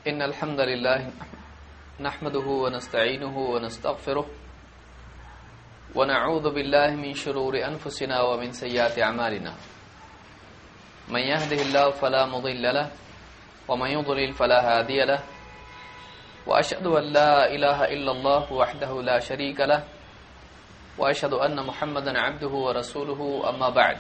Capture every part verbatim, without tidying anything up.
إن الحمد لله نحمده ونستعينه ونستغفره ونعوذ بالله من شرور أنفسنا ومن سيئات أعمالنا من يهده الله فلا مضل له ومن يضلل فلا هادي له وأشهد أن لا إله إلا الله وحده لا شريك له وأشهد أن محمدا عبده ورسوله أما بعد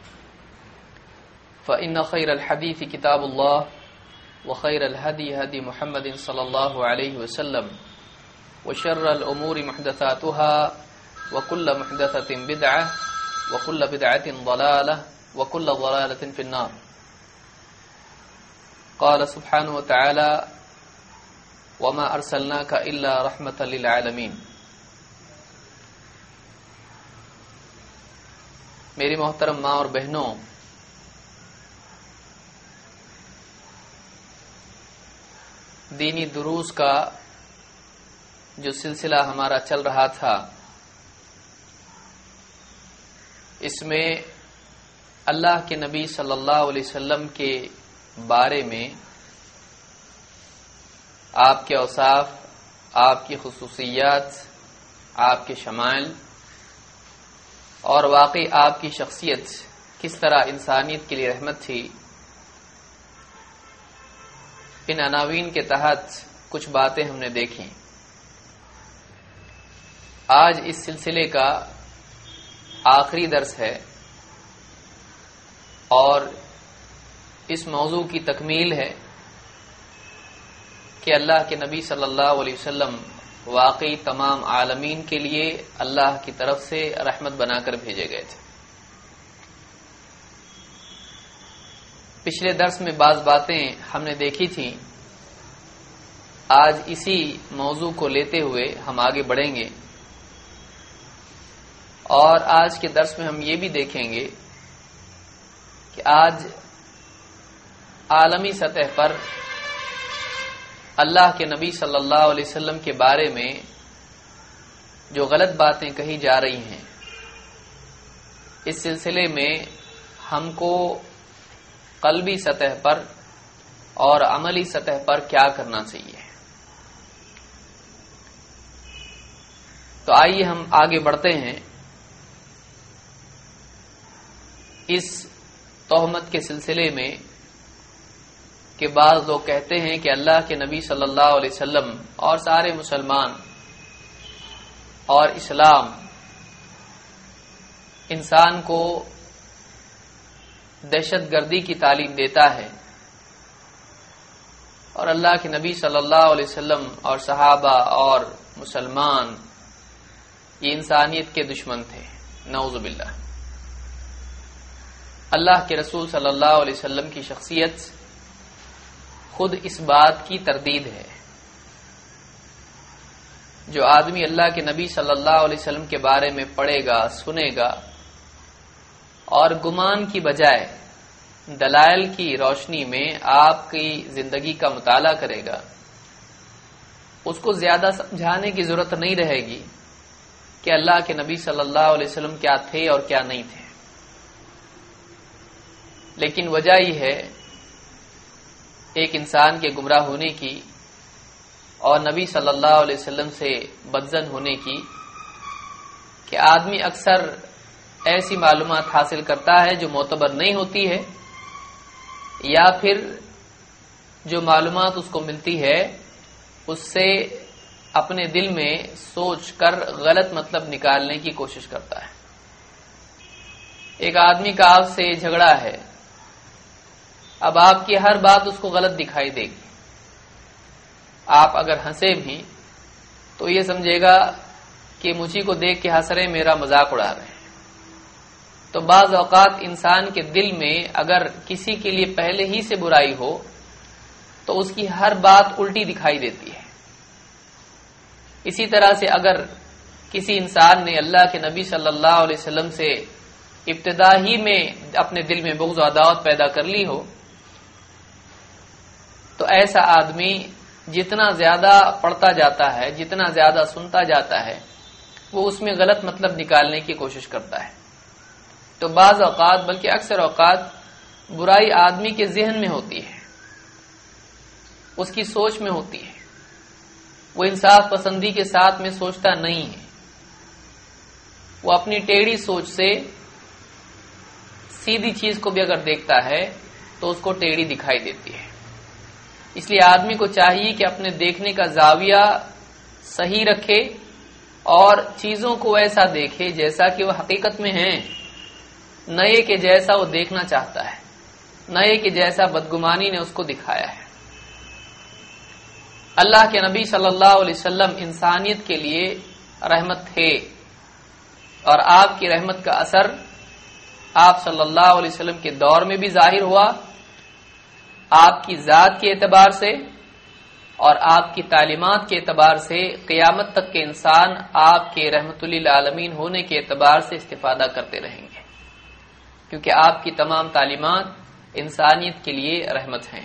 فإن خير الحديث كتاب الله وخير الهدي هدي محمد صلى الله عليه وسلم وشر الأمور محدثاتها وكل محدثة بدعة وكل بدعة ضلالة وكل ضلالة في النار. قال سبحانه وتعالى وما أرسلناك إلا رحمة للعالمين. میری محترم ماں اور بہنوں، دینی دروس کا جو سلسلہ ہمارا چل رہا تھا، اس میں اللہ کے نبی صلی اللہ علیہ وسلم کے بارے میں آپ کے اوصاف، آپ کی خصوصیات، آپ کے شمائل اور واقعی آپ کی شخصیت کس طرح انسانیت کے لیے رحمت تھی، ان عناوین کے تحت کچھ باتیں ہم نے دیکھی. آج اس سلسلے کا آخری درس ہے اور اس موضوع کی تکمیل ہے کہ اللہ کے نبی صلی اللہ علیہ وسلم واقعی تمام عالمین کے لیے اللہ کی طرف سے رحمت بنا کر بھیجے گئے تھے. پچھلے درس میں بعض باتیں ہم نے دیکھی تھیں. آج اسی موضوع کو لیتے ہوئے ہم آگے بڑھیں گے اور آج کے درس میں ہم یہ بھی دیکھیں گے کہ آج عالمی سطح پر اللہ کے نبی صلی اللہ علیہ وسلم کے بارے میں جو غلط باتیں کہی جا رہی ہیں، اس سلسلے میں ہم کو قلبی سطح پر اور عملی سطح پر کیا کرنا چاہیے. تو آئیے ہم آگے بڑھتے ہیں. اس تہمت کے سلسلے میں کہ بعض لوگ کہتے ہیں کہ اللہ کے نبی صلی اللہ علیہ وسلم اور سارے مسلمان اور اسلام انسان کو دہشت گردی کی تعلیم دیتا ہے اور اللہ کے نبی صلی اللہ علیہ وسلم اور صحابہ اور مسلمان یہ انسانیت کے دشمن تھے. نعوذ باللہ. اللہ کے رسول صلی اللہ علیہ وسلم کی شخصیت خود اس بات کی تردید ہے. جو آدمی اللہ کے نبی صلی اللہ علیہ وسلم کے بارے میں پڑھے گا، سنے گا اور گمان کی بجائے دلائل کی روشنی میں آپ کی زندگی کا مطالعہ کرے گا، اس کو زیادہ سمجھانے کی ضرورت نہیں رہے گی کہ اللہ کے نبی صلی اللہ علیہ وسلم کیا تھے اور کیا نہیں تھے. لیکن وجہ یہ ہے ایک انسان کے گمراہ ہونے کی اور نبی صلی اللہ علیہ وسلم سے بدظن ہونے کی کہ آدمی اکثر ایسی معلومات حاصل کرتا ہے جو معتبر نہیں ہوتی ہے، یا پھر جو معلومات اس کو ملتی ہے اس سے اپنے دل میں سوچ کر غلط مطلب نکالنے کی کوشش کرتا ہے. ایک آدمی کا آپ سے جھگڑا ہے، اب آپ کی ہر بات اس کو غلط دکھائی دے گی. آپ اگر ہنسے بھی تو یہ سمجھے گا کہ مجھے کو دیکھ کے ہنس رہے، میرا مذاق اڑا رہے ہیں. تو بعض اوقات انسان کے دل میں اگر کسی کے لیے پہلے ہی سے برائی ہو تو اس کی ہر بات الٹی دکھائی دیتی ہے. اسی طرح سے اگر کسی انسان نے اللہ کے نبی صلی اللہ علیہ وسلم سے ابتدا ہی میں اپنے دل میں بغض و عداوت پیدا کر لی ہو تو ایسا آدمی جتنا زیادہ پڑھتا جاتا ہے، جتنا زیادہ سنتا جاتا ہے، وہ اس میں غلط مطلب نکالنے کی کوشش کرتا ہے. تو بعض اوقات بلکہ اکثر اوقات برائی آدمی کے ذہن میں ہوتی ہے اس کی سوچ میں ہوتی ہے، وہ انصاف پسندی کے ساتھ میں سوچتا نہیں ہے، وہ اپنی ٹیڑھی سوچ سے سیدھی چیز کو بھی اگر دیکھتا ہے تو اس کو ٹیڑھی دکھائی دیتی ہے۔ اس لیے آدمی کو چاہیے کہ اپنے دیکھنے کا زاویہ صحیح رکھے اور چیزوں کو ایسا دیکھے جیسا کہ وہ حقیقت میں ہیں، نئے کے جیسا وہ دیکھنا چاہتا ہے، نئے کے جیسا بدگمانی نے اس کو دکھایا ہے۔ اللہ کے نبی صلی اللہ علیہ وسلم انسانیت کے لیے رحمت تھے، اور آپ کی رحمت کا اثر آپ صلی اللہ علیہ وسلم کے دور میں بھی ظاہر ہوا، آپ کی ذات کے اعتبار سے اور آپ کی تعلیمات کے اعتبار سے قیامت تک کے انسان آپ کے رحمت للعالمین ہونے کے اعتبار سے استفادہ کرتے رہیں گے، کیونکہ آپ کی تمام تعلیمات انسانیت کے لیے رحمت ہیں۔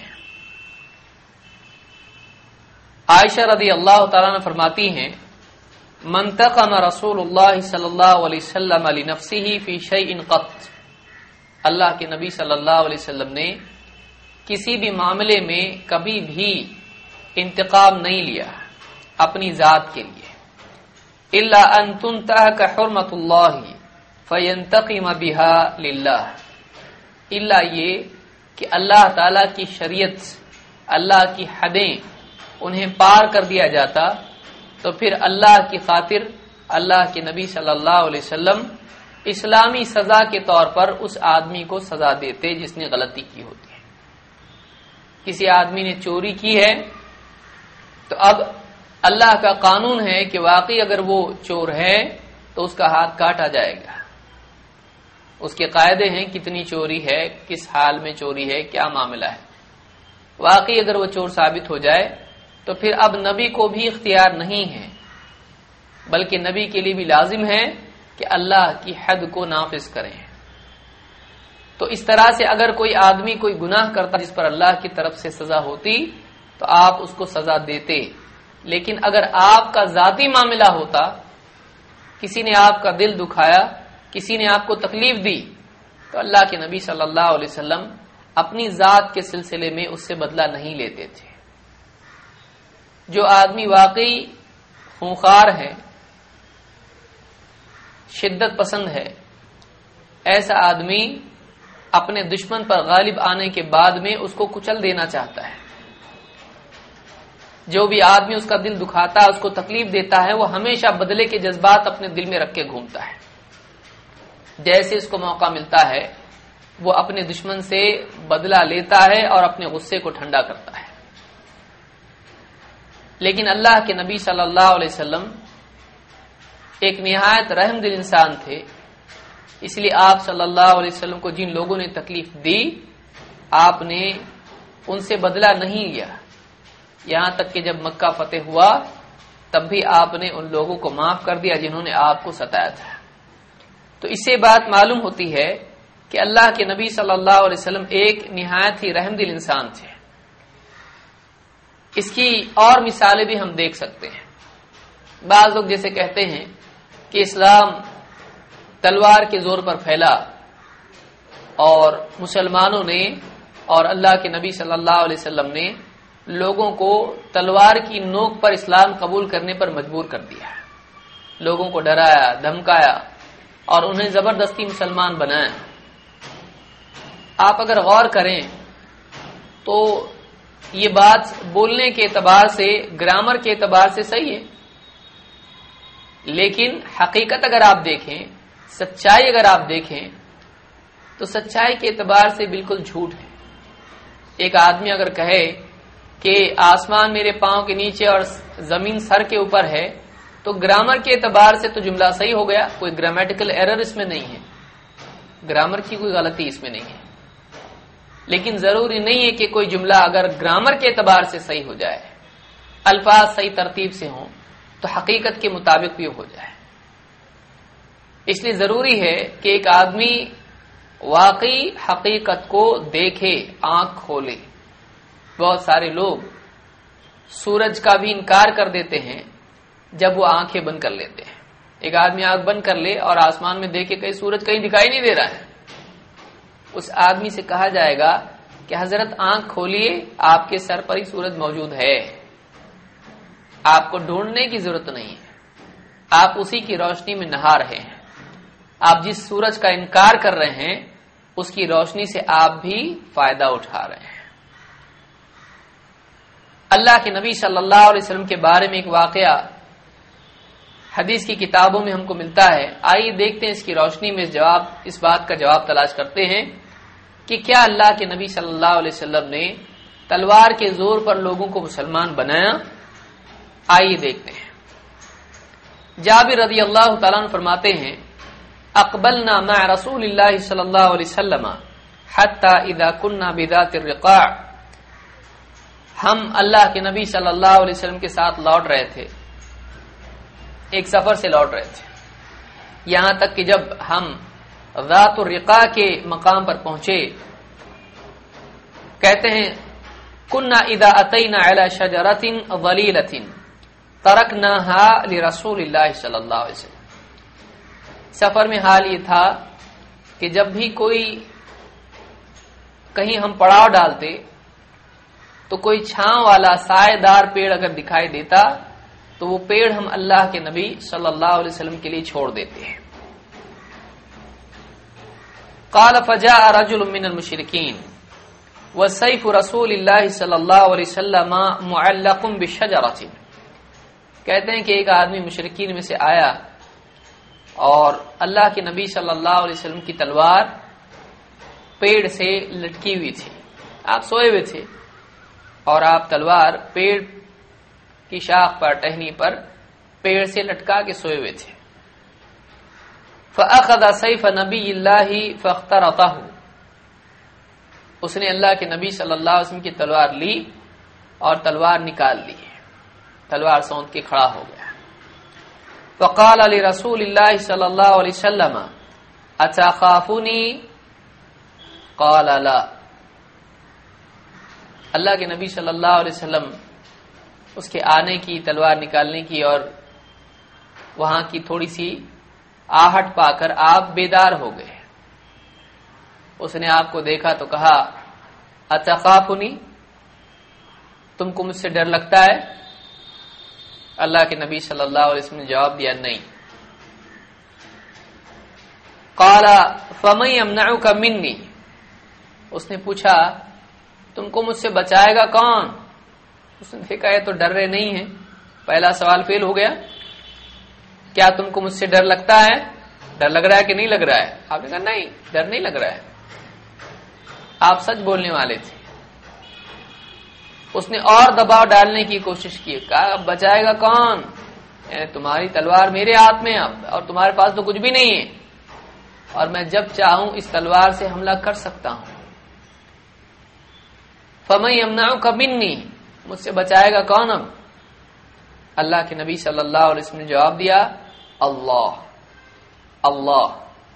عائشہ رضی اللہ تعالیٰ عنہ فرماتی ہیں، منتقم رسول اللہ صلی اللہ علیہ وسلم لنفسہ فی شیء قط، اللہ کے نبی صلی اللہ علیہ وسلم نے کسی بھی معاملے میں کبھی بھی انتقام نہیں لیا اپنی ذات کے لیے، الا ان تنتهك حرمت اللہ فینتقم بها للہ، الا یہ کہ اللہ تعالی کی شریعت، اللہ کی حدیں انہیں پار کر دیا جاتا تو پھر اللہ کی خاطر اللہ کے نبی صلی اللہ علیہ وسلم اسلامی سزا کے طور پر اس آدمی کو سزا دیتے جس نے غلطی کی ہوتی ہے۔ کسی آدمی نے چوری کی ہے تو اب اللہ کا قانون ہے کہ واقعی اگر وہ چور ہے تو اس کا ہاتھ کاٹا جائے گا، اس کے قاعدے ہیں کتنی چوری ہے، کس حال میں چوری ہے، کیا معاملہ ہے۔ واقعی اگر وہ چور ثابت ہو جائے تو پھر اب نبی کو بھی اختیار نہیں ہے، بلکہ نبی کے لیے بھی لازم ہے کہ اللہ کی حد کو نافذ کریں۔ تو اس طرح سے اگر کوئی آدمی کوئی گناہ کرتا جس پر اللہ کی طرف سے سزا ہوتی تو آپ اس کو سزا دیتے، لیکن اگر آپ کا ذاتی معاملہ ہوتا، کسی نے آپ کا دل دکھایا، کسی نے آپ کو تکلیف دی، تو اللہ کے نبی صلی اللہ علیہ وسلم اپنی ذات کے سلسلے میں اس سے بدلہ نہیں لیتے تھے۔ جو آدمی واقعی خونخوار ہے، شدت پسند ہے، ایسا آدمی اپنے دشمن پر غالب آنے کے بعد میں اس کو کچل دینا چاہتا ہے۔ جو بھی آدمی اس کا دل دکھاتا ہے، اس کو تکلیف دیتا ہے، وہ ہمیشہ بدلے کے جذبات اپنے دل میں رکھ کے گھومتا ہے۔ جیسے اس کو موقع ملتا ہے وہ اپنے دشمن سے بدلہ لیتا ہے اور اپنے غصے کو ٹھنڈا کرتا ہے۔ لیکن اللہ کے نبی صلی اللہ علیہ وسلم ایک نہایت رحم دل انسان تھے، اس لیے آپ صلی اللہ علیہ وسلم کو جن لوگوں نے تکلیف دی آپ نے ان سے بدلہ نہیں لیا، یہاں تک کہ جب مکہ فتح ہوا تب بھی آپ نے ان لوگوں کو معاف کر دیا جنہوں نے آپ کو ستایا تھا۔ تو اس سے بات معلوم ہوتی ہے کہ اللہ کے نبی صلی اللہ علیہ وسلم ایک نہایت ہی رحم دل انسان تھے۔ اس کی اور مثالیں بھی ہم دیکھ سکتے ہیں۔ بعض لوگ جیسے کہتے ہیں کہ اسلام تلوار کے زور پر پھیلا اور مسلمانوں نے اور اللہ کے نبی صلی اللہ علیہ وسلم نے لوگوں کو تلوار کی نوک پر اسلام قبول کرنے پر مجبور کر دیا، لوگوں کو ڈرایا، دھمکایا اور انہیں زبردستی مسلمان بنایا۔ آپ اگر غور کریں تو یہ بات بولنے کے اعتبار سے، گرامر کے اعتبار سے صحیح ہے، لیکن حقیقت اگر آپ دیکھیں، سچائی اگر آپ دیکھیں تو سچائی کے اعتبار سے بالکل جھوٹ ہے۔ ایک آدمی اگر کہے کہ آسمان میرے پاؤں کے نیچے اور زمین سر کے اوپر ہے تو گرامر کے اعتبار سے تو جملہ صحیح ہو گیا، کوئی گرامیٹیکل ایرر اس میں نہیں ہے، گرامر کی کوئی غلطی اس میں نہیں ہے۔ لیکن ضروری نہیں ہے کہ کوئی جملہ اگر گرامر کے اعتبار سے صحیح ہو جائے، الفاظ صحیح ترتیب سے ہوں تو حقیقت کے مطابق بھی ہو جائے۔ اس لیے ضروری ہے کہ ایک آدمی واقعی حقیقت کو دیکھے، آنکھ کھولے۔ بہت سارے لوگ سورج کا بھی انکار کر دیتے ہیں جب وہ آنکھیں بند کر لیتے ہیں۔ ایک آدمی آنکھ بند کر لے اور آسمان میں دیکھے کہیں سورج کہیں دکھائی نہیں دے رہا ہے، اس آدمی سے کہا جائے گا کہ حضرت آنکھ کھولیے، آپ کے سر پر ہی سورج موجود ہے، آپ کو ڈھونڈنے کی ضرورت نہیں ہے، آپ اسی کی روشنی میں نہا رہے ہیں، آپ جس سورج کا انکار کر رہے ہیں اس کی روشنی سے آپ بھی فائدہ اٹھا رہے ہیں۔ اللہ کے نبی صلی اللہ علیہ وسلم کے بارے میں ایک واقعہ حدیث کی کتابوں میں ہم کو ملتا ہے، آئیے دیکھتے ہیں اس کی روشنی میں جواب اس بات کا جواب تلاش کرتے ہیں کہ کیا اللہ کے نبی صلی اللہ علیہ وسلم نے تلوار کے زور پر لوگوں کو مسلمان بنایا؟ آئیے دیکھتے ہیں۔ جابر رضی اللہ تعالیٰ عنہ فرماتے ہیں اقبلنا مع رسول اللہ صلی اللہ علیہ وسلم حتی اذا كنا بذات الرقاع، ہم اللہ کے نبی صلی اللہ علیہ وسلم کے ساتھ لوٹ رہے تھے، ایک سفر سے لوٹ رہے تھے، یہاں تک کہ جب ہم ذات الرقاع کے مقام پر پہنچے، کہتے ہیں كنا اذا اتينا على شجرة ظليلة ترکناها لرسول اللہ صلی اللہ علیہ وسلم، سفر میں حال یہ تھا کہ جب بھی کوئی کہیں ہم پڑاؤ ڈالتے تو کوئی چھاؤں والا سائے دار پیڑ اگر دکھائی دیتا تو وہ پیڑ ہم اللہ کے نبی صلی اللہ علیہ وسلم کے لیے چھوڑ دیتے ہیں۔ قال فجاء رجل من المشركين وسيف رسول اللہ صلی اللہ علیہ وسلم معلق بشجرة، کہتے ہیں کہ ایک آدمی مشرکین میں سے آیا اور اللہ کے نبی صلی اللہ علیہ وسلم کی تلوار پیڑ سے لٹکی ہوئی تھی، آپ سوئے ہوئے تھے اور آپ تلوار پیڑ کی شاخ پر ٹہنی پر پیڑ سے لٹکا کے سوئے ہوئے تھے۔ فأخذ سيف نبی اللہ فاخترطه، اس نے اللہ کے نبی صلی اللہ علیہ وسلم کی تلوار لی اور تلوار نکال لی، تلوار سونت کے کھڑا ہو گیا۔ فقال لرسول اللہ صلی اللہ علیہ وسلم اتخافنی؟ قال لا، اللہ کے نبی صلی اللہ علیہ وسلم اس کے آنے کی، تلوار نکالنے کی اور وہاں کی تھوڑی سی آہٹ پا کر آپ بیدار ہو گئے۔ اس نے آپ کو دیکھا تو کہا اتخافنی، تم کو مجھ سے ڈر لگتا ہے؟ اللہ کے نبی صلی اللہ علیہ وسلم نے جواب دیا نہیں۔ قال فمن يمنعك مني، اس نے پوچھا تم کو مجھ سے بچائے گا کون؟ اس نے دیکھا یہ تو ڈر رہے نہیں ہیں، پہلا سوال فیل ہو گیا، کیا تم کو مجھ سے ڈر لگتا ہے؟ ڈر لگ رہا ہے کہ نہیں لگ رہا ہے؟ آپ نے کہا نہیں، ڈر نہیں لگ رہا ہے، آپ سچ بولنے والے تھے۔ اس نے اور دباؤ ڈالنے کی کوشش کی، کہا بچائے گا کون؟ یعنی تمہاری تلوار میرے ہاتھ میں اب، اور تمہارے پاس تو کچھ بھی نہیں ہے، اور میں جب چاہوں اس تلوار سے حملہ کر سکتا ہوں۔ فمن يمنعك مني، مجھ سے بچائے گا کون اب؟ اللہ کے نبی صلی اللہ علیہ وسلم نے جواب دیا اللہ، اللہ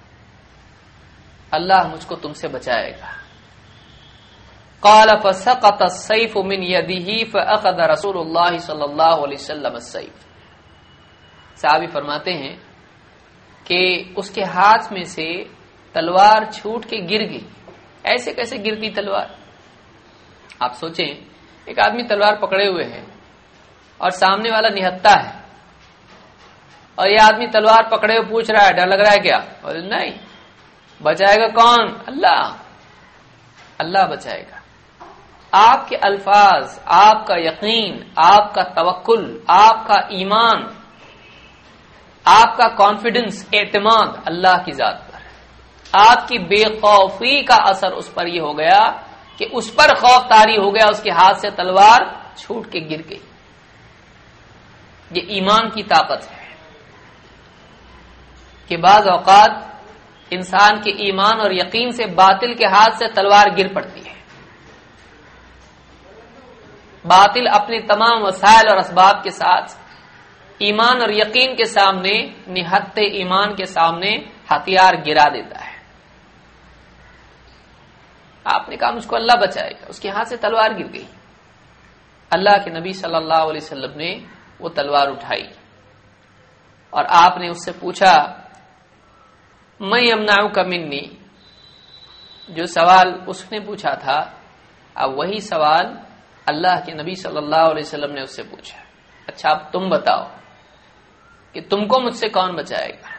اللہ مجھ کو تم سے بچائے گا۔ قال فسقط السيف من يده فاخذ رسول الله صلی اللہ علیہ وسلم السيف، صحابی فرماتے ہیں کہ اس کے ہاتھ میں سے تلوار چھوٹ کے گر گئی۔ ایسے کیسے گرتی تلوار؟ آپ سوچیں ایک آدمی تلوار پکڑے ہوئے ہے اور سامنے والا نہتا ہے، اور یہ آدمی تلوار پکڑے ہوئے پوچھ رہا ہے ڈر لگ رہا ہے کیا؟ اور نہیں، بچائے گا کون؟ اللہ، اللہ بچائے گا۔ آپ کے الفاظ، آپ کا یقین، آپ کا توکل، آپ کا ایمان، آپ کا کانفیڈنس، اعتماد اللہ کی ذات پر ہے۔ آپ کی بے خوفی کا اثر اس پر یہ ہو گیا کہ اس پر خوف طاری ہو گیا، اس کے ہاتھ سے تلوار چھوٹ کے گر گئی۔ یہ ایمان کی طاقت ہے کہ بعض اوقات انسان کے ایمان اور یقین سے باطل کے ہاتھ سے تلوار گر پڑتی ہے۔ باطل اپنے تمام وسائل اور اسباب کے ساتھ ایمان اور یقین کے سامنے، نہت ایمان کے سامنے ہتھیار گرا دیتا ہے۔ آپ نے کہا مجھ کو اللہ بچائے گا، اس کے ہاتھ سے تلوار گر گئی۔ اللہ کے نبی صلی اللہ علیہ وسلم نے وہ تلوار اٹھائی اور آپ نے اس سے پوچھا من یمنعک منی، جو سوال اس نے پوچھا تھا اب وہی سوال اللہ کے نبی صلی اللہ علیہ وسلم نے اس سے پوچھا، اچھا اب تم بتاؤ کہ تم کو مجھ سے کون بچائے گا؟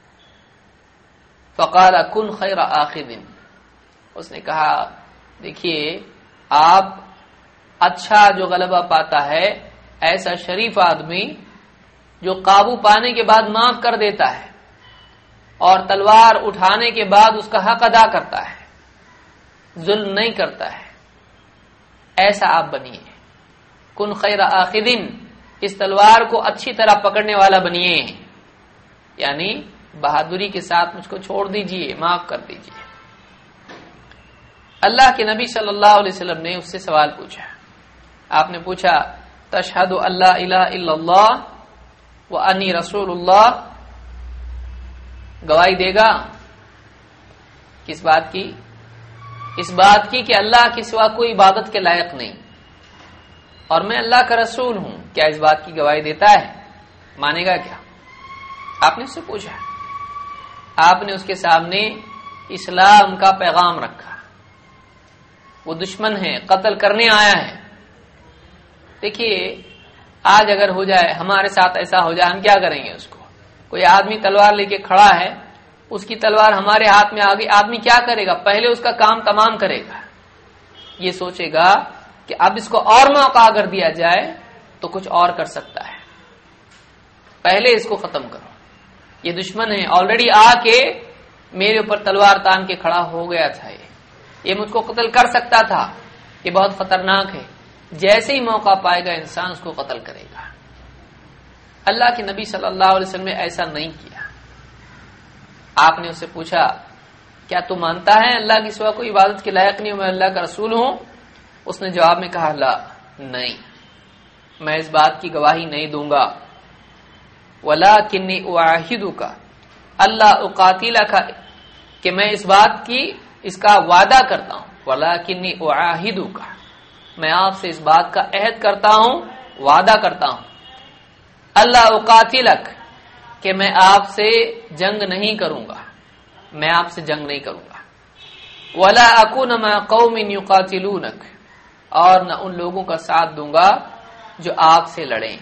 فقال کن خیر آخذ، اس نے کہا دیکھیے آپ اچھا جو غلبہ پاتا ہے، ایسا شریف آدمی جو قابو پانے کے بعد معاف کر دیتا ہے اور تلوار اٹھانے کے بعد اس کا حق ادا کرتا ہے، ظلم نہیں کرتا ہے، ایسا آپ بنیے۔ کن خیر آخذ، اس تلوار کو اچھی طرح پکڑنے والا بنیے، یعنی بہادری کے ساتھ مجھ کو چھوڑ دیجئے، معاف کر دیجئے۔ اللہ کے نبی صلی اللہ علیہ وسلم نے اس سے سوال پوچھا، آپ نے پوچھا تشہد اللہ الہ الا اللہ وانی رسول اللہ، گواہی دے گا کس بات کی؟ اس بات کی کہ اللہ کے سوا کوئی عبادت کے لائق نہیں اور میں اللہ کا رسول ہوں، کیا اس بات کی گواہی دیتا ہے؟ مانے گا کیا؟ آپ نے اس سے پوچھا، آپ نے اس کے سامنے اسلام کا پیغام رکھا، وہ دشمن ہے، قتل کرنے آیا ہے۔ دیکھیے آج اگر ہو جائے ہمارے ساتھ ایسا ہو جائے، ہم کیا کریں گے؟ اس کو کوئی آدمی تلوار لے کے کھڑا ہے، اس کی تلوار ہمارے ہاتھ میں آ گئی، آدمی کیا کرے گا؟ پہلے اس کا کام تمام کرے گا، یہ سوچے گا کہ اب اس کو اور موقع اگر دیا جائے تو کچھ اور کر سکتا ہے، پہلے اس کو ختم کرو، یہ دشمن ہے، آلریڈی آ کے میرے اوپر تلوار تان کے کھڑا ہو گیا تھا، یہ یہ مجھ کو قتل کر سکتا تھا، یہ بہت خطرناک ہے۔ جیسے ہی موقع پائے گا انسان اس کو قتل کرے گا۔ اللہ کے نبی صلی اللہ علیہ وسلم نے ایسا نہیں کیا۔ آپ نے اس سے پوچھا کیا تو مانتا ہے اللہ کی سوا کوئی عبادت کے لائق نہیں ہوں، میں اللہ کا رسول ہوں؟ اس نے جواب میں کہا لا، نہیں، میں اس بات کی گواہی نہیں دوں گا۔ وَلَٰكِنِّي أُعَاهِدُكَ اللہ اقاتلک، کہ میں اس بات کی اس کا وعدہ کرتا ہوں۔ وَلَٰكِنِّي أُعَاهِدُكَ میں آپ سے اس بات کا عہد کرتا ہوں، وعدہ کرتا ہوں۔ اللہ اقاتلک کہ میں آپ سے جنگ نہیں کروں گا، میں آپ سے جنگ نہیں کروں گا۔ وَلَا أَكُونَ مَعَ قَوْمٍ يُقَاتِلُونَكَ اور نہ ان لوگوں کا ساتھ دوں گا جو آپ سے لڑیں۔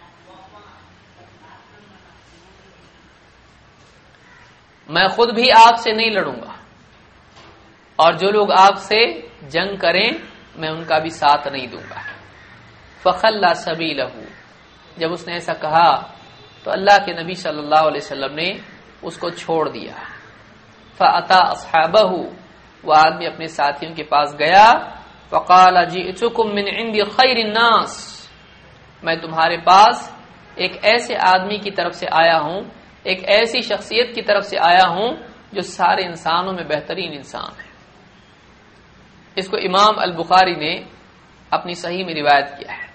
میں خود بھی آپ سے نہیں لڑوں گا اور جو لوگ آپ سے جنگ کریں میں ان کا بھی ساتھ نہیں دوں گا۔ فَخَلَّى سَبِيلَهُ جب اس نے ایسا کہا تو اللہ کے نبی صلی اللہ علیہ وسلم نے اس کو چھوڑ دیا۔ فَأَتَى أَصْحَابَهُ وہ آدمی اپنے ساتھیوں کے پاس گیا، فَقَالَ جِئْتُكُم مِّنْ عِندِ خَيْرِ النَّاسِ میں تمہارے پاس ایک ایسے آدمی کی طرف سے آیا ہوں، ایک ایسی شخصیت کی طرف سے آیا ہوں جو سارے انسانوں میں بہترین انسان ہے۔ اس کو امام البخاری نے اپنی صحیح میں روایت کیا ہے۔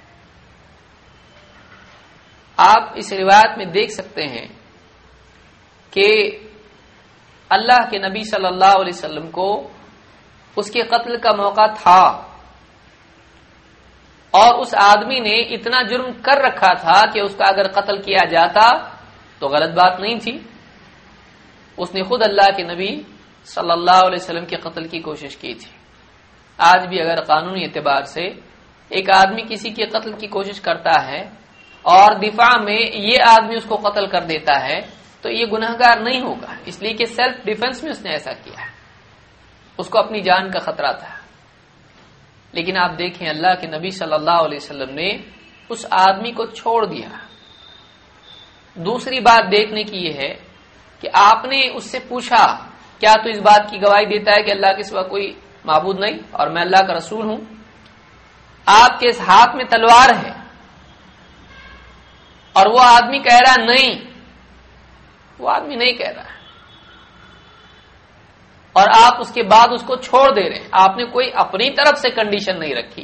آپ اس روایت میں دیکھ سکتے ہیں کہ اللہ کے نبی صلی اللہ علیہ وسلم کو اس کے قتل کا موقع تھا اور اس آدمی نے اتنا جرم کر رکھا تھا کہ اس کا اگر قتل کیا جاتا تو غلط بات نہیں تھی۔ اس نے خود اللہ کے نبی صلی اللہ علیہ وسلم کے قتل کی کوشش کی تھی۔ آج بھی اگر قانونی اعتبار سے ایک آدمی کسی کے قتل کی کوشش کرتا ہے اور دفاع میں یہ آدمی اس کو قتل کر دیتا ہے تو یہ گنہگار نہیں ہوگا، اس لیے کہ سیلف ڈیفنس میں اس نے ایسا کیا ہے، اس کو اپنی جان کا خطرہ تھا۔ لیکن آپ دیکھیں اللہ کے نبی صلی اللہ علیہ وسلم نے اس آدمی کو چھوڑ دیا۔ دوسری بات دیکھنے کی یہ ہے کہ آپ نے اس سے پوچھا کیا تو اس بات کی گواہی دیتا ہے کہ اللہ کے سوا کوئی معبود نہیں اور میں اللہ کا رسول ہوں؟ آپ کے اس ہاتھ میں تلوار ہے اور وہ آدمی کہہ رہا نہیں، وہ آدمی نہیں کہہ رہا اور آپ اس کے بعد اس کو چھوڑ دے رہے ہیں۔ آپ نے کوئی اپنی طرف سے کنڈیشن نہیں رکھی۔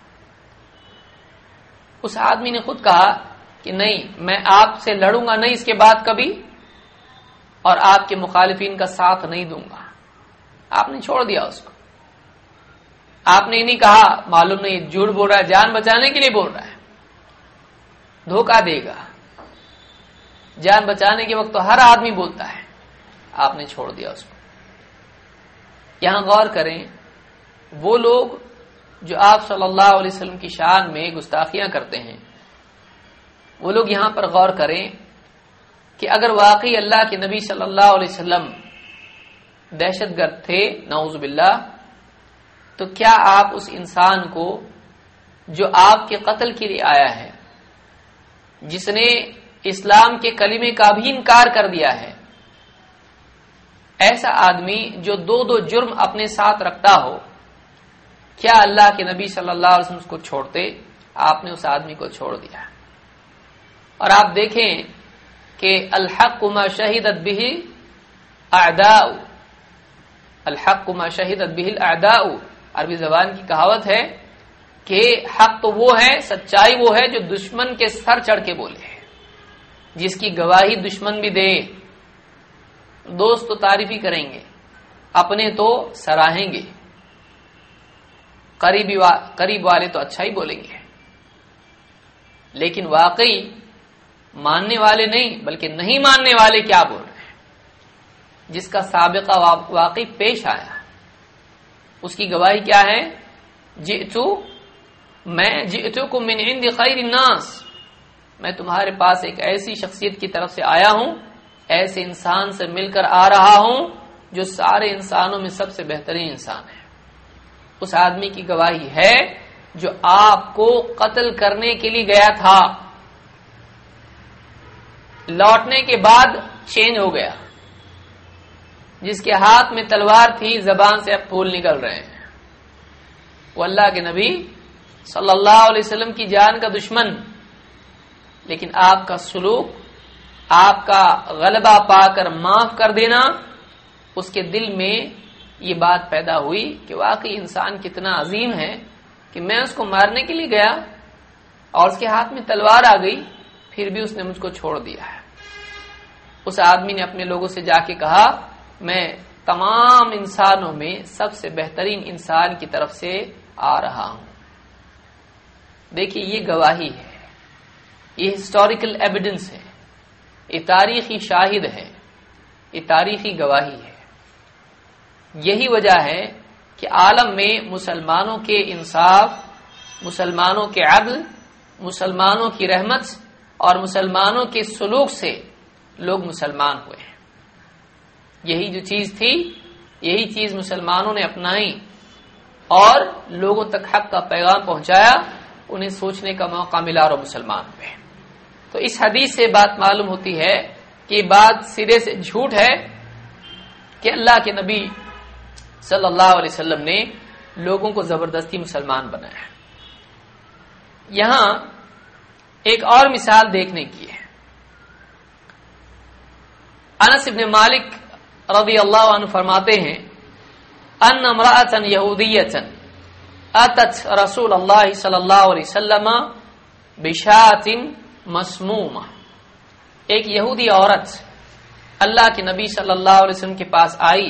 اس آدمی نے خود کہا کہ نہیں، میں آپ سے لڑوں گا نہیں اس کے بعد کبھی اور آپ کے مخالفین کا ساتھ نہیں دوں گا۔ آپ نے چھوڑ دیا اس کو۔ آپ نے نہیں کہا معلوم نہیں جھوٹ بول رہا ہے، جان بچانے کے لیے بول رہا ہے، دھوکہ دے گا، جان بچانے کے وقت تو ہر آدمی بولتا ہے۔ آپ نے چھوڑ دیا اس کو۔ یہاں غور کریں، وہ لوگ جو آپ صلی اللہ علیہ وسلم کی شان میں گستاخیاں کرتے ہیں، وہ لوگ یہاں پر غور کریں کہ اگر واقعی اللہ کے نبی صلی اللہ علیہ وسلم دہشت گرد تھے نعوذ باللہ، تو کیا آپ اس انسان کو جو آپ کے قتل کے لیے آیا ہے، جس نے اسلام کے کلمے کا بھی انکار کر دیا ہے، ایسا آدمی جو دو دو جرم اپنے ساتھ رکھتا ہو، کیا اللہ کے نبی صلی اللہ علیہ وسلم اس کو چھوڑتے؟ آپ نے اس آدمی کو چھوڑ دیا۔ اور آپ دیکھیں کہ الحق ما شہدت به الاعداء، الحق ما شہدت به الاعداء، عربی زبان کی کہاوت ہے کہ حق تو وہ ہے، سچائی وہ ہے جو دشمن کے سر چڑھ کے بولے، جس کی گواہی دشمن بھی دے۔ دوست تو تعریف ہی کریں گے، اپنے تو سراہیں گے، قریبی وا... قریب والے تو اچھا ہی بولیں گے، لیکن واقعی ماننے والے نہیں بلکہ نہیں ماننے والے کیا بول رہے ہیں، جس کا سابقہ واقعی پیش آیا، اس کی گواہی کیا ہے؟ جئتو میں جئتکم من عند خیر الناس، میں تمہارے پاس ایک ایسی شخصیت کی طرف سے آیا ہوں، ایسے انسان سے مل کر آ رہا ہوں جو سارے انسانوں میں سب سے بہترین انسان ہے۔ اس آدمی کی گواہی ہے جو آپ کو قتل کرنے کے لیے گیا تھا، لوٹنے کے بعد چینج ہو گیا، جس کے ہاتھ میں تلوار تھی زبان سے اب پھول نکل رہے ہیں، وہ اللہ کے نبی صلی اللہ علیہ وسلم کی جان کا دشمن، لیکن آپ کا سلوک، آپ کا غلبہ پا کر معاف کر دینا، اس کے دل میں یہ بات پیدا ہوئی کہ واقعی انسان کتنا عظیم ہے کہ میں اس کو مارنے کے لیے گیا اور اس کے ہاتھ میں تلوار آ گئی، پھر بھی اس نے مجھ کو چھوڑ دیا ہے۔ اس آدمی نے اپنے لوگوں سے جا کے کہا میں تمام انسانوں میں سب سے بہترین انسان کی طرف سے آ رہا ہوں۔ دیکھیے یہ گواہی ہے، یہ ہسٹوریکل ایویڈنس ہے، یہ تاریخی شاہد ہے، یہ تاریخی گواہی ہے۔ یہی وجہ ہے کہ عالم میں مسلمانوں کے انصاف، مسلمانوں کے عدل، مسلمانوں کی رحمت اور مسلمانوں کے سلوک سے لوگ مسلمان ہوئے ہیں۔ یہی جو چیز تھی، یہی چیز مسلمانوں نے اپنائی اور لوگوں تک حق کا پیغام پہنچایا، انہیں سوچنے کا موقع ملا اور مسلمان ہوئے۔ تو اس حدیث سے بات معلوم ہوتی ہے کہ یہ بات سرے سے جھوٹ ہے کہ اللہ کے نبی صلی اللہ علیہ وسلم نے لوگوں کو زبردستی مسلمان بنایا۔ یہاں ایک اور مثال دیکھنے کی ہے۔ انس بن مالک رضی اللہ عنہ فرماتے ہیں ان امرأة یہودیة اتت رسول اللہ صلی اللہ علیہ وسلم بشاة مسمومہ، ایک یہودی عورت اللہ کے نبی صلی اللہ علیہ وسلم کے پاس آئی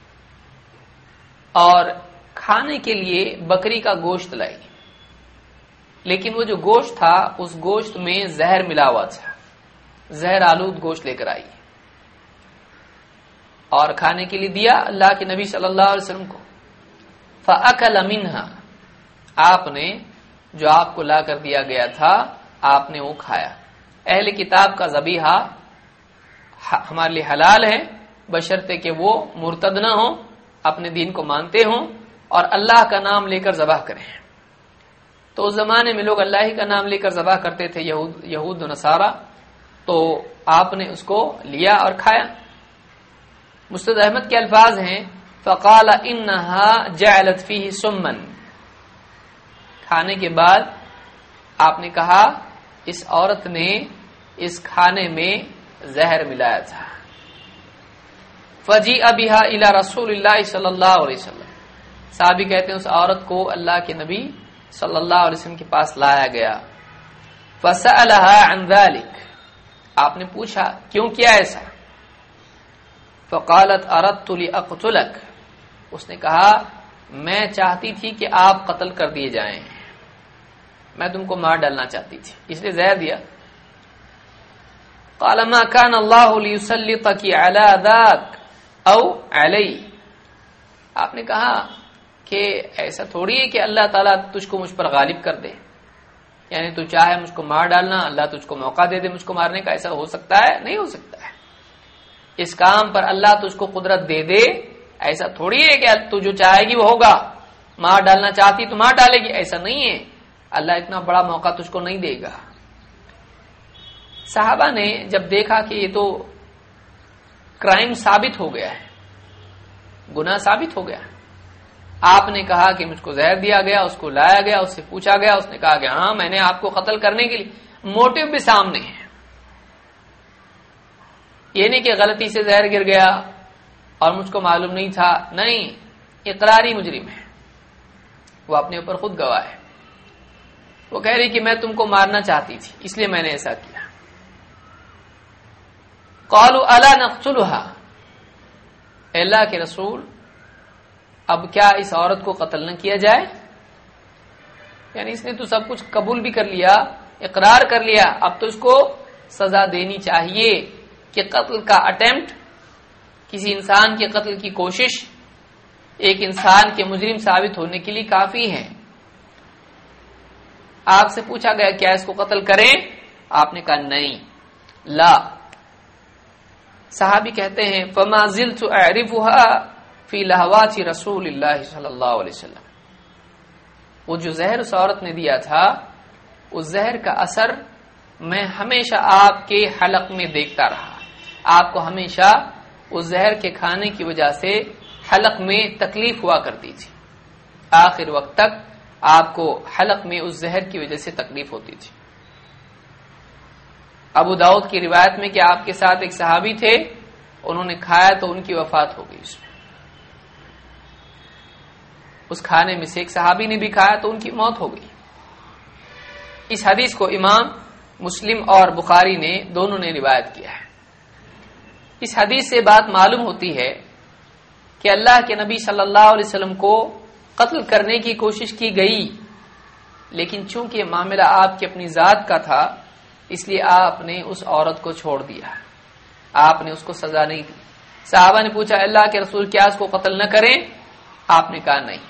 اور کھانے کے لیے بکری کا گوشت لائی، لیکن وہ جو گوشت تھا اس گوشت میں زہر ملا ہوا تھا، زہر آلود گوشت لے کر آئی اور کھانے کے لیے دیا اللہ کے نبی صلی اللہ علیہ وسلم کو۔ فَأَكَلَ مِنْهَا، آپ نے جو آپ کو لا کر دیا گیا تھا آپ نے وہ کھایا۔ اہل کتاب کا ذبیحہ ہمارے لیے حلال ہے بشرطے کہ وہ مرتد نہ ہوں، اپنے دین کو مانتے ہوں اور اللہ کا نام لے کر ذبح کریں۔ تو اس زمانے میں لوگ اللہ ہی کا نام لے کر ذبح کرتے تھے، یہود یہود و نصارہ، تو آپ نے اس کو لیا اور کھایا۔ مستد احمد کے الفاظ ہیں فقال انہا جعلت فیہ سمن، کھانے کے بعد آپ نے کہا اس عورت نے اس کھانے میں زہر ملایا تھا۔ فجیء بها الى رسول اللہ صلی اللہ علیہ وسلم، صحابی کہتے ہیں اس عورت کو اللہ کے نبی صلی اللہ علیہ وسلم کے پاس لایا گیا۔ فسألها عن ذلك، آپ نے پوچھا کیوں کیا ایسا؟ فقالت اردت لاقتلک، اس نے کہا میں چاہتی تھی کہ آپ قتل کر دیے جائیں، میں تم کو مار ڈالنا چاہتی تھی اس لیے زہر دیا۔ قال ما كان الله ليسلطك على ذاك او علی، آپ نے کہا کہ ایسا تھوڑی ہے کہ اللہ تعالیٰ تجھ کو مجھ پر غالب کر دے، یعنی تو چاہے مجھ کو مار ڈالنا، اللہ تجھ کو موقع دے دے مجھ کو مارنے کا، ایسا ہو سکتا ہے؟ نہیں ہو سکتا ہے۔ اس کام پر اللہ تجھ کو قدرت دے دے، ایسا تھوڑی ہے کہ تو جو چاہے گی وہ ہوگا، مار ڈالنا چاہتی تو مار ڈالے گی، ایسا نہیں ہے، اللہ اتنا بڑا موقع تجھ کو نہیں دے گا۔ صحابہ نے جب دیکھا کہ یہ تو کرائم ثابت ہو گیا ہے، گناہ ثابت ہو گیا، آپ نے کہا کہ مجھ کو زہر دیا گیا، اس کو لایا گیا، اس سے پوچھا گیا، اس نے کہا کہ ہاں میں نے آپ کو قتل کرنے کے لیے، موٹیو بھی سامنے ہے، یہ نہیں کہ غلطی سے زہر گر گیا اور مجھ کو معلوم نہیں تھا، نہیں، اقراری مجرم ہے، وہ اپنے اوپر خود گواہ ہے، وہ کہہ رہی کہ میں تم کو مارنا چاہتی تھی اس لیے میں نے ایسا کیا۔ قالوا الا نقتلها، اے اللہ کے رسول اب کیا اس عورت کو قتل نہ کیا جائے؟ یعنی اس نے تو سب کچھ قبول بھی کر لیا، اقرار کر لیا، اب تو اس کو سزا دینی چاہیے کہ قتل کا اٹیمپٹ، کسی انسان کے قتل کی کوشش ایک انسان کے مجرم ثابت ہونے کے لیے کافی ہے۔ آپ سے پوچھا گیا کیا اس کو قتل کریں؟ آپ نے کہا نہیں، لا۔ صحابی کہتے ہیں فما زلت اعرفها فی لہوات رسول اللہ صلی اللہ علیہ وسلم، وہ جو زہر اس عورت نے دیا تھا، اس زہر کا اثر میں ہمیشہ آپ کے حلق میں دیکھتا رہا، آپ کو ہمیشہ اس زہر کے کھانے کی وجہ سے حلق میں تکلیف ہوا کرتی تھی، آخر وقت تک آپ کو حلق میں اس زہر کی وجہ سے تکلیف ہوتی تھی۔ ابو داؤد کی روایت میں کہ آپ کے ساتھ ایک صحابی تھے، انہوں نے کھایا تو ان کی وفات ہو گئی، اس میں اس کھانے میں سے ایک صحابی نے بھی کھایا تو ان کی موت ہو گئی۔ اس حدیث کو امام مسلم اور بخاری نے دونوں نے روایت کیا ہے۔ اس حدیث سے بات معلوم ہوتی ہے کہ اللہ کے نبی صلی اللہ علیہ وسلم کو قتل کرنے کی کوشش کی گئی، لیکن چونکہ معاملہ آپ کی اپنی ذات کا تھا اس لیے آپ نے اس عورت کو چھوڑ دیا، آپ نے اس کو سزا نہیں دی۔ صحابہ نے پوچھا اللہ کے رسول کیا اس کو قتل نہ کریں؟ آپ نے کہا نہیں۔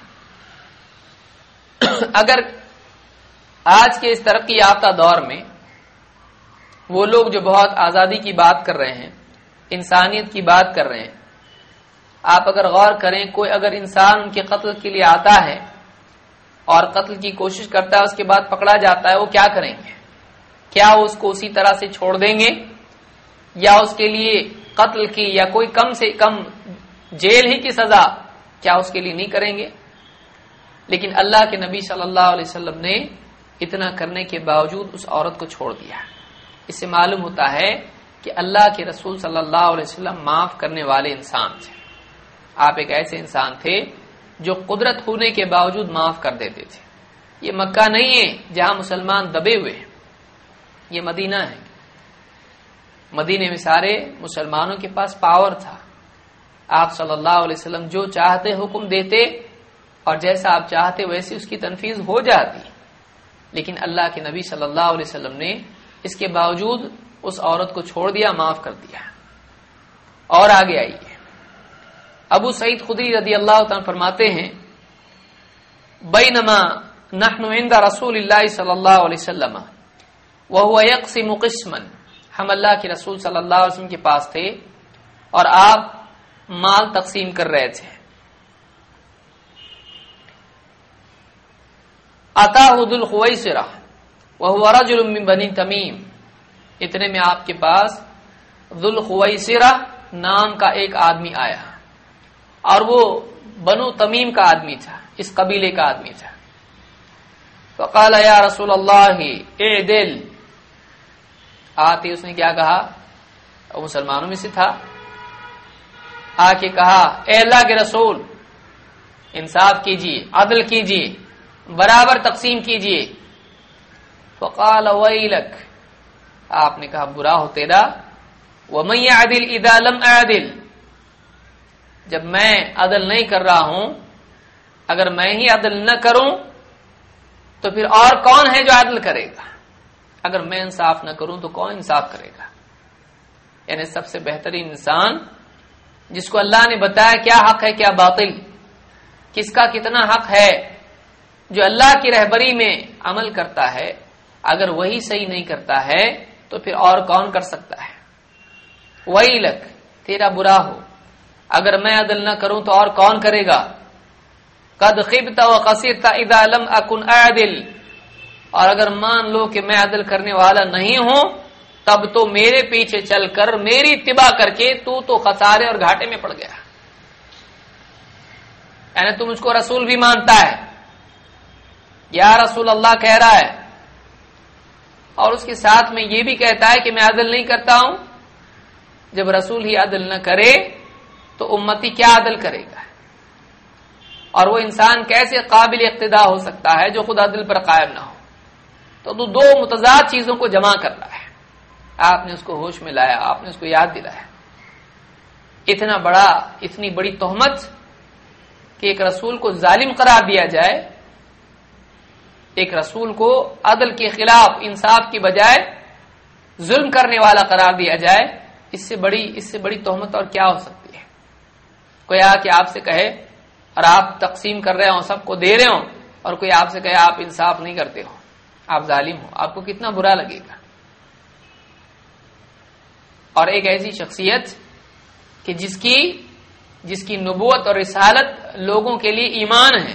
اگر آج کے اس ترقی یافتہ دور میں وہ لوگ جو بہت آزادی کی بات کر رہے ہیں، انسانیت کی بات کر رہے ہیں، آپ اگر غور کریں، کوئی اگر انسان ان کے قتل کے لیے آتا ہے اور قتل کی کوشش کرتا ہے، اس کے بعد پکڑا جاتا ہے، وہ کیا کریں گے؟ کیا وہ اس کو اسی طرح سے چھوڑ دیں گے یا اس کے لیے قتل کی یا کوئی کم سے کم جیل ہی کی سزا کیا اس کے لیے نہیں کریں گے؟ لیکن اللہ کے نبی صلی اللہ علیہ وسلم نے اتنا کرنے کے باوجود اس عورت کو چھوڑ دیا۔ اس سے معلوم ہوتا ہے کہ اللہ کے رسول صلی اللہ علیہ وسلم معاف کرنے والے انسان تھے، آپ ایک ایسے انسان تھے جو قدرت ہونے کے باوجود معاف کر دیتے تھے۔ یہ مکہ نہیں ہے جہاں مسلمان دبے ہوئے ہیں، یہ مدینہ ہے، مدینے میں سارے مسلمانوں کے پاس پاور تھا، آپ صلی اللہ علیہ وسلم جو چاہتے حکم دیتے اور جیسا آپ چاہتے ویسی اس کی تنفیذ ہو جاتی، لیکن اللہ کے نبی صلی اللہ علیہ وسلم نے اس کے باوجود اس عورت کو چھوڑ دیا، معاف کر دیا۔ اور آگے آئیے، ابو سعید خدری رضی اللہ تعالیٰ فرماتے ہیں بینما نحن عند رسول اللہ صلی اللہ علیہ وسلم وهو يقسم قسما، ہم اللہ کے رسول صلی اللہ علیہ وسلم کے پاس تھے اور آپ مال تقسیم کر رہے تھے۔ اتاه ذو الخویصرہ وهو رجل من بنی تمیم، اتنے میں آپ کے پاس ذو الخویصرہ نام کا ایک آدمی آیا اور وہ بنو تمیم کا آدمی تھا، اس قبیلے کا آدمی تھا۔ فقال یا رسول اللہ اعدل، آتے اس نے کیا کہا، وہ مسلمانوں میں سے تھا، آ کے کہا اے اللہ کے رسول انصاف کیجیے، عدل کیجیے، برابر تقسیم کیجیے۔ فقال ویلک، آپ نے کہا برا ہو تیرا، ومن یعدل اذا لم اعدل، جب میں عدل نہیں کر رہا ہوں، اگر میں ہی عدل نہ کروں تو پھر اور کون ہے جو عدل کرے گا؟ اگر میں انصاف نہ کروں تو کون انصاف کرے گا؟ یعنی سب سے بہترین انسان جس کو اللہ نے بتایا کیا حق ہے کیا باطل، کس کا کتنا حق ہے. جو اللہ کی رہبری میں عمل کرتا ہے اگر وہی صحیح نہیں کرتا ہے تو پھر اور کون کر سکتا ہے. ویلک، تیرا برا ہو، اگر میں عدل نہ کروں تو اور کون کرے گا. قد خبت وخسرت اذا لم اكن اعدل، اور اگر مان لو کہ میں عدل کرنے والا نہیں ہوں تب تو میرے پیچھے چل کر میری اتباع کر کے تو تو خسارے اور گھاٹے میں پڑ گیا. یعنی تم مجھ کو رسول بھی مانتا ہے، یا رسول اللہ کہہ رہا ہے، اور اس کے ساتھ میں یہ بھی کہتا ہے کہ میں عدل نہیں کرتا ہوں. جب رسول ہی عدل نہ کرے تو امتی کیا عدل کرے گا؟ اور وہ انسان کیسے قابل اقتداء ہو سکتا ہے جو خود عدل پر قائم نہ ہو؟ تو تو دو متضاد چیزوں کو جمع کر رہا ہے. آپ نے اس کو ہوش میں لایا، آپ نے اس کو یاد دلایا. اتنا بڑا اتنی بڑی تہمت کہ ایک رسول کو ظالم قرار دیا جائے، ایک رسول کو عدل کے خلاف انصاف کی بجائے ظلم کرنے والا قرار دیا جائے، اس سے بڑی اس سے بڑی تہمت اور کیا ہو سکتی ہے؟ کوئی آ کے آپ سے کہے اور آپ تقسیم کر رہے ہوں، سب کو دے رہے ہوں، اور کوئی آپ سے کہے آپ انصاف نہیں کرتے ہو، آپ ظالم ہو، آپ کو کتنا برا لگے گا. اور ایک ایسی شخصیت کہ جس کی جس کی نبوت اور رسالت لوگوں کے لیے ایمان ہے،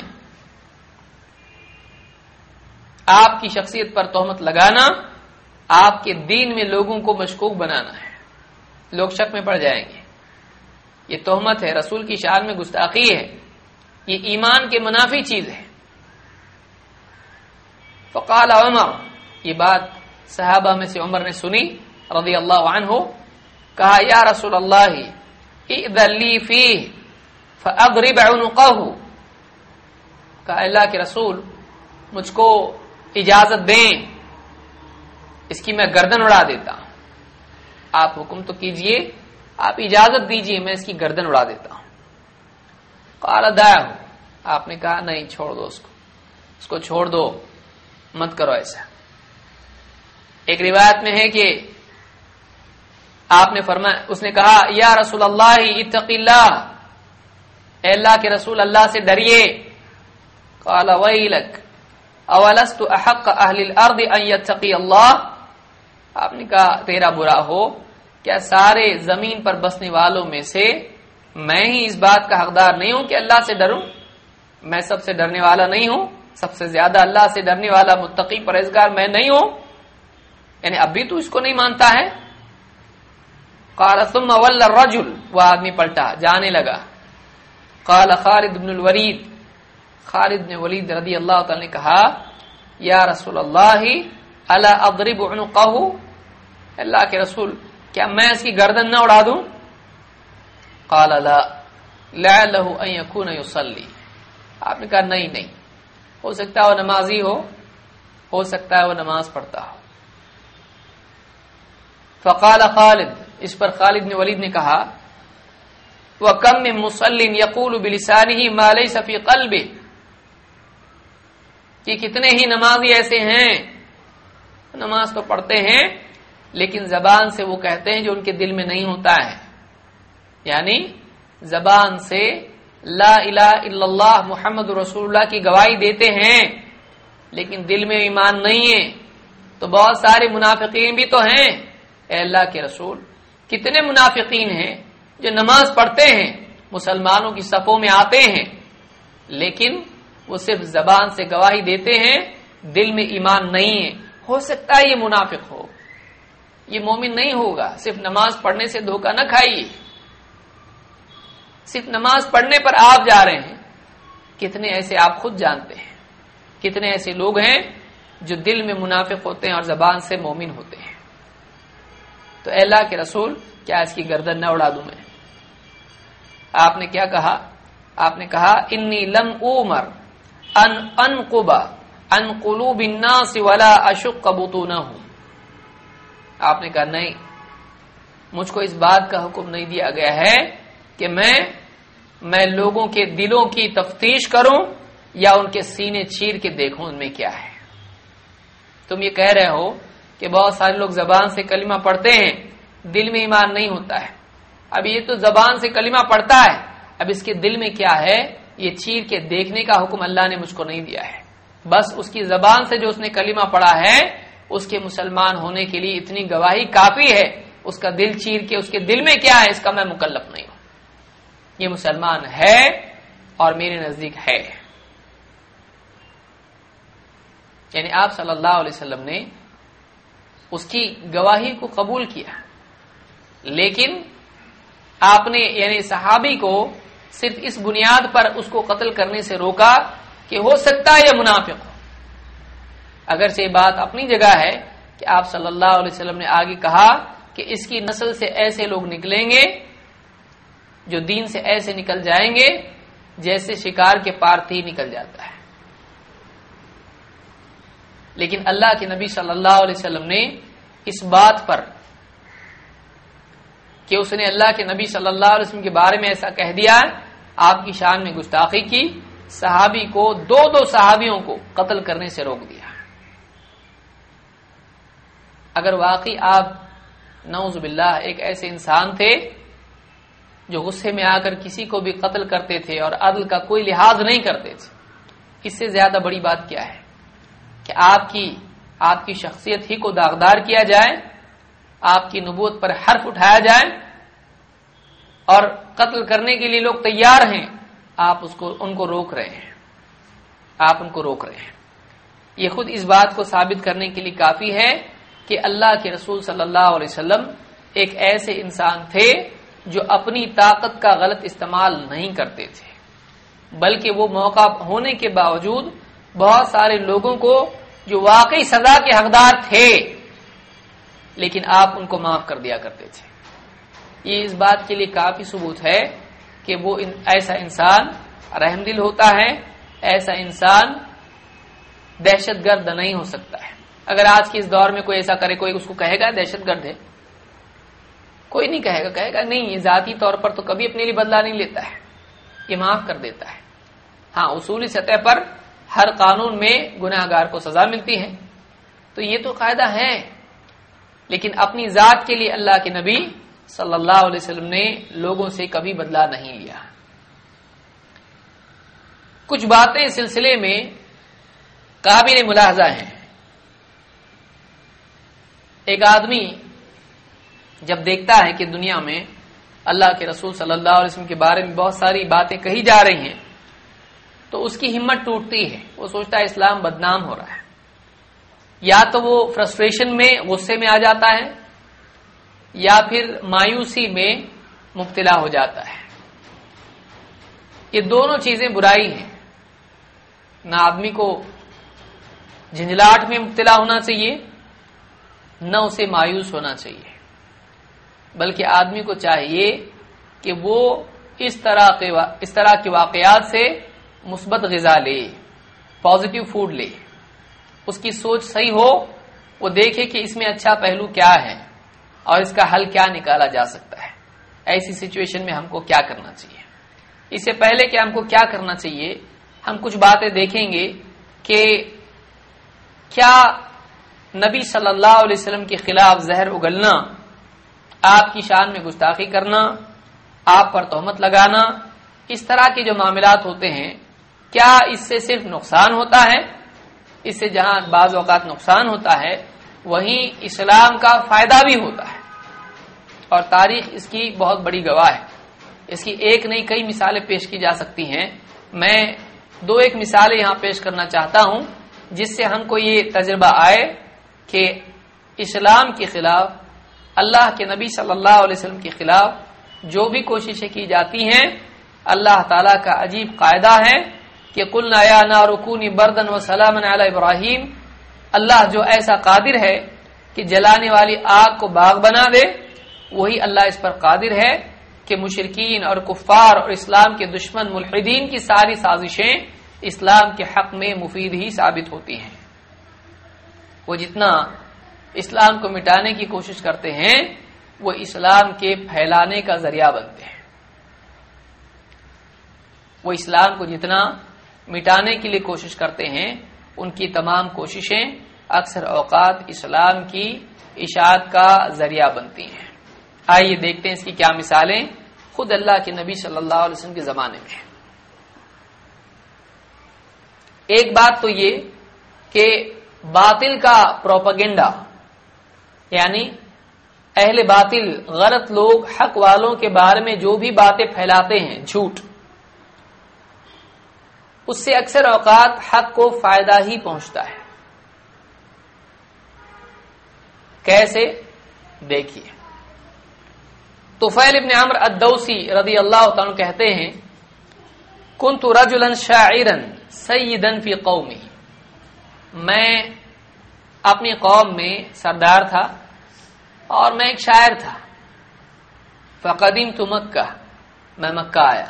آپ کی شخصیت پر تہمت لگانا آپ کے دین میں لوگوں کو مشکوک بنانا ہے. لوگ شک میں پڑ جائیں گے. یہ تہمت ہے، رسول کی شان میں گستاخی ہے، یہ ایمان کے منافی چیز ہے. فقال عمر، یہ بات صحابہ میں سے عمر نے سنی رضی اللہ عنہ، کہا یا رسول اللہ اذن لی فیہ فاضرب عنقہ، کہا اللہ کے رسول مجھ کو اجازت دیں، اس کی میں گردن اڑا دیتا ہوں. آپ حکم تو کیجئے، آپ اجازت دیجئے، میں اس کی گردن اڑا دیتا ہوں. قال دعہ، آپ نے کہا نہیں، چھوڑ دو اس کو اس کو چھوڑ دو، مت کرو ایسا. ایک روایت میں ہے کہ آپ نے فرمایا، اس نے کہا یا رسول اللہ اتق اللہ، اے اللہ کے رسول اللہ سے ڈریے. قال ویلک اولست احق اہل الارض ان یتقی اللہ، آپ نے کہا تیرا برا ہو، کیا سارے زمین پر بسنے والوں میں سے میں ہی اس بات کا حقدار نہیں ہوں کہ اللہ سے ڈروں؟ میں سب سے ڈرنے والا نہیں ہوں؟ سب سے زیادہ اللہ سے ڈرنے والا متقی پرہیزگار میں نہیں ہوں؟ یعنی اب بھی تو اس کو نہیں مانتا ہے. قال ثم ولى الرجل، وہ آدمی پلٹا جانے لگا. قال خالد بن الولید، خالد بن ولید رضی اللہ تعالی نے کہا یا رسول اللہ الا اضرب عنقہ، اللہ کے رسول کیا میں اس کی گردن نہ اڑا دوں؟ قال لا لعله ان يكون يصلي، آپ نے کہا نہیں نہیں، ہو سکتا ہے وہ نمازی ہو ہو سکتا ہے وہ نماز پڑھتا ہو. فقال خالد، اس پر خالد بن ولید نے کہا وَكَمْ مِن مُصَلٍّ يَقُولُ بِلِسَانِهِ مَا لَيْسَ فِي قَلْبِهِ، کہ کتنے ہی نمازی ایسے ہیں نماز تو پڑھتے ہیں لیکن زبان سے وہ کہتے ہیں جو ان کے دل میں نہیں ہوتا ہے. یعنی زبان سے لا الہ الا اللہ محمد رسول اللہ کی گواہی دیتے ہیں لیکن دل میں ایمان نہیں ہے. تو بہت سارے منافقین بھی تو ہیں. اے اللہ کے رسول کتنے منافقین ہیں جو نماز پڑھتے ہیں، مسلمانوں کی صفوں میں آتے ہیں، لیکن وہ صرف زبان سے گواہی دیتے ہیں، دل میں ایمان نہیں ہے. ہو سکتا ہے یہ منافق ہو، یہ مومن نہیں ہوگا. صرف نماز پڑھنے سے دھوکہ نہ کھائیے. صرف نماز پڑھنے پر آپ جا رہے ہیں. کتنے ایسے آپ خود جانتے ہیں، کتنے ایسے لوگ ہیں جو دل میں منافق ہوتے ہیں اور زبان سے مومن ہوتے ہیں. تو اے اللہ کے رسول کیا اس کی گردن نہ اڑا دوں میں؟ آپ نے کیا کہا؟ آپ نے کہا انی لم اومر ان انقب عن قلوب الناس ولا اشق بطونهم. آپ نے کہا نہیں، مجھ کو اس بات کا حکم نہیں دیا گیا ہے کہ میں میں لوگوں کے دلوں کی تفتیش کروں یا ان کے سینے چیر کے دیکھوں ان میں کیا ہے. تم یہ کہہ رہے ہو کہ بہت سارے لوگ زبان سے کلمہ پڑھتے ہیں، دل میں ایمان نہیں ہوتا ہے. اب یہ تو زبان سے کلمہ پڑھتا ہے، اب اس کے دل میں کیا ہے یہ چیر کے دیکھنے کا حکم اللہ نے مجھ کو نہیں دیا ہے، بس اس کی زبان سے جو اس نے کلمہ پڑھا ہے اس کے مسلمان ہونے کے لیے اتنی گواہی کافی ہے، اس کا دل چیر کے اس کے دل میں کیا ہے اس کا میں مکلف نہیں ہوں، یہ مسلمان ہے اور میرے نزدیک ہے۔ یعنی آپ صلی اللہ علیہ وسلم نے اس کی گواہی کو قبول کیا، لیکن آپ نے یعنی صحابی کو صرف اس بنیاد پر اس کو قتل کرنے سے روکا کہ ہو سکتا ہے یہ منافق ہو۔ اگر سے بات اپنی جگہ ہے کہ آپ صلی اللہ علیہ وسلم نے آگے کہا کہ اس کی نسل سے ایسے لوگ نکلیں گے جو دین سے ایسے نکل جائیں گے جیسے شکار کے پارتی نکل جاتا ہے، لیکن اللہ کے نبی صلی اللہ علیہ وسلم نے اس بات پر کہ اس نے اللہ کے نبی صلی اللہ علیہ وسلم کے بارے میں ایسا کہہ دیا، آپ کی شان میں گستاخی کی، صحابی کو دو دو صحابیوں کو قتل کرنے سے روک دیا۔ اگر واقعی آپ نعوذ باللہ ایک ایسے انسان تھے جو غصے میں آ کر کسی کو بھی قتل کرتے تھے اور عدل کا کوئی لحاظ نہیں کرتے تھے، اس سے زیادہ بڑی بات کیا ہے کہ آپ کی آپ کی شخصیت ہی کو داغدار کیا جائے، آپ کی نبوت پر حرف اٹھایا جائے اور قتل کرنے کے لیے لوگ تیار ہیں، آپ اس کو ان کو روک رہے ہیں، آپ ان کو روک رہے ہیں۔ یہ خود اس بات کو ثابت کرنے کے لیے کافی ہے کہ اللہ کے رسول صلی اللہ علیہ وسلم ایک ایسے انسان تھے جو اپنی طاقت کا غلط استعمال نہیں کرتے تھے، بلکہ وہ موقع ہونے کے باوجود بہت سارے لوگوں کو جو واقعی سزا کے حقدار تھے لیکن آپ ان کو معاف کر دیا کرتے تھے۔ یہ اس بات کے لیے کافی ثبوت ہے کہ وہ ایسا انسان رحم دل ہوتا ہے، ایسا انسان دہشت گرد نہیں ہو سکتا ہے۔ اگر آج کے اس دور میں کوئی ایسا کرے، کوئی اس کو کہے گا دہشت گرد ہے؟ کوئی نہیں کہے گا، کہے گا نہیں، یہ ذاتی طور پر تو کبھی اپنے لیے بدلہ نہیں لیتا ہے، یہ معاف کر دیتا ہے۔ ہاں، اصولی سطح پر ہر قانون میں گناہ گار کو سزا ملتی ہے، تو یہ تو قاعدہ ہے، لیکن اپنی ذات کے لیے اللہ کے نبی صلی اللہ علیہ وسلم نے لوگوں سے کبھی بدلہ نہیں لیا۔ کچھ باتیں اس سلسلے میں قابل ملاحظہ ہیں۔ ایک آدمی جب دیکھتا ہے کہ دنیا میں اللہ کے رسول صلی اللہ علیہ وسلم کے بارے میں بہت ساری باتیں کہی جا رہی ہیں تو اس کی ہمت ٹوٹتی ہے، وہ سوچتا ہے اسلام بدنام ہو رہا ہے، یا تو وہ فرسٹریشن میں غصے میں آ جاتا ہے یا پھر مایوسی میں مبتلا ہو جاتا ہے۔ یہ دونوں چیزیں برائی ہیں، نہ آدمی کو جھنجھلاہٹ میں مبتلا ہونا چاہیے نہ اسے مایوس ہونا چاہیے، بلکہ آدمی کو چاہیے کہ وہ اس طرح کے اس طرح کے واقعات سے مثبت غذا لے، پازیٹیو فوڈ لے، اس کی سوچ صحیح ہو، وہ دیکھے کہ اس میں اچھا پہلو کیا ہے اور اس کا حل کیا نکالا جا سکتا ہے، ایسی سچویشن میں ہم کو کیا کرنا چاہیے۔ اس سے پہلے کہ ہم کو کیا کرنا چاہیے، ہم کچھ باتیں دیکھیں گے کہ کیا نبی صلی اللہ علیہ وسلم کے خلاف زہر اگلنا، آپ کی شان میں گستاخی کرنا، آپ پر تہمت لگانا، اس طرح کے جو معاملات ہوتے ہیں، کیا اس سے صرف نقصان ہوتا ہے؟ اس سے جہاں بعض اوقات نقصان ہوتا ہے وہیں اسلام کا فائدہ بھی ہوتا ہے، اور تاریخ اس کی بہت بڑی گواہ ہے۔ اس کی ایک نہیں کئی مثالیں پیش کی جا سکتی ہیں۔ میں دو ایک مثالیں یہاں پیش کرنا چاہتا ہوں جس سے ہم کو یہ تجربہ آئے کہ اسلام کے خلاف، اللہ کے نبی صلی اللہ علیہ وسلم کے خلاف جو بھی کوششیں کی جاتی ہیں، اللہ تعالیٰ کا عجیب قاعدہ ہے کہ قلنا یا نار کونی بردن و سلاما علی ابراہیم، اللہ جو ایسا قادر ہے کہ جلانے والی آگ کو باغ بنا دے، وہی اللہ اس پر قادر ہے کہ مشرکین اور کفار اور اسلام کے دشمن ملحدین کی ساری سازشیں اسلام کے حق میں مفید ہی ثابت ہوتی ہیں۔ وہ جتنا اسلام کو مٹانے کی کوشش کرتے ہیں وہ اسلام کے پھیلانے کا ذریعہ بنتے ہیں۔ وہ اسلام کو جتنا مٹانے کے لیے کوشش کرتے ہیں ان کی تمام کوششیں اکثر اوقات اسلام کی اشاعت کا ذریعہ بنتی ہیں۔ آئیے دیکھتے ہیں اس کی کیا مثالیں خود اللہ کے نبی صلی اللہ علیہ وسلم کے زمانے میں۔ ایک بات تو یہ کہ باطل کا پروپیگنڈا، یعنی اہل باطل غلط لوگ حق والوں کے بارے میں جو بھی باتیں پھیلاتے ہیں جھوٹ، اس سے اکثر اوقات حق کو فائدہ ہی پہنچتا ہے۔ کیسے؟ دیکھیے، طفیل ابن عمرو الدوسی رضی اللہ تعالیٰ عنہ کہتے ہیں کنت رجلا شاعرا سیدا فی قومی، میں اپنی قوم میں سردار تھا اور میں ایک شاعر تھا۔ فقدمت مکہ، میں مکہ آیا۔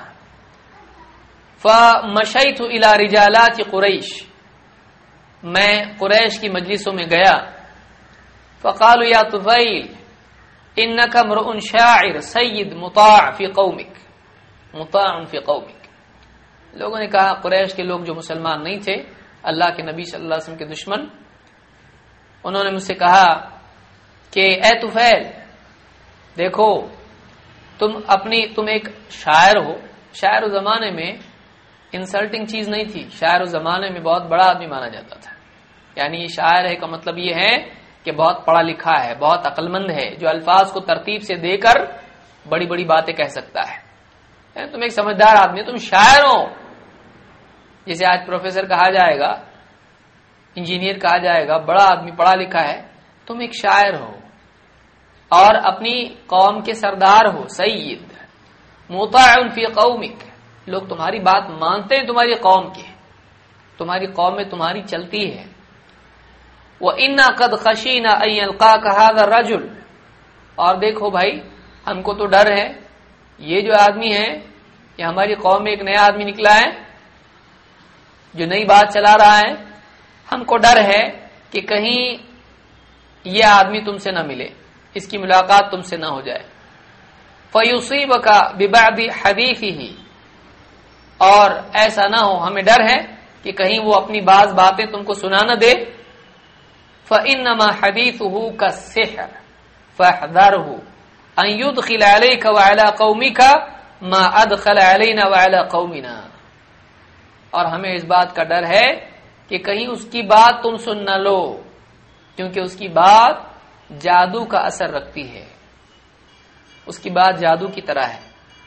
فمشیت الی رجالات قریش، میں قریش کی مجلسوں میں گیا۔ فقالوا یا طفیل انک امرؤ شاعر سید مطاع فی قومک، مطاع فی قومک۔ لوگوں نے کہا، قریش کے لوگ جو مسلمان نہیں تھے، اللہ کے نبی صلی اللہ علیہ وسلم کے دشمن، انہوں نے مجھ سے کہا کہ اے طفیل دیکھو، تم اپنی تم ایک شاعر ہو۔ شاعر و زمانے میں انسلٹنگ چیز نہیں تھی، شاعر و زمانے میں بہت بڑا آدمی مانا جاتا تھا۔ یعنی یہ شاعر ہے کا مطلب یہ ہے کہ بہت پڑھا لکھا ہے، بہت عقل مند ہے، جو الفاظ کو ترتیب سے دے کر بڑی بڑی باتیں کہہ سکتا ہے۔ یعنی تم ایک سمجھدار آدمی ہو، تم شاعر ہو۔ جسے آج پروفیسر کہا جائے گا، انجینئر کہا جائے گا، بڑا آدمی پڑھا لکھا ہے، تم ایک شاعر ہو اور اپنی قوم کے سردار ہو، سید مطاع فی قومک، لوگ تمہاری بات مانتے ہیں، تمہاری قوم کے، تمہاری قوم میں تمہاری چلتی ہے۔ وَإِنَّا قَدْ خَشِينَا أَن يَلْقَاكَ هَذَا الرَّجُلُ، اور دیکھو بھائی، ہم کو تو ڈر ہے، یہ جو آدمی ہے، یہ ہماری قوم میں ایک نیا آدمی نکلا ہے جو نئی بات چلا رہا ہے، ہم کو ڈر ہے کہ کہیں یہ آدمی تم سے نہ ملے، اس کی ملاقات تم سے نہ ہو جائے۔ فَيُصِيبَكَ بِبَعْضِ حَدِيثِهِ، اور ایسا نہ ہو، ہمیں ڈر ہے کہ کہیں وہ اپنی بعض باتیں تم کو سنا نہ دے۔ فَإِنَّمَا حَدِيثُهُ كَالسِّحْرِ فَاحْذَرْهُ أَن يُدْخِلَ عَلَيْكَ وَعَلَى قَوْمِكَ مَا أَدْخَلَ عَلَيْنَا وَعَلَى قَوْمِنَا، اور ہمیں اس بات کا ڈر ہے کہ کہیں اس کی بات تم سن نہ لو، کیونکہ اس کی بات جادو کا اثر رکھتی ہے، اس کی بات جادو کی طرح ہے،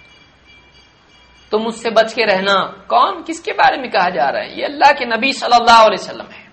تم اس سے بچ کے رہنا۔ کون، کس کے بارے میں کہا جا رہا ہے؟ یہ اللہ کے نبی صلی اللہ علیہ وسلم ہے۔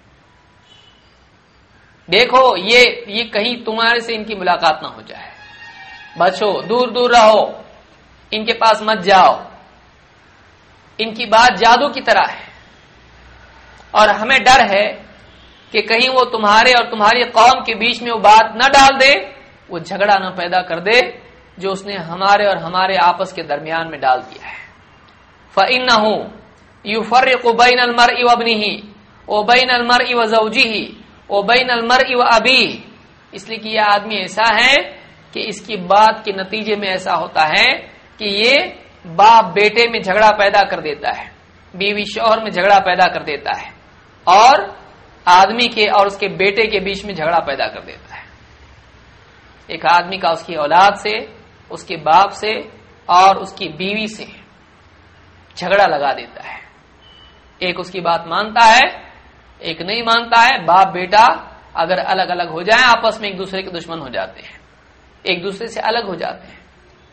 دیکھو، یہ یہ کہیں تمہارے سے ان کی ملاقات نہ ہو جائے، بچو، دور دور رہو، ان کے پاس مت جاؤ، ان کی بات جادو کی طرح ہے، اور ہمیں ڈر ہے کہ کہیں وہ تمہارے اور تمہاری قوم کے بیچ میں وہ بات نہ ڈال دے، وہ جھگڑا نہ پیدا کر دے جو اس نے ہمارے اور ہمارے آپس کے درمیان میں ڈال دیا ہے۔ فَإِنَّهُ يُفَرِّقُ بَيْنَ الْمَرْءِ وَابْنِهِ وَبَيْنَ الْمَرْءِ وَزَوْجِهِ وَبَيْنَ الْمَرْءِ وَأَبِيهِ، اس لیے کہ یہ آدمی ایسا ہے کہ اس کی بات کے نتیجے میں ایسا ہوتا ہے کہ یہ باپ بیٹے میں جھگڑا پیدا کر دیتا ہے، بیوی شوہر میں جھگڑا پیدا کر دیتا ہے، اور آدمی کے اور اس کے بیٹے کے بیچ میں جھگڑا پیدا کر دیتا ہے۔ ایک آدمی کا اس کی اولاد سے، اس کے باپ سے اور اس کی بیوی سے جھگڑا لگا دیتا ہے۔ ایک اس کی بات مانتا ہے، ایک نہیں مانتا ہے۔ باپ بیٹا اگر الگ الگ ہو جائیں، آپس میں ایک دوسرے کے دشمن ہو جاتے ہیں، ایک دوسرے سے الگ ہو جاتے ہیں۔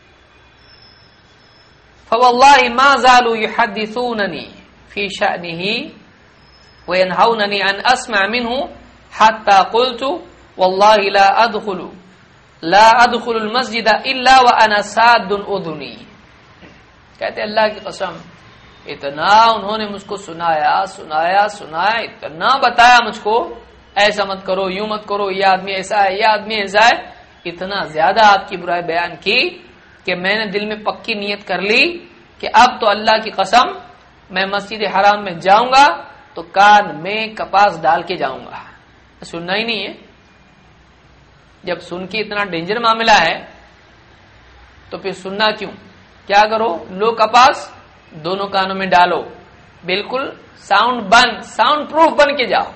فواللہ ما زالوا يحدثونني في شأنه وينهونني ان اسمع منه حتى قلت والله لا ادخل لا ادخل المسجد الا وانا ساد اذني، کہتے اللہ کی قسم، اتنا انہوں نے مجھ کو سنایا سنایا سنایا اتنا بتایا مجھ کو، ایسا مت کرو، یوں مت کرو، یہ آدمی ایسا ہے، یہ آدمی ایسا ہے، اتنا زیادہ آپ کی برائی بیان کی کہ میں نے دل میں پکی نیت کر لی کہ اب تو اللہ کی قسم میں مسجد حرام میں جاؤں گا تو کان میں کپاس ڈال کے جاؤں گا، سننا ہی نہیں ہے۔ جب سن کے اتنا ڈینجر معاملہ ہے تو پھر سننا کیوں؟ کیا کرو، لو کپاس دونوں کانوں میں ڈالو، بالکل ساؤنڈ بند، ساؤنڈ پروف بن کے جاؤ،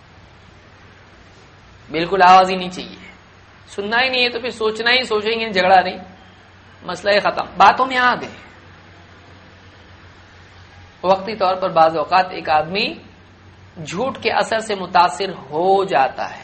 بالکل آواز ہی نہیں چاہیے۔ سننا ہی نہیں ہے تو پھر سوچنا ہی، سوچیں گے جھگڑا نہیں، مسئلہ ختم، باتوں میں آ گئے۔ وقتی طور پر بعض اوقات ایک آدمی جھوٹ کے اثر سے متاثر ہو جاتا ہے،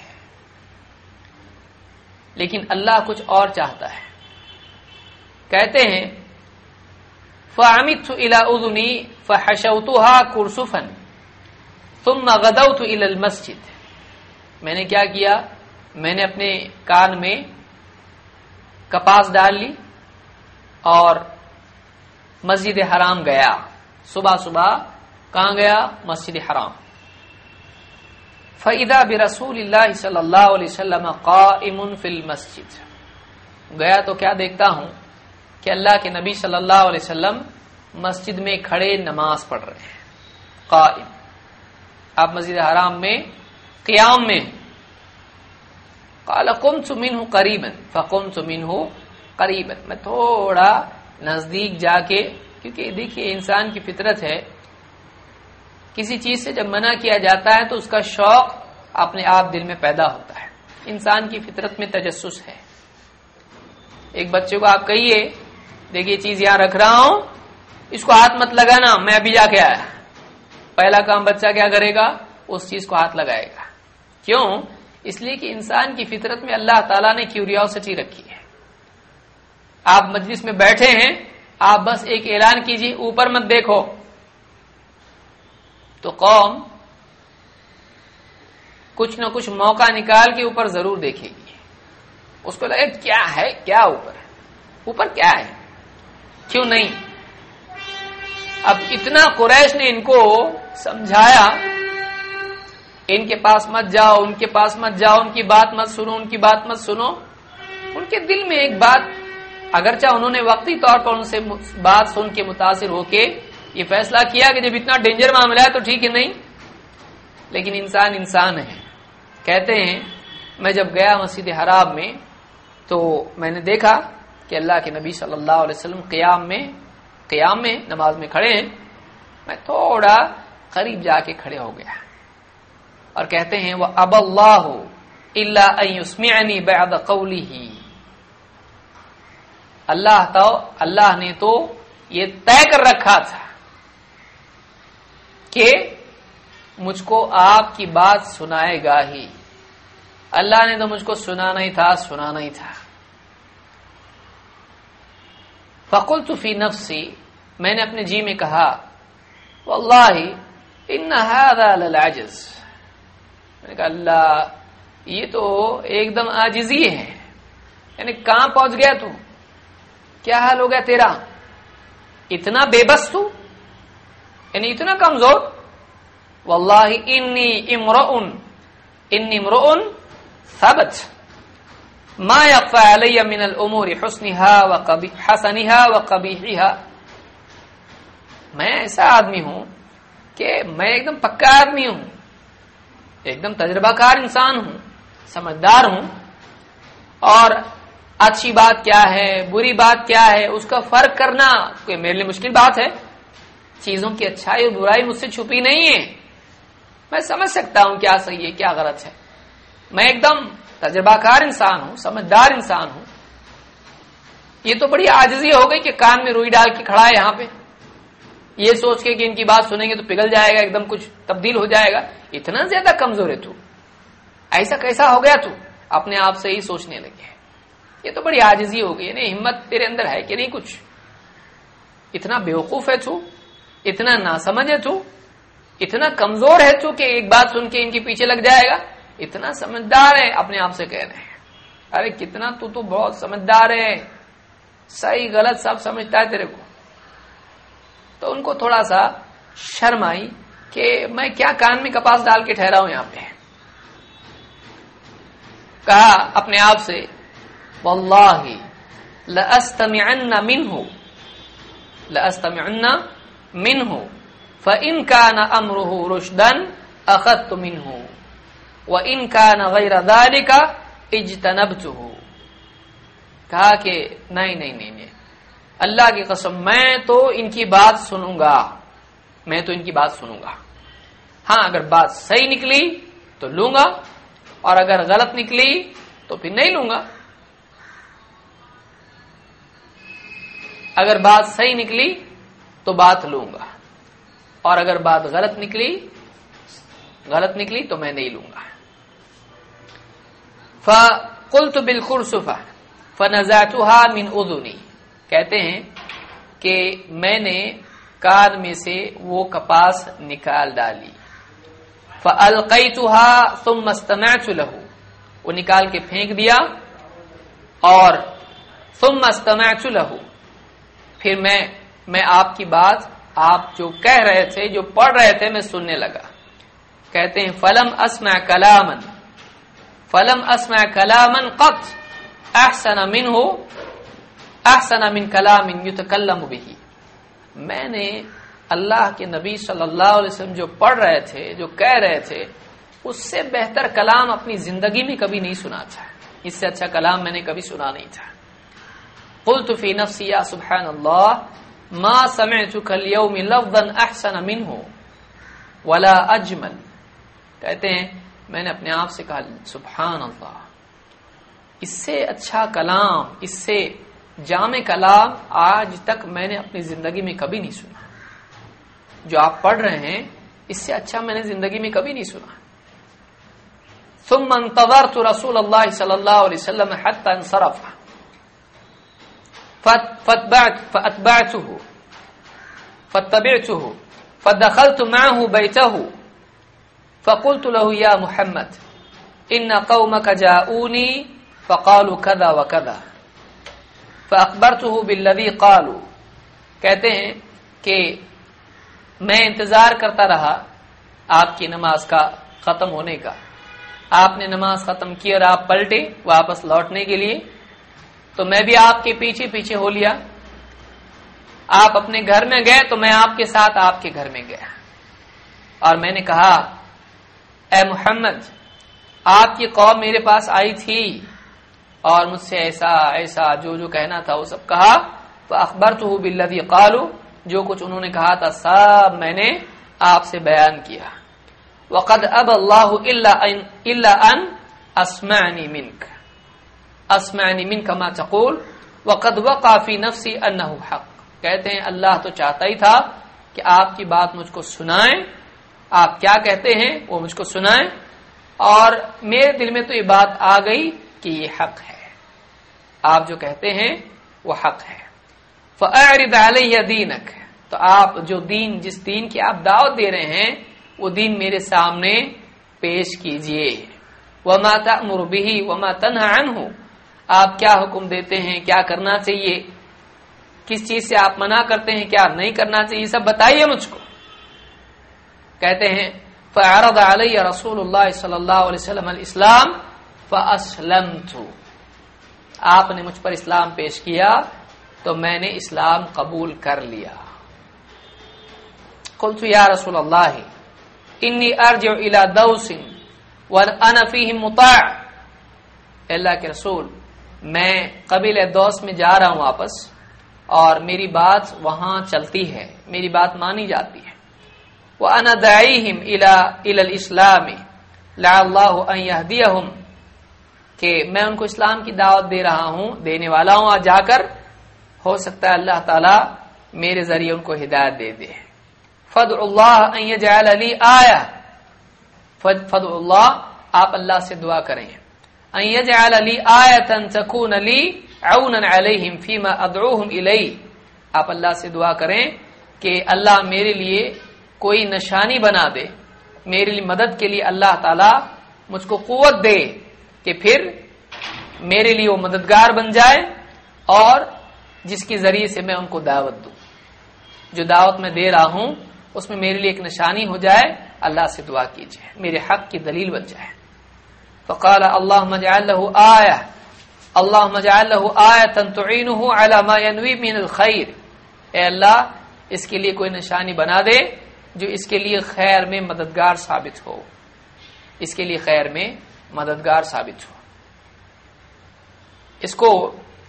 لیکن اللہ کچھ اور چاہتا ہے. کہتے ہیں فَعَمِدْتُ إِلَىٰ أُذُنِي فَحَشَوْتُهَا كُرْسُفًا ثُمَّ غَدَوْتُ إِلَى الْمَسْجِدِ. میں نے کیا کیا، میں نے اپنے کان میں کپاس ڈال لی اور مسجد حرام گیا. صبح صبح کہاں گیا؟ مسجد حرام. فَإِذَا بِرَسُولِ اللَّهِ صلی اللہ علیہ وسلم قَائِمٌ فِي الْمَسْجِدِ. گیا تو کیا دیکھتا ہوں کہ اللہ کے نبی صلی اللہ علیہ وسلم مسجد میں کھڑے نماز پڑھ رہے ہیں. قائم، آپ مسجد حرام میں قیام میں. قال قمت منه قریبا فقمت منه قریبا. میں تھوڑا نزدیک جا کے، کیونکہ دیکھیے انسان کی فطرت ہے، کسی چیز سے جب منع کیا جاتا ہے تو اس کا شوق اپنے آپ دل میں پیدا ہوتا ہے. انسان کی فطرت میں تجسس ہے. ایک بچے کو آپ کہیے دیکھیے چیز یہاں رکھ رہا ہوں، اس کو ہاتھ مت لگانا، میں ابھی جا کے آیا. پہلا کام بچہ کیا کرے گا؟ اس چیز کو ہاتھ لگائے گا. کیوں؟ اس لیے کہ انسان کی فطرت میں اللہ تعالیٰ نے کیوریوسٹی رکھی ہے. آپ مجلس میں بیٹھے ہیں، آپ بس ایک اعلان کیجیے اوپر مت دیکھو، تو قوم کچھ نہ کچھ موقع نکال کے اوپر ضرور دیکھے گی. اس کو لگے کیا ہے، کیا اوپر ہے، اوپر کیا ہے، کیوں نہیں. اب اتنا قریش نے ان کو سمجھایا، ان کے پاس مت جاؤ، ان کے پاس مت جاؤ، ان کی بات مت سنو، ان کی بات مت سنو. ان کے دل میں ایک بات، اگرچہ انہوں نے وقتی طور پر ان سے بات سن کے متاثر ہو کے یہ فیصلہ کیا کہ جب اتنا ڈینجر معاملہ ہے تو ٹھیک ہے نہیں، لیکن انسان انسان ہے. کہتے ہیں میں جب گیا مسجد حرام میں تو میں نے دیکھا کہ اللہ کے نبی صلی اللہ علیہ وسلم قیام میں قیام میں نماز میں کھڑے ہیں. میں تھوڑا قریب جا کے کھڑے ہو گیا اور کہتے ہیں وہ اب اللہ الا ان یسمعنی بعد قولہ. اللہ تو اللہ نے تو یہ طے کر رکھا تھا کہ مجھ کو آپ کی بات سنائے گا ہی. اللہ نے تو مجھ کو سنانا ہی تھا، سنانا ہی تھا. فقلت فی نفسی، میں نے اپنے جی میں کہا واللہ ان هذا للعجز. میں نے کہا اللہ یہ تو ایک دم عاجزی ہے. یعنی کہاں پہنچ گیا تو، کیا حال ہو گیا تیرا، اتنا بے بس تو، یعنی اتنا کمزور. واللہ انی امرؤ انی امرؤ ثبت ما يخفى علی من الامور حسنها وحسنها وقبیحها. میں ایسا آدمی ہوں کہ میں ایک دم پکا آدمی ہوں، ایک دم تجربہ کار انسان ہوں، سمجھدار ہوں، اور اچھی بات کیا ہے بری بات کیا ہے اس کا فرق کرنا کوئی میرے لیے مشکل بات ہے. چیزوں کی اچھائی اور برائی مجھ سے چھپی نہیں ہے، میں سمجھ سکتا ہوں کیا صحیح ہے کیا غلط ہے. میں ایک دم تجربہ کار انسان ہوں، سمجھدار انسان ہوں. یہ تو بڑی عاجزی ہو گئی کہ کان میں روئی ڈال کے کھڑا ہے یہاں پہ، یہ سوچ کے کہ ان کی بات سنیں گے تو پگھل جائے گا، ایک دم کچھ تبدیل ہو جائے گا. اتنا زیادہ کمزور ہے تو، ایسا کیسا ہو گیا تو، اپنے آپ سے ہی سوچنے لگے. یہ تو بڑی عاجزی ہو گئی. نہیں ہمت تیرے اندر ہے کہ نہیں کچھ، اتنا بیوقوف ہے تو، اتنا ناسمجھ ہے تو، اتنا کمزور ہے تو کہ ایک بات سن کے ان کے پیچھے لگ جائے گا. اتنا سمجھدار ہے، اپنے آپ سے کہہ رہے ہیں ارے کتنا تو تو بہت سمجھدار ہے، صحیح غلط سب سمجھتا ہے تیرے کو. تو ان کو تھوڑا سا شرم آئی کہ میں کیا کان میں کپاس ڈال کے ٹھہرا ہوں یہاں پہ. کہا اپنے آپ سے واللہ لأستمعن منہ لأستمعن منہ فإن كان امرہ رشدا اخذت منہ وإن كان غیر ذلك اجتنبتہ. کہا کہ نہیں نہیں نہیں نہیں اللہ کی قسم میں تو ان کی بات سنوں گا، میں تو ان کی بات سنوں گا. ہاں اگر بات صحیح نکلی تو لوں گا، اور اگر غلط نکلی تو پھر نہیں لوں گا. اگر بات صحیح نکلی تو بات لوں گا، اور اگر بات غلط نکلی غلط نکلی تو میں نہیں لوں گا. فقلت بالخرصفہ فنزعتها من اذنی، کہتے ہیں کہ میں نے کان میں سے وہ کپاس نکال ڈالی. فالقیتها ثم استمعت له، وہ نکال کے پھینک دیا، اور ثم استمعت له، پھر میں میں آپ کی بات، آپ جو کہہ رہے تھے، جو پڑھ رہے تھے، میں سننے لگا. کہتے ہیں فلم اسمع کلاما فلم اسمع کلاما قط احسن منه احسن من کلام یتکلم به، میں نے اللہ کے نبی صلی اللہ علیہ وسلم جو پڑھ رہے تھے، جو کہہ رہے تھے، اس سے بہتر کلام اپنی زندگی میں کبھی نہیں سنا تھا. اس سے اچھا کلام میں نے کبھی سنا نہیں تھا. قلت فی نفسی یا سبحان اللہ ما سمعتک اليوم لفظا احسن منه ولا اجمل، کہتے ہیں میں نے اپنے آپ سے کہا سبحان اللہ، اس سے اچھا کلام، اس سے جامع کلام آج تک میں نے اپنی زندگی میں کبھی نہیں سنا. جو آپ پڑھ رہے ہیں اس سے اچھا میں نے زندگی میں کبھی نہیں سنا. ثم انتظرت رسول اللہ صلی اللہ علیہ وسلم حتى انصرف فاتبعته فاتبعته فدخلت معه بيته فقلت له يا محمد ان قومك جاءوني فقالوا كذا وكذا فاخبرته بالذي قالوا، کہتے ہیں کہ میں انتظار کرتا رہا آپ کی نماز کا ختم ہونے کا. آپ نے نماز ختم کی اور آپ پلٹے واپس لوٹنے کے لیے، تو میں بھی آپ کے پیچھے پیچھے ہو لیا. آپ اپنے گھر میں گئے تو میں آپ کے ساتھ آپ کے گھر میں گیا، اور میں نے کہا اے محمد، آپ کی قوم میرے پاس آئی تھی اور مجھ سے ایسا ایسا جو جو کہنا تھا وہ سب کہا. فاخبرته بالذي قالوا، جو کچھ انہوں نے کہا تھا سب میں نے آپ سے بیان کیا. وقد ابى الله الا ان الا ان اسمعني منك اسمعني منك ما تقول وقد وقع في نفسي انه حق، کہتے ہیں اللہ تو چاہتا ہی تھا کہ آپ کی بات مجھ کو سنائیں، آپ کیا کہتے ہیں وہ مجھ کو سنائیں، اور میرے دل میں تو یہ بات آ گئی کہ یہ حق ہے، آپ جو کہتے ہیں وہ حق ہے. فاعرض علی دینک، تو آپ جو دین، جس دین کی آپ دعوت دے رہے ہیں، وہ دین میرے سامنے پیش کیجئے. وما تأمر به وما تنهى عنه، آپ کیا حکم دیتے ہیں، کیا کرنا چاہیے، کس چیز سے آپ منع کرتے ہیں، کیا نہیں کرنا چاہیے، سب بتائیے مجھ کو. کہتے ہیں فعرض علی رسول اللہ صلی اللہ علیہ وسلم الاسلام فاسلمت، آپ نے مجھ پر اسلام پیش کیا تو میں نے اسلام قبول کر لیا. قلت یا رسول اللہ انی ارجع الى دوس وانا فیہم مطاع، اللہ کے رسول میں قبیلہ دوس میں جا رہا ہوں واپس، اور میری بات وہاں چلتی ہے، میری بات مانی جاتی ہے. وانا داعیہم الى الى الاسلام لعل اللہ ان یہدیہم، کہ میں ان کو اسلام کی دعوت دے رہا ہوں، دینے والا ہوں، آج جا کر ہو سکتا ہے اللہ تعالی میرے ذریعے ان کو ہدایت دے دے. فادع اللہ ان یجعل لی آیہ، فادع اللہ، آپ اللہ سے دعا کریں، ان یجعل لی آیۃ تکون لی عونا علیہم فیما ادعوہم الی، آپ اللہ سے دعا کریں کہ اللہ میرے لیے کوئی نشانی بنا دے، میرے لیے مدد کے لیے اللہ تعالی مجھ کو قوت دے کہ پھر میرے لیے وہ مددگار بن جائے، اور جس کے ذریعے سے میں ان کو دعوت دوں، جو دعوت میں دے رہا ہوں اس میں میرے لیے ایک نشانی ہو جائے. اللہ سے دعا کیجیے میرے حق کی دلیل بن جائے. فقال اللهم اجعل له آیہ اللهم اجعل له آیۃ تعینه على ما ينوي من الخير، اے اللہ اس کے لیے کوئی نشانی بنا دے جو اس کے لیے خیر میں مددگار ثابت ہو، اس کے لیے خیر میں مددگار ثابت ہو. اس کو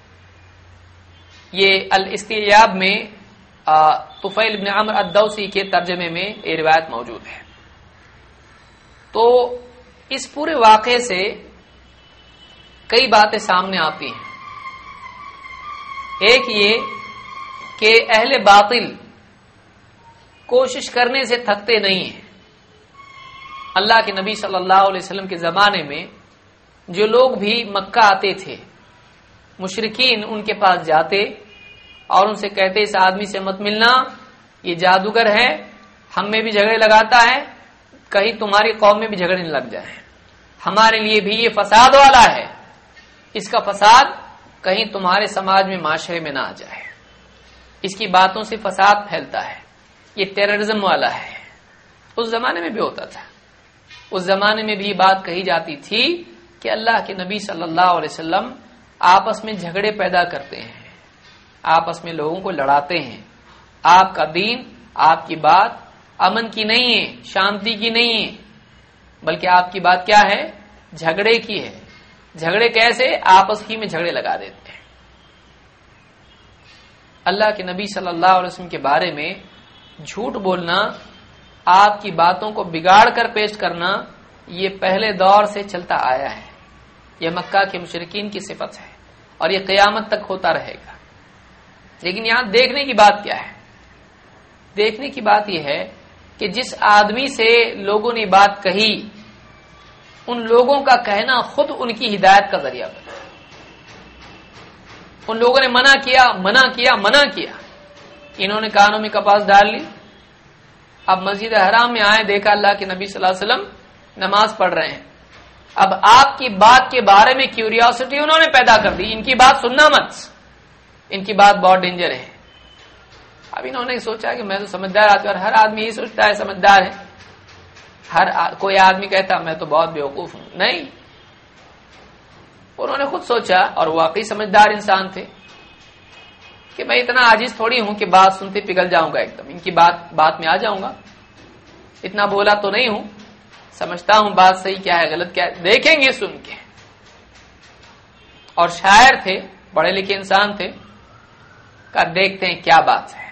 یہ الاستیاب میں طفیل بن عمرو الدوسی کے ترجمے میں یہ روایت موجود ہے. تو اس پورے واقعے سے کئی باتیں سامنے آتی ہیں. ایک یہ کہ اہل باطل کوشش کرنے سے تھکتے نہیں ہیں، اللہ کے نبی صلی اللہ علیہ وسلم کے زمانے میں جو لوگ بھی مکہ آتے تھے، مشرکین ان کے پاس جاتے اور ان سے کہتے اس آدمی سے مت ملنا، یہ جادوگر ہے، ہم میں بھی جھگڑے لگاتا ہے، کہیں تمہاری قوم میں بھی جھگڑنے لگ جائے، ہمارے لیے بھی یہ فساد والا ہے، اس کا فساد کہیں تمہارے سماج میں معاشرے میں نہ آ جائے، اس کی باتوں سے فساد پھیلتا ہے، یہ ٹیررزم والا ہے۔ اس زمانے میں بھی ہوتا تھا، اس زمانے میں بھی بات کہی جاتی تھی کہ اللہ کے نبی صلی اللہ علیہ وسلم آپس میں جھگڑے پیدا کرتے ہیں، آپس میں لوگوں کو لڑاتے ہیں، آپ کا دین، آپ کی بات امن کی نہیں ہے، شانتی کی نہیں ہے، بلکہ آپ کی بات کیا ہے؟ جھگڑے کی ہے۔ جھگڑے کیسے؟ آپس ہی میں جھگڑے لگا دیتے ہیں۔ اللہ کے نبی صلی اللہ علیہ وسلم کے بارے میں جھوٹ بولنا، آپ کی باتوں کو بگاڑ کر پیش کرنا، یہ پہلے دور سے چلتا آیا ہے، یہ مکہ کے مشرکین کی صفت ہے اور یہ قیامت تک ہوتا رہے گا۔ لیکن یہاں دیکھنے کی بات کیا ہے؟ دیکھنے کی بات یہ ہے کہ جس آدمی سے لوگوں نے بات کہی، ان لوگوں کا کہنا خود ان کی ہدایت کا ذریعہ بنا۔ ان لوگوں نے منع کیا منع کیا منع کیا، انہوں نے کانوں میں کپاس ڈال لی، اب مسجد حرام میں آئے، دیکھا اللہ کے نبی صلی اللہ علیہ وسلم نماز پڑھ رہے ہیں، اب آپ کی بات کے بارے میں کیوریوسٹی انہوں نے پیدا کر دی، ان کی بات سننا مت، ان کی بات بہت ڈینجر ہے۔ اب انہوں نے سوچا کہ میں تو سمجھدار آدمی، اور ہر آدمی یہ سوچتا ہے سمجھدار ہے، ہر آ... کوئی آدمی کہتا میں تو بہت بیوقوف ہوں، نہیں، انہوں نے خود سوچا اور واقعی سمجھدار انسان تھے کہ میں اتنا عاجز تھوڑی ہوں کہ بات سنتے پگھل جاؤں گا، ایک دم ان کی بات بات میں آ جاؤں گا، اتنا بولا تو نہیں ہوں، سمجھتا ہوں بات صحیح کیا ہے غلط کیا ہے، دیکھیں گے سن کے۔ اور شاعر تھے، پڑھے لکھے انسان تھے، کہ دیکھتے ہیں کیا بات ہے۔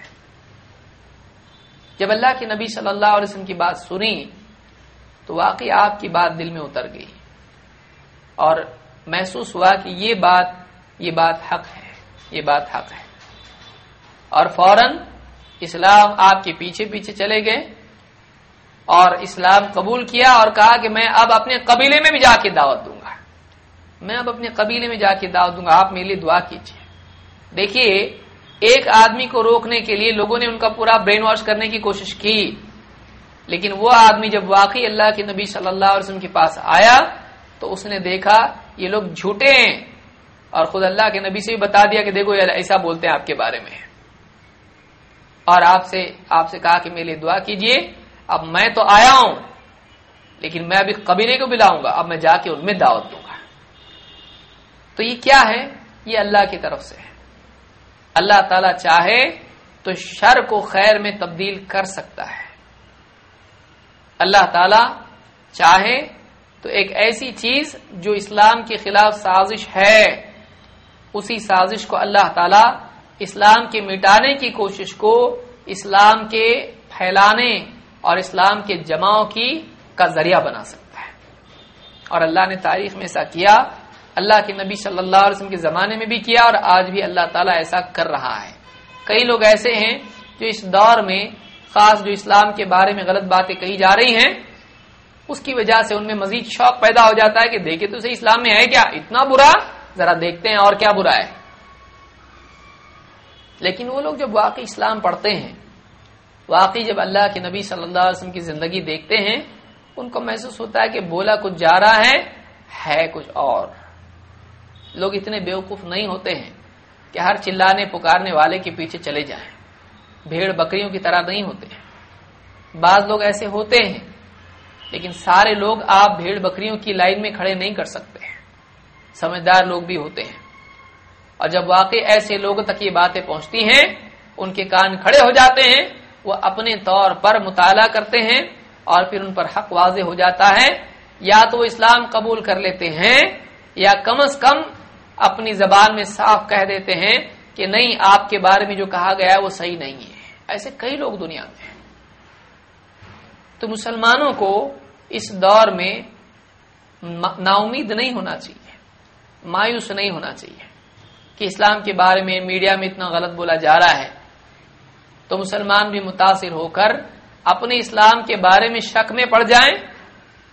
جب اللہ کے نبی صلی اللہ علیہ وسلم کی بات سنی تو واقعی آپ کی بات دل میں اتر گئی اور محسوس ہوا کہ یہ بات یہ بات حق ہے، یہ بات حق ہے، اور فوراً اسلام آپ کے پیچھے پیچھے چلے گئے اور اسلام قبول کیا اور کہا کہ میں اب اپنے قبیلے میں بھی جا کے دعوت دوں گا، میں اب اپنے قبیلے میں جا کے دعوت دوں گا، آپ میرے لیے دعا کیجیے۔ دیکھیے، ایک آدمی کو روکنے کے لیے لوگوں نے ان کا پورا برین واش کرنے کی کوشش کی، لیکن وہ آدمی جب واقعی اللہ کے نبی صلی اللہ علیہ وسلم کے پاس آیا تو اس نے دیکھا یہ لوگ جھوٹے ہیں، اور خود اللہ کے نبی سے بھی بتا دیا کہ دیکھو یار ایسا بولتے ہیں آپ کے بارے میں، اور آپ سے آپ سے کہا کہ میرے لیے دعا کیجیے، اب میں تو آیا ہوں لیکن میں ابھی قبیلے کو بلاؤں گا، اب میں جا کے ان میں دعوت دوں گا۔ تو یہ کیا ہے؟ یہ اللہ کی طرف سے ہے۔ اللہ تعالیٰ چاہے تو شر کو خیر میں تبدیل کر سکتا ہے، اللہ تعالیٰ چاہے تو ایک ایسی چیز جو اسلام کے خلاف سازش ہے، اسی سازش کو اللہ تعالیٰ اسلام کے مٹانے کی کوشش کو اسلام کے پھیلانے اور اسلام کے جماؤ کی کا ذریعہ بنا سکتا ہے، اور اللہ نے تاریخ میں ایسا کیا، اللہ کے نبی صلی اللہ علیہ وسلم کے زمانے میں بھی کیا، اور آج بھی اللہ تعالیٰ ایسا کر رہا ہے۔ کئی لوگ ایسے ہیں جو اس دور میں خاص جو اسلام کے بارے میں غلط باتیں کہی جا رہی ہیں، اس کی وجہ سے ان میں مزید شوق پیدا ہو جاتا ہے کہ دیکھیں تو صحیح اسلام میں ہے کیا اتنا برا، ذرا دیکھتے ہیں اور کیا برا ہے۔ لیکن وہ لوگ جب واقعی اسلام پڑھتے ہیں، واقعی جب اللہ کے نبی صلی اللہ علیہ وسلم کی زندگی دیکھتے ہیں، ان کو محسوس ہوتا ہے کہ بولا کچھ جا رہا ہے ہے کچھ اور۔ لوگ اتنے بیوقوف نہیں ہوتے ہیں کہ ہر چلانے پکارنے والے کے پیچھے چلے جائیں، بھیڑ بکریوں کی طرح نہیں ہوتے ہیں۔ بعض لوگ ایسے ہوتے ہیں لیکن سارے لوگ آپ بھیڑ بکریوں کی لائن میں کھڑے نہیں کر سکتے ہیں، سمجھدار لوگ بھی ہوتے ہیں، اور جب واقعی ایسے لوگوں تک یہ باتیں پہنچتی ہیں ان کے کان کھڑے ہو جاتے ہیں، وہ اپنے طور پر مطالعہ کرتے ہیں اور پھر ان پر حق واضح ہو جاتا ہے، یا تو وہ اسلام قبول کر لیتے ہیں یا کم از کم اپنی زبان میں صاف کہہ دیتے ہیں کہ نہیں، آپ کے بارے میں جو کہا گیا ہے وہ صحیح نہیں ہے۔ ایسے کئی لوگ دنیا میں ہیں۔ تو مسلمانوں کو اس دور میں نا امید نہیں ہونا چاہیے، مایوس نہیں ہونا چاہیے کہ اسلام کے بارے میں میڈیا میں اتنا غلط بولا جا رہا ہے، تو مسلمان بھی متاثر ہو کر اپنے اسلام کے بارے میں شک میں پڑ جائیں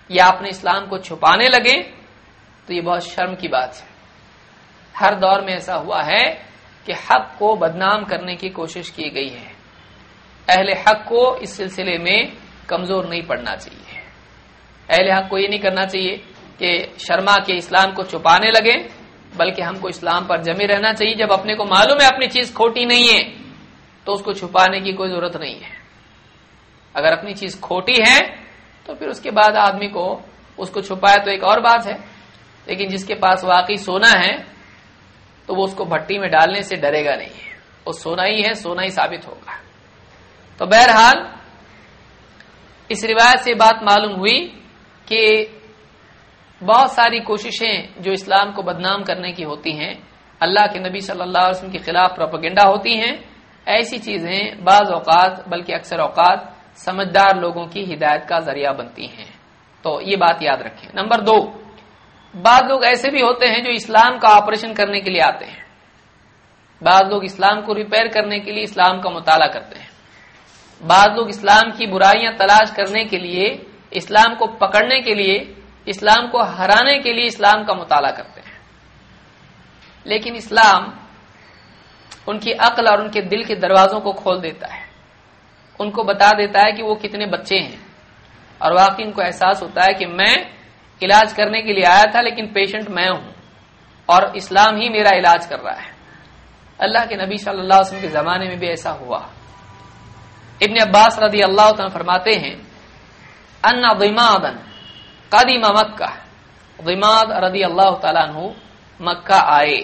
یا اپنے اسلام کو چھپانے لگے تو یہ بہت شرم کی بات ہے۔ ہر دور میں ایسا ہوا ہے کہ حق کو بدنام کرنے کی کوشش کی گئی ہے۔ اہل حق کو اس سلسلے میں کمزور نہیں پڑنا چاہیے۔ اہل حق کو یہ نہیں کرنا چاہیے کہ شرما کے اسلام کو چھپانے لگے، بلکہ ہم کو اسلام پر جمے رہنا چاہیے۔ جب اپنے کو معلوم ہے اپنی چیز کھوٹی نہیں ہے تو اس کو چھپانے کی کوئی ضرورت نہیں ہے۔ اگر اپنی چیز کھوٹی ہے تو پھر اس کے بعد آدمی کو اس کو چھپائے تو ایک اور بات ہے، لیکن جس کے پاس واقعی سونا ہے تو وہ اس کو بھٹی میں ڈالنے سے ڈرے گا نہیں ہے، وہ سونا ہی ہے، سونا ہی ثابت ہوگا۔ تو بہرحال اس روایت سے بات معلوم ہوئی کہ بہت ساری کوششیں جو اسلام کو بدنام کرنے کی ہوتی ہیں، اللہ کے نبی صلی اللہ علیہ وسلم کے خلاف پروپیگنڈا ہوتی ہیں، ایسی چیزیں بعض اوقات بلکہ اکثر اوقات سمجھدار لوگوں کی ہدایت کا ذریعہ بنتی ہیں۔ تو یہ بات یاد رکھیں۔ نمبر دو، بعض لوگ ایسے بھی ہوتے ہیں جو اسلام کا آپریشن کرنے کے لیے آتے ہیں۔ بعض لوگ اسلام کو ریپیئر کرنے کے لیے اسلام کا مطالعہ کرتے ہیں۔ بعض لوگ اسلام کی برائیاں تلاش کرنے کے لیے، اسلام کو پکڑنے کے لیے، اسلام کو ہرانے کے لیے اسلام کا مطالعہ کرتے ہیں۔ لیکن اسلام ان کی عقل اور ان کے دل کے دروازوں کو کھول دیتا ہے، ان کو بتا دیتا ہے کہ وہ کتنے بچے ہیں، اور واقعی ان کو احساس ہوتا ہے کہ میں علاج کرنے کے لیے آیا تھا لیکن پیشنٹ میں ہوں اور اسلام ہی میرا علاج کر رہا ہے۔ اللہ کے نبی صلی اللہ علیہ وسلم کے زمانے میں بھی ایسا ہوا۔ ابن عباس رضی اللہ تعالیٰ فرماتے ہیں ان ضمادا قدم مکہ، ضماد رضی اللہ تعالیٰ عنہ مکہ آئے،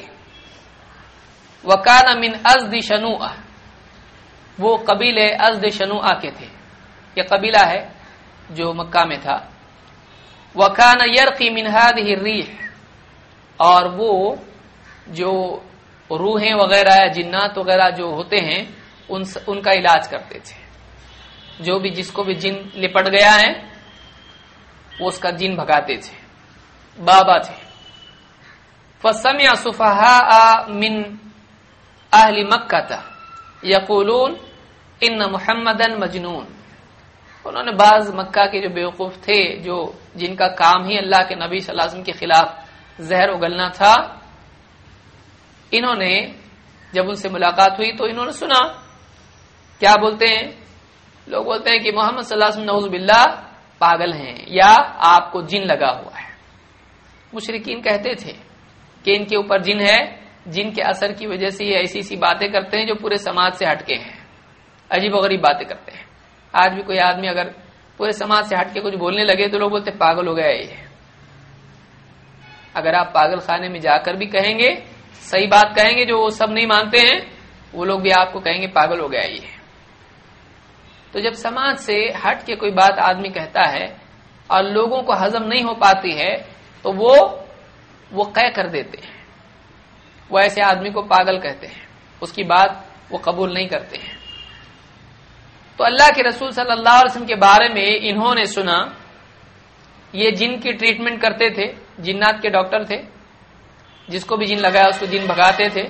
وکان من ازد شنوءہ، وہ قبیلے ازد شنوءہ کے تھے، یہ قبیلہ ہے جو مکہ میں تھا۔ وکان یرقی من هذه الريح، اور وہ جو روحیں وغیرہ یا جنات وغیرہ جو ہوتے ہیں ان ان کا علاج کرتے تھے۔ جو بھی جس کو بھی جن لپٹ گیا ہے وہ اس کا جن بھگاتے تھے، بابا تھے۔ فسمع سفهاء من اہل مکہ یقولون ان محمدا مجنون، انہوں نے بعض مکہ کے جو بیوقوف تھے، جو جن کا کام ہی اللہ کے نبی صلی اللہ علیہ وسلم کے خلاف زہر اگلنا تھا، انہوں نے جب ان سے ملاقات ہوئی تو انہوں نے سنا، کیا بولتے ہیں؟ لوگ بولتے ہیں کہ محمد صلی اللہ علیہ وسلم نعوذ باللہ پاگل ہیں یا آپ کو جن لگا ہوا ہے۔ مشرکین کہتے تھے کہ ان کے اوپر جن ہے، جن کے اثر کی وجہ سے یہ ایسی ایسی باتیں کرتے ہیں جو پورے سماج سے ہٹ کے ہیں، عجیب و غریب باتیں کرتے ہیں۔ آج بھی کوئی آدمی اگر پورے سماج سے ہٹ کے کچھ بولنے لگے تو لوگ بولتے ہیں پاگل ہو گیا یہ۔ اگر آپ پاگل خانے میں جا کر بھی کہیں گے، صحیح بات کہیں گے جو وہ سب نہیں مانتے ہیں، وہ لوگ بھی آپ کو کہیں گے پاگل ہو گیا یہ۔ تو جب سماج سے ہٹ کے کوئی بات آدمی کہتا ہے اور لوگوں کو ہضم نہیں ہو پاتی ہے تو وہ وہ قے کر دیتے ہیں، وہ ایسے آدمی کو پاگل کہتے ہیں، اس کی بات وہ قبول نہیں کرتے ہیں۔ تو اللہ کے رسول صلی اللہ علیہ وسلم کے بارے میں انہوں نے سنا، یہ جن کی ٹریٹمنٹ کرتے تھے، جنات کے ڈاکٹر تھے، جس کو بھی جن لگایا اس کو جن بھگاتے تھے۔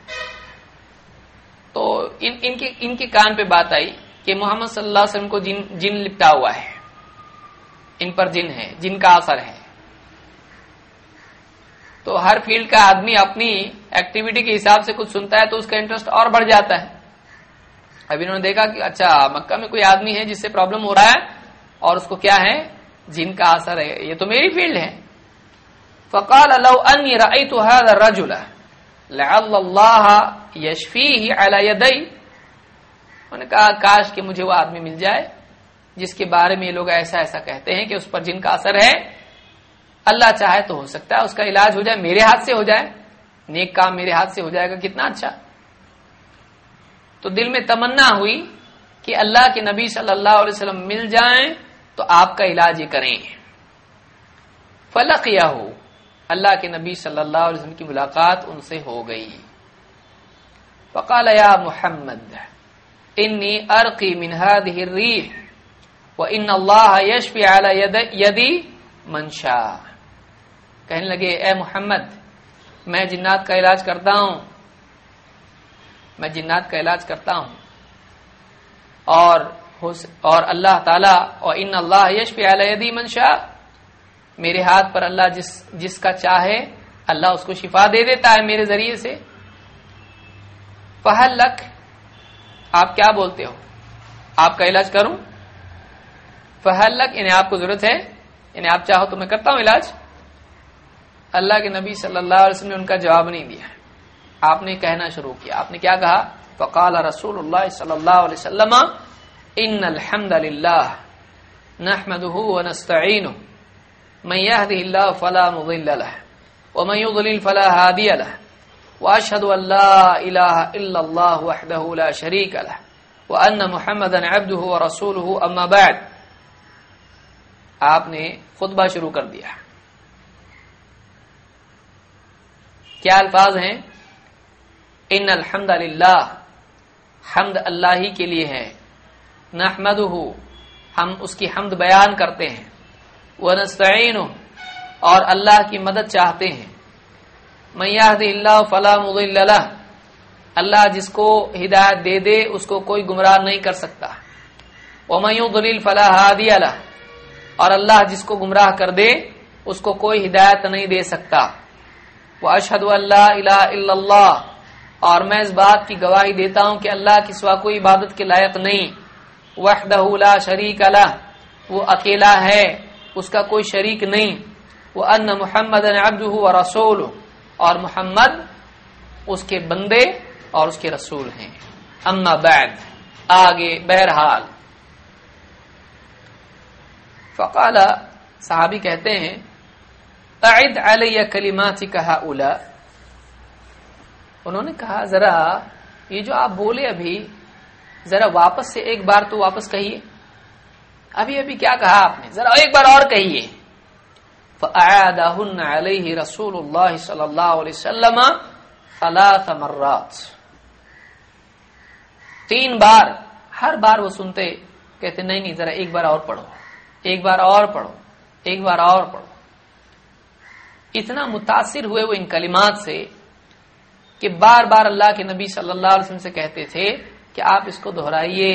تو ان ان کی ان کی کان پہ بات آئی کہ محمد صلی اللہ علیہ وسلم کو جن جن لپٹا ہوا ہے، ان پر جن ہے، جن کا اثر ہے۔ تو ہر فیلڈ کا آدمی اپنی ایکٹیویٹی کے حساب سے کچھ سنتا ہے تو اس کا انٹرسٹ اور بڑھ جاتا ہے۔ اب انہوں نے دیکھا کہ اچھا مکہ میں کوئی آدمی ہے جس سے پرابلم ہو رہا ہے اور اس کو کیا ہے، جن کا اثر ہے، یہ تو میری فیلڈ ہے۔ فقال لو انی رأیت هذا الرجل لعل اللہ یشفیہ علی یدی، انہوں نے کہا کاش کہ مجھے وہ آدمی مل جائے جس کے بارے میں یہ لوگ ایسا ایسا کہتے ہیں کہ اس پر جن کا اثر ہے، اللہ چاہے تو ہو سکتا ہے اس کا علاج ہو جائے، میرے ہاتھ سے ہو جائے، نیک کام میرے ہاتھ سے ہو جائے گا، کتنا اچھا۔ تو دل میں تمنا ہوئی کہ اللہ کے نبی صلی اللہ علیہ وسلم مل جائیں تو آپ کا علاج یہ کریں۔ فلقیہ، اللہ کے نبی صلی اللہ علیہ وسلم کی ملاقات ان سے ہو گئی۔ فقال یا محمد انی ارقی من هذه الريح وان اللہ یشفی علی یدی من شاء، کہنے لگے اے محمد میں جنات کا علاج کرتا ہوں، میں جنات کا علاج کرتا ہوں، اور اور اللہ تعالی اور ان اللہ یشفی علی یدی من شاء، میرے ہاتھ پر اللہ جس جس کا چاہے اللہ اس کو شفا دے دیتا ہے میرے ذریعے سے. فہل لک، آپ کیا بولتے ہو، آپ کا علاج کروں؟ فہل لک، انہیں آپ کو ضرورت ہے، انہیں آپ چاہو تو میں کرتا ہوں علاج. اللہ کے نبی صلی اللہ علیہ وسلم نے ان کا جواب نہیں دیا. آپ نے کہنا شروع کیا. آپ نے کیا کہا؟ فقال رسول اللہ صلی اللہ علیہ وسلم ان الحمد للہ نحمده ونستعینه من يهده الله فلا مضل له ومن يضلل فلا هادي له واشهد ان لا اله الا الله وحده لا شريك له وان محمدا عبده ورسوله اما بعد. آپ نے خطبہ شروع کر دیا. کیا الفاظ ہیں؟ ان الحمد للہ، حمد اللہ ہی کے لیے ہے. نحمدہ، ہم اس کی حمد بیان کرتے ہیں. ونستعینہ، اور اللہ کی مدد چاہتے ہیں. من یہدہ اللہ فلا مضل لہ، اللہ جس کو ہدایت دے دے اس کو کوئی گمراہ نہیں کر سکتا. ومن یضلل فلا ہادی لہ، اور اللہ جس کو گمراہ کر دے اس کو کوئی ہدایت نہیں دے سکتا. واشہد ان لا الہ الا اللہ، اور میں اس بات کی گواہی دیتا ہوں کہ اللہ کے سوا کوئی عبادت کے لائق نہیں. وحدہ لا شریک لہ، وہ اکیلا ہے، اس کا کوئی شریک نہیں. وان محمدا عبدہ ورسولہ، اور محمد اس کے بندے اور اس کے رسول ہیں. اما بعد، آگے بہرحال. فقال، صحابی کہتے ہیں اعد علی کلماتک ہؤلاء، انہوں نے کہا ذرا یہ جو آپ بولے ابھی ذرا واپس سے ایک بار تو واپس کہیے. ابھی ابھی کیا کہا آپ نے، ذرا ایک بار اور کہیے. فأعادهن علیہ رسول اللہ صلی اللہ علیہ وسلم ثلاث مرات، تین بار. ہر بار وہ سنتے کہتے نہیں نہیں ذرا ایک بار اور پڑھو، ایک بار اور پڑھو، ایک بار اور پڑھو. اتنا متاثر ہوئے وہ ان کلمات سے کہ بار بار اللہ کے نبی صلی اللہ علیہ وسلم سے کہتے تھے کہ آپ اس کو دہرائیے.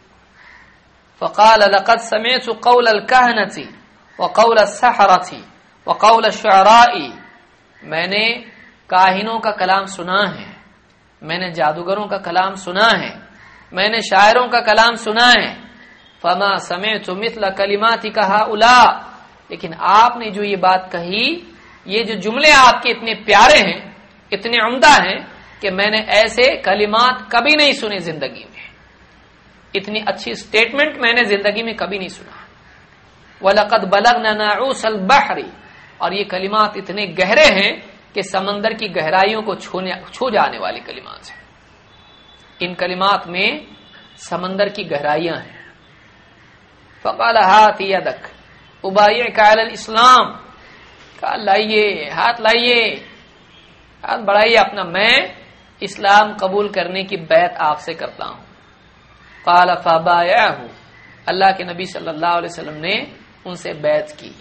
فقال لقد سمعت قول الكهنة وقول السحرة وقول الشعراء، میں نے کاہنوں کا کلام سنا ہے، میں نے جادوگروں کا کلام سنا ہے، میں نے شاعروں کا کلام سنا ہے. فما سمعت مثل کلماتک ہؤلاء، لیکن آپ نے جو یہ بات کہی، یہ جو جملے آپ کے اتنے پیارے ہیں، اتنے عمدہ ہیں کہ میں نے ایسے کلمات کبھی نہیں سنے زندگی میں. اتنی اچھی سٹیٹمنٹ میں نے زندگی میں کبھی نہیں سنا. وَلَقَدْ بَلَغْنَا نَاعُوسَ الْبَحْرِ، اور یہ کلمات اتنے گہرے ہیں کہ سمندر کی گہرائیوں کو چھو جانے والی کلمات ہیں. ان کلمات میں سمندر کی گہرائیاں ہیں. فَقَالَ هَاتِ يَدَكَ أُبَايِعْكَ عَلَى الْإِسْلَامِ، کہا لائیے، ہاتھ لائیے، ہاتھ بڑھائیے اپنا، میں اسلام قبول کرنے کی بیعت آپ سے کرتا ہوں. قال فبايعه، اللہ کے نبی صلی اللہ علیہ وسلم نے ان سے بیعت کی.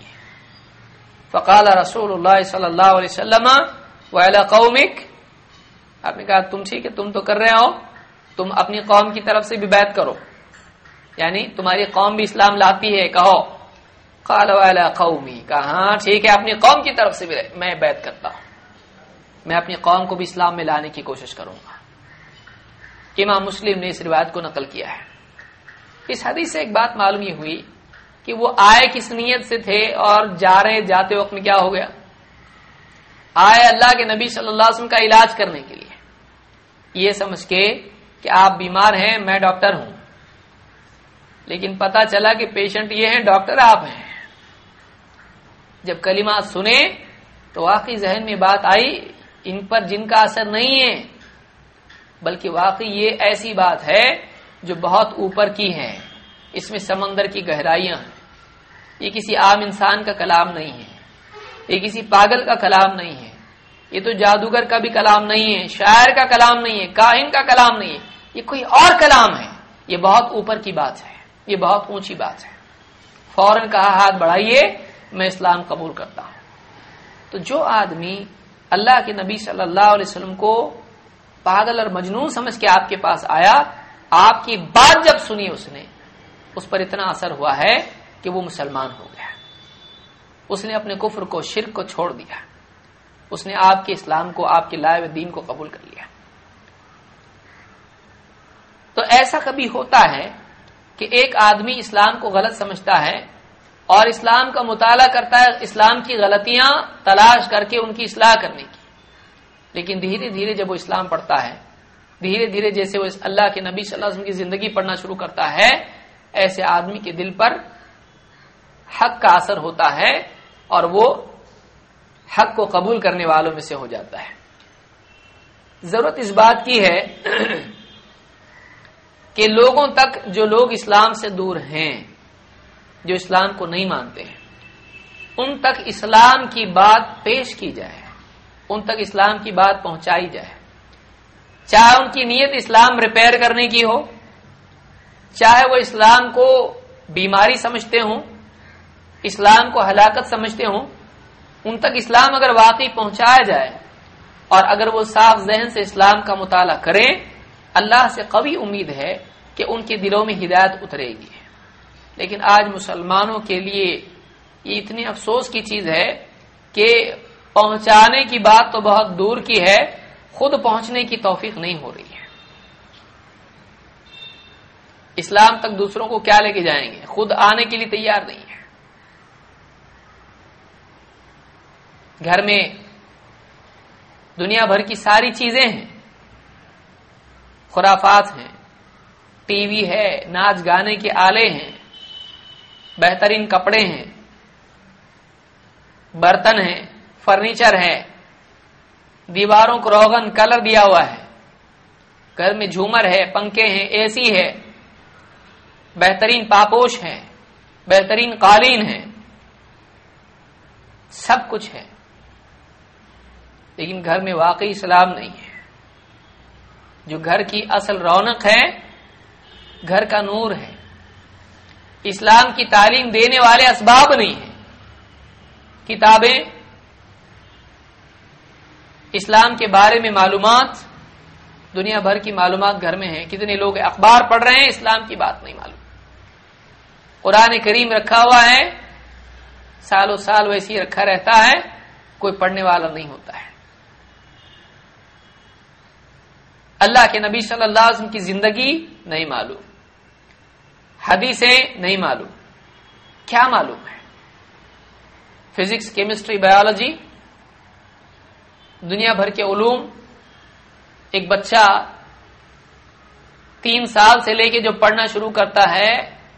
فقال رسول اللہ صلی اللہ علیہ وسلم وعلى قومك، آپ نے کہا تم ٹھیک ہے، تم تو کر رہے ہو، تم اپنی قوم کی طرف سے بھی بیعت کرو، یعنی تمہاری قوم بھی اسلام لاتی ہے، کہو. قال وعلى قومي، کہا ہاں ٹھیک ہے، اپنی قوم کی طرف سے بھی میں بیعت کرتا ہوں، میں اپنی قوم کو بھی اسلام میں لانے کی کوشش کروں گا. امام مسلم نے اس روایت کو نقل کیا ہے. اس حدیث سے ایک بات معلوم یہ ہوئی کہ وہ آئے کس نیت سے تھے اور جا رہے جاتے وقت میں کیا ہو گیا. آئے اللہ کے نبی صلی اللہ علیہ وسلم کا علاج کرنے کے لیے، یہ سمجھ کے کہ آپ بیمار ہیں، میں ڈاکٹر ہوں. لیکن پتا چلا کہ پیشنٹ یہ ہیں، ڈاکٹر آپ ہیں. جب کلمات سنے تو واقعی ذہن میں بات آئی ان پر جن کا اثر نہیں ہے، بلکہ واقعی یہ ایسی بات ہے جو بہت اوپر کی ہے، اس میں سمندر کی گہرائیاں ہیں. یہ کسی عام انسان کا کلام نہیں ہے، یہ کسی پاگل کا کلام نہیں ہے، یہ تو جادوگر کا بھی کلام نہیں ہے، شاعر کا کلام نہیں ہے، کاہن کا کلام نہیں ہے، یہ کوئی اور کلام ہے. یہ بہت اوپر کی بات ہے، یہ بہت اونچی بات ہے. فوراً کہا ہاتھ بڑھائیے، میں اسلام قبول کرتا ہوں. تو جو آدمی اللہ کے نبی صلی اللہ علیہ وسلم کو پاگل اور مجنون سمجھ کے آپ کے پاس آیا، آپ کی بات جب سنی اس نے، اس پر اتنا اثر ہوا ہے کہ وہ مسلمان ہو گیا. اس نے اپنے کفر کو، شرک کو چھوڑ دیا، اس نے آپ کے اسلام کو، آپ کے لائے ہوئے دین کو قبول کر لیا۔ تو ایسا کبھی ہوتا ہے کہ ایک آدمی اسلام کو غلط سمجھتا ہے اور اسلام کا مطالعہ کرتا ہے اسلام کی غلطیاں تلاش کر کے ان کی اصلاح کرنے کی، لیکن دھیرے دھیرے جب وہ اسلام پڑھتا ہے، دھیرے دھیرے جیسے وہ اللہ کے نبی صلی اللہ علیہ وسلم کی زندگی پڑھنا شروع کرتا ہے، ایسے آدمی کے دل پر حق کا اثر ہوتا ہے اور وہ حق کو قبول کرنے والوں میں سے ہو جاتا ہے۔ ضرورت اس بات کی ہے کہ لوگوں تک، جو لوگ اسلام سے دور ہیں، جو اسلام کو نہیں مانتے ہیں، ان تک اسلام کی بات پیش کی جائے، ان تک اسلام کی بات پہنچائی جائے، چاہے ان کی نیت اسلام ریپیئر کرنے کی ہو، چاہے وہ اسلام کو بیماری سمجھتے ہوں، اسلام کو ہلاکت سمجھتے ہوں، ان تک اسلام اگر واقعی پہنچایا جائے اور اگر وہ صاف ذہن سے اسلام کا مطالعہ کریں، اللہ سے قوی امید ہے کہ ان کے دلوں میں ہدایت اترے گی۔ لیکن آج مسلمانوں کے لیے یہ اتنی افسوس کی چیز ہے کہ پہنچانے کی بات تو بہت دور کی ہے، خود پہنچنے کی توفیق نہیں ہو رہی ہے۔ اسلام تک دوسروں کو کیا لے کے جائیں گے، خود آنے کے لیے تیار نہیں ہے۔ گھر میں دنیا بھر کی ساری چیزیں ہیں، خرافات ہیں، ٹی وی ہے، ناچ گانے کے آلے ہیں، بہترین کپڑے ہیں، برتن ہیں، فرنیچر ہے، دیواروں کو روغن کلر دیا ہوا ہے، گھر میں جھومر ہے، پنکھے ہیں، اے سی ہے، بہترین پاپوش ہے، بہترین قالین ہے، سب کچھ ہے، لیکن گھر میں واقعی اسلام نہیں ہے۔ جو گھر کی اصل رونق ہے، گھر کا نور ہے، اسلام کی تعلیم دینے والے اسباب نہیں ہیں، کتابیں، اسلام کے بارے میں معلومات، دنیا بھر کی معلومات گھر میں ہیں، کتنے لوگ اخبار پڑھ رہے ہیں، اسلام کی بات نہیں معلوم۔ قرآن کریم رکھا ہوا ہے، سالوں سال ویسے ہی رکھا رہتا ہے، کوئی پڑھنے والا نہیں ہوتا ہے۔ اللہ کے نبی صلی اللہ علیہ وسلم کی زندگی نہیں معلوم، حدیثیں نہیں معلوم، کیا معلوم ہے؟ فزکس، کیمسٹری، بایولوجی، دنیا بھر کے علوم۔ ایک بچہ تین سال سے لے کے جو پڑھنا شروع کرتا ہے،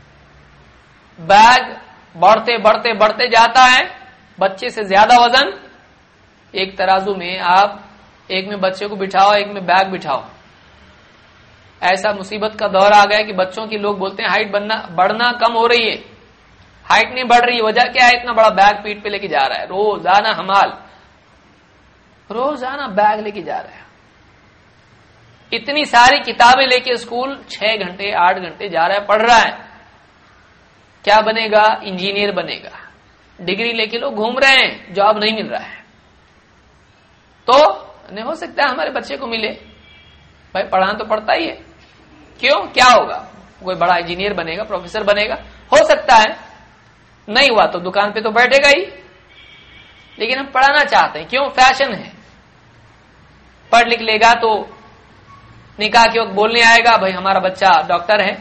بیگ بڑھتے بڑھتے بڑھتے جاتا ہے، بچے سے زیادہ وزن ایک ترازو میں آپ ایک میں بچے کو بٹھاؤ، ایک میں بیگ بٹھاؤ۔ ایسا مصیبت کا دور آ گیا کہ بچوں کی لوگ بولتے ہیں ہائٹ بننا بڑھنا کم ہو رہی ہے، ہائٹ نہیں بڑھ رہی، وجہ کیا ہے؟ اتنا بڑا بیگ پیٹ پہ لے کے جا رہا ہے، روزانہ حمال، روزانہ بیگ لے کے جا رہا ہے، اتنی ساری کتابیں لے کے اسکول چھ گھنٹے آٹھ گھنٹے جا رہا ہے، پڑھ رہا ہے، کیا بنے گا؟ انجینئر بنے گا، ڈگری لے کے لوگ گھوم رہے ہیں، جاب نہیں مل رہا ہے۔ تو نہیں ہو سکتا ہے ہمارے بچے کو ملے، بھائی پڑھانا تو پڑتا ہی ہے، کیوں؟ کیا ہوگا؟ کوئی بڑا انجینئر بنے گا، پروفیسر بنے گا، ہو سکتا ہے، نہیں ہوا تو دکان پہ تو بیٹھے گا ہی، لیکن ہم پڑھانا چاہتے ہیں، کیوں؟ فیشن ہے، پڑھ لکھ لے گا تو نکاح کے وقت بولنے آئے گا بھائی ہمارا بچہ ڈاکٹر ہے،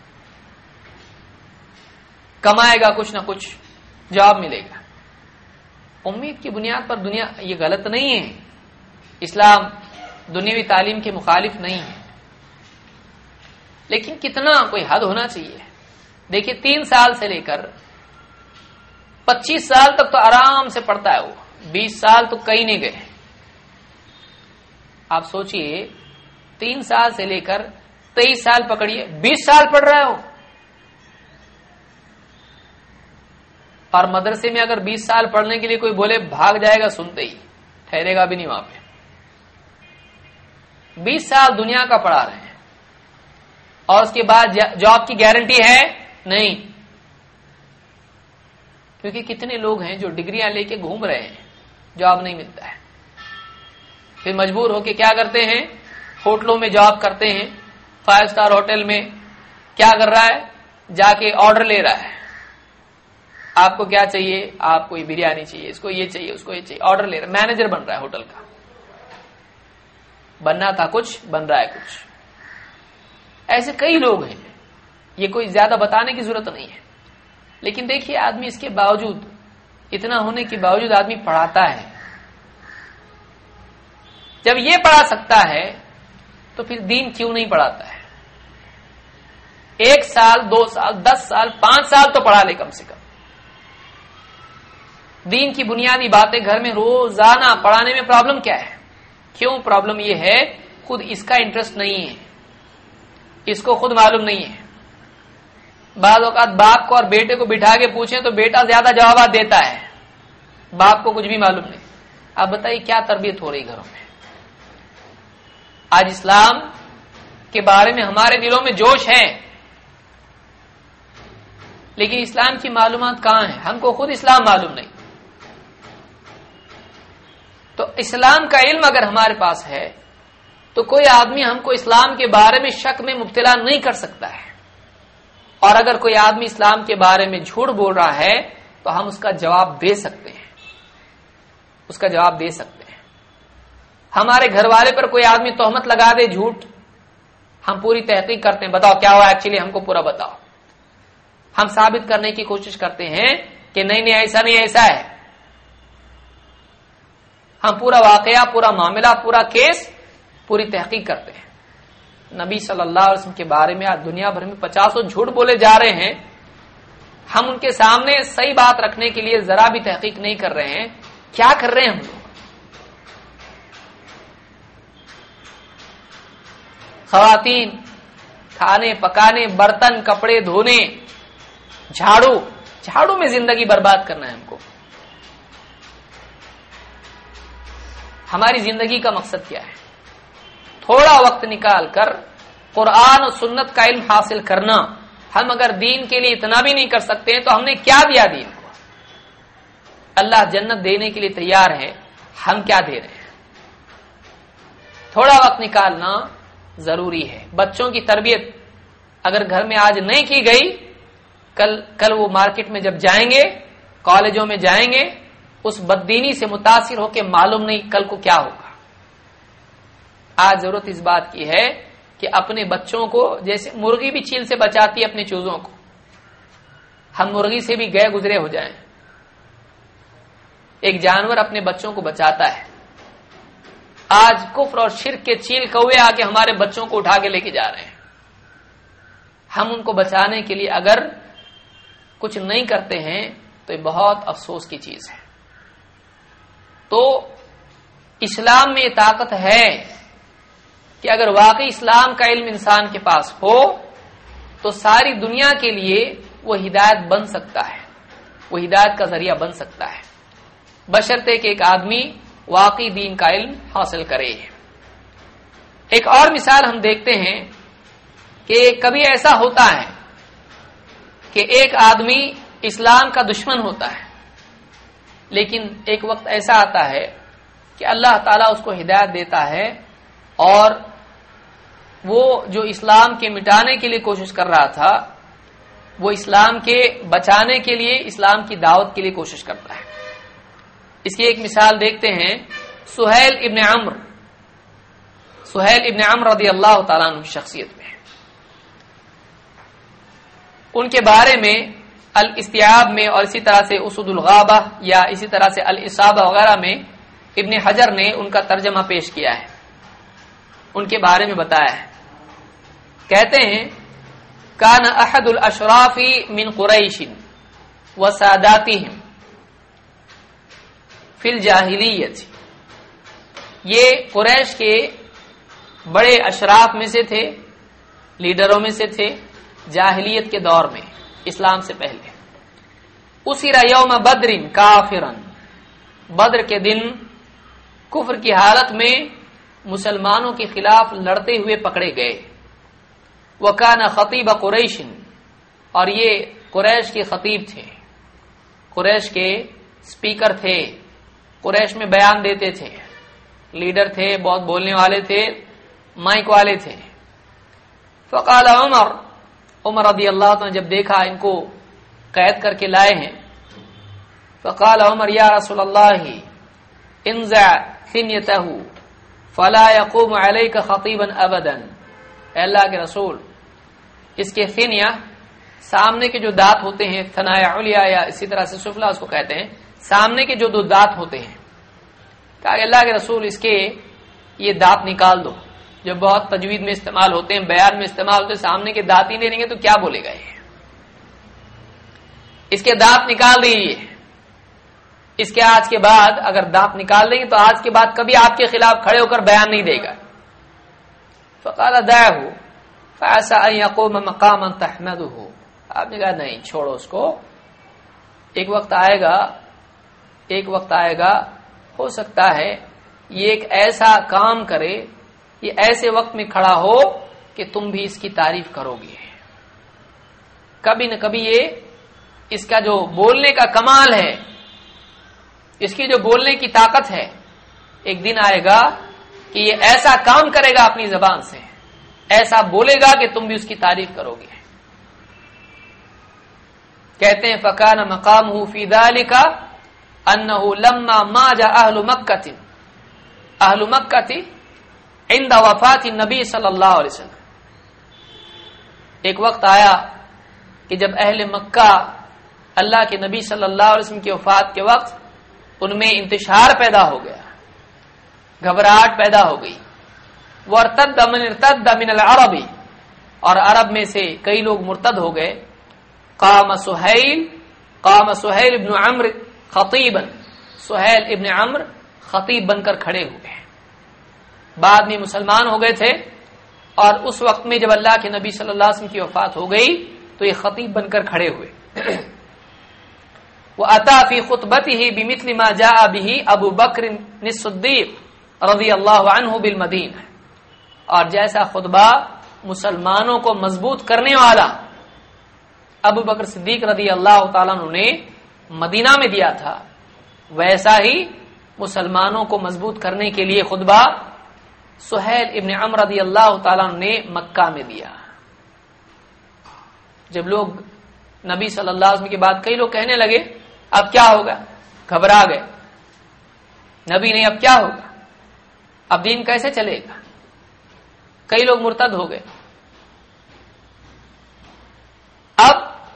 کمائے گا کچھ نہ کچھ، جاب ملے گا۔ امید کی بنیاد پر دنیا، یہ غلط نہیں ہے، اسلام دنیاوی تعلیم کے مخالف نہیں ہے، لیکن کتنا کوئی حد ہونا چاہیے۔ دیکھیے تین سال سے لے کر پچیس سال تک تو آرام سے پڑھتا ہے وہ، بیس سال تو کہیں نہیں گئے۔ آپ سوچئے تین سال سے لے کر تیئیس سال پکڑیے، بیس سال پڑھ رہا ہے وہ، اور مدرسے میں اگر بیس سال پڑھنے کے لیے کوئی بولے بھاگ جائے گا سنتے ہی، ٹھہرے گا بھی نہیں وہاں پہ۔ بیس سال دنیا کا پڑھا رہے ہیں اور اس کے بعد جاب کی گارنٹی ہے نہیں، کیونکہ کتنے لوگ ہیں جو ڈگریاں لے کے گھوم رہے ہیں، جاب نہیں ملتا ہے، پھر مجبور ہو کے کیا کرتے ہیں؟ ہوٹلوں میں جاب کرتے ہیں، فائیو سٹار ہوٹل میں کیا کر رہا ہے؟ جا کے آرڈر لے رہا ہے، آپ کو کیا چاہیے؟ آپ کو یہ بریانی چاہیے، اس کو یہ چاہیے، اس کو یہ چاہیے، آرڈر لے رہا ہے، مینیجر بن رہا ہے ہوٹل کا، بننا تھا کچھ، بن رہا ہے کچھ. ایسے کئی لوگ ہیں، یہ کوئی زیادہ بتانے کی ضرورت نہیں ہے. لیکن دیکھیے آدمی اس کے باوجود، اتنا ہونے کے باوجود آدمی پڑھاتا ہے. جب یہ پڑھا سکتا ہے تو پھر دین کیوں نہیں پڑھاتا ہے؟ ایک سال، دو سال، دس سال، پانچ سال تو پڑھا لے کم سے کم. دین کی بنیادی باتیں گھر میں روزانہ پڑھانے میں پرابلم کیا ہے؟ کیوں پرابلم یہ ہے؟ خود اس کا انٹرسٹ نہیں ہے، اس کو خود معلوم نہیں ہے. بعض اوقات باپ کو اور بیٹے کو بٹھا کے پوچھیں تو بیٹا زیادہ جوابات دیتا ہے، باپ کو کچھ بھی معلوم نہیں. آپ بتائیے کیا تربیت ہو رہی گھروں میں؟ آج اسلام کے بارے میں ہمارے دلوں میں جوش ہے، لیکن اسلام کی معلومات کہاں ہیں؟ ہم کو خود اسلام معلوم نہیں. تو اسلام کا علم اگر ہمارے پاس ہے تو کوئی آدمی ہم کو اسلام کے بارے میں شک میں مبتلا نہیں کر سکتا ہے. اور اگر کوئی آدمی اسلام کے بارے میں جھوٹ بول رہا ہے تو ہم اس کا جواب دے سکتے ہیں، اس کا جواب دے سکتے ہیں. ہمارے گھر والے پر کوئی آدمی تہمت لگا دے جھوٹ، ہم پوری تحقیق کرتے ہیں، بتاؤ کیا ہوا ایکچولی، ہم کو پورا بتاؤ. ہم ثابت کرنے کی کوشش کرتے ہیں کہ نہیں نہیں ایسا نہیں، ایسا ہے. ہم پورا واقعہ، پورا معاملہ، پورا کیس پوری تحقیق کرتے ہیں. نبی صلی اللہ علیہ وسلم کے بارے میں آج دنیا بھر میں پچاسوں جھوٹ بولے جا رہے ہیں. ہم ان کے سامنے صحیح بات رکھنے کے لیے ذرا بھی تحقیق نہیں کر رہے ہیں. کیا کر رہے ہیں ہم لوگ؟ خواتین کھانے پکانے، برتن کپڑے دھونے، جھاڑو جھاڑو میں زندگی برباد کرنا ہے ہم کو. ہماری زندگی کا مقصد کیا ہے؟ تھوڑا وقت نکال کر قرآن اور سنت کا علم حاصل کرنا. ہم اگر دین کے لیے اتنا بھی نہیں کر سکتے ہیں تو ہم نے کیا دیا دین کو؟ اللہ جنت دینے کے لیے تیار ہے، ہم کیا دے رہے ہیں؟ تھوڑا وقت نکالنا ضروری ہے. بچوں کی تربیت اگر گھر میں آج نہیں کی گئی، کل کل وہ مارکیٹ میں جب جائیں گے، کالجوں میں جائیں گے، اس بددینی سے متاثر ہو کے معلوم نہیں کل کو کیا ہوگا. آج ضرورت اس بات کی ہے کہ اپنے بچوں کو، جیسے مرغی بھی چیل سے بچاتی ہے اپنے چوزوں کو، ہم مرغی سے بھی گئے گزرے ہو جائیں. ایک جانور اپنے بچوں کو بچاتا ہے. آج کفر اور شرک کے چیل کوے آ کے ہمارے بچوں کو اٹھا کے لے کے جا رہے ہیں. ہم ان کو بچانے کے لیے اگر کچھ نہیں کرتے ہیں تو یہ بہت افسوس کی چیز ہے. تو اسلام میں یہ طاقت ہے کہ اگر واقعی اسلام کا علم انسان کے پاس ہو تو ساری دنیا کے لیے وہ ہدایت بن سکتا ہے، وہ ہدایت کا ذریعہ بن سکتا ہے، بشرطے کہ ایک آدمی واقعی دین کا علم حاصل کرے. ایک اور مثال ہم دیکھتے ہیں کہ کبھی ایسا ہوتا ہے کہ ایک آدمی اسلام کا دشمن ہوتا ہے، لیکن ایک وقت ایسا آتا ہے کہ اللہ تعالیٰ اس کو ہدایت دیتا ہے اور وہ جو اسلام کے مٹانے کے لیے کوشش کر رہا تھا وہ اسلام کے بچانے کے لیے، اسلام کی دعوت کے لیے کوشش کرتا ہے. اس کی ایک مثال دیکھتے ہیں سہیل ابن عمرو سہیل ابن عمرو رضی اللہ تعالیٰ عنہ کی شخصیت میں. ان کے بارے میں الاستیعاب میں اور اسی طرح سے اسود الغابہ یا اسی طرح سے الاصابہ وغیرہ میں ابن حجر نے ان کا ترجمہ پیش کیا ہے، ان کے بارے میں بتایا ہے. کہتے ہیں کان احد الاشراف من قریش وساداتهم فی الجاہلیت، یہ قریش کے بڑے اشراف میں سے تھے، لیڈروں میں سے تھے جاہلیت کے دور میں، اسلام سے پہلے. اسر یوم بدر کافرا، بدر کے دن کفر کی حالت میں مسلمانوں کے خلاف لڑتے ہوئے پکڑے گئے. وکان خطیب قریش، اور یہ قریش کے خطیب تھے، قریش کے سپیکر تھے، قریش میں بیان دیتے تھے، لیڈر تھے، بہت بولنے والے تھے، مائک والے تھے. فقال عمر عمر رضی اللہ عنہ جب دیکھا ان کو قید کر کے لائے ہیں فقال عمر یا رسول اللہ انزع خنیتہ فلا يقوم علیک خطیبا ابدا، اے اللہ کے رسول اس کے خنیہ، سامنے کے جو دانت ہوتے ہیں، ثناء علیا یا اسی طرح سے سفلا اس کو کہتے ہیں، سامنے کے جو دو دانت ہوتے ہیں، کہا کہ اللہ کے رسول اس کے یہ دانت نکال دو، جو بہت تجوید میں استعمال ہوتے ہیں، بیان میں استعمال ہوتے ہیں، سامنے کے دانت ہی نہیں رہیں گے تو کیا بولے گا یہ، اس کے دانت نکال دیجیے، اس کے آج کے بعد اگر دانت نکال دیں گے تو آج کے بعد کبھی آپ کے خلاف کھڑے ہو کر بیان نہیں دے گا۔ فقال دعه فعسى ان يقوم مقاما تحمده، آپ نے کہا نہیں چھوڑو اس کو، ایک وقت آئے گا ایک وقت آئے گا ہو سکتا ہے یہ ایک ایسا کام کرے، یہ ایسے وقت میں کھڑا ہو کہ تم بھی اس کی تعریف کرو گے، کبھی نہ کبھی یہ اس کا جو بولنے کا کمال ہے، اس کی جو بولنے کی طاقت ہے، ایک دن آئے گا کہ یہ ایسا کام کرے گا اپنی زبان سے، ایسا بولے گا کہ تم بھی اس کی تعریف کرو گے۔ کہتے ہیں فکان مقامہ فی ذلک انہ لما ماج اہل مکہ اہل مکہ عند وفات النبی صلی اللہ علیہ وسلم، ایک وقت آیا کہ جب اہل مکہ اللہ کے نبی صلی اللہ علیہ وسلم کی وفات کے وقت ان میں انتشار پیدا ہو گیا، گھبراہٹ پیدا ہو گئی، وارتد من ارتد من العرب، اور عرب میں سے کئی لوگ مرتد ہو گئے۔ قام سہیل قام سہیل ابن عمرو خطیبا، سہیل ابن عمرو خطیب بن کر کھڑے ہوئے، بعد میں مسلمان ہو گئے تھے، اور اس وقت میں جب اللہ کے نبی صلی اللہ علیہ وسلم کی وفات ہو گئی تو یہ خطیب بن کر کھڑے ہوئے۔ وَأَتَى فِي خُطْبَتِهِ بِمِثْلِ مَا جَاءَ بِهِ ابو بکر الصدیق رضی اللہ عنہ بالمدینہ، اور جیسا خطبہ مسلمانوں کو مضبوط کرنے والا ابو بکر صدیق رضی اللہ تعالیٰ عنہ نے مدینہ میں دیا تھا، ویسا ہی مسلمانوں کو مضبوط کرنے کے لیے خطبہ سہیل ابن عمرو رضی اللہ تعالیٰ عنہ نے مکہ میں دیا۔ جب لوگ نبی صلی اللہ علیہ وسلم کے بعد کئی لوگ کہنے لگے اب کیا ہوگا، گھبرا گئے، نبی نہیں اب کیا ہوگا، اب دین کیسے چلے گا، کئی لوگ مرتد ہو گئے۔ اب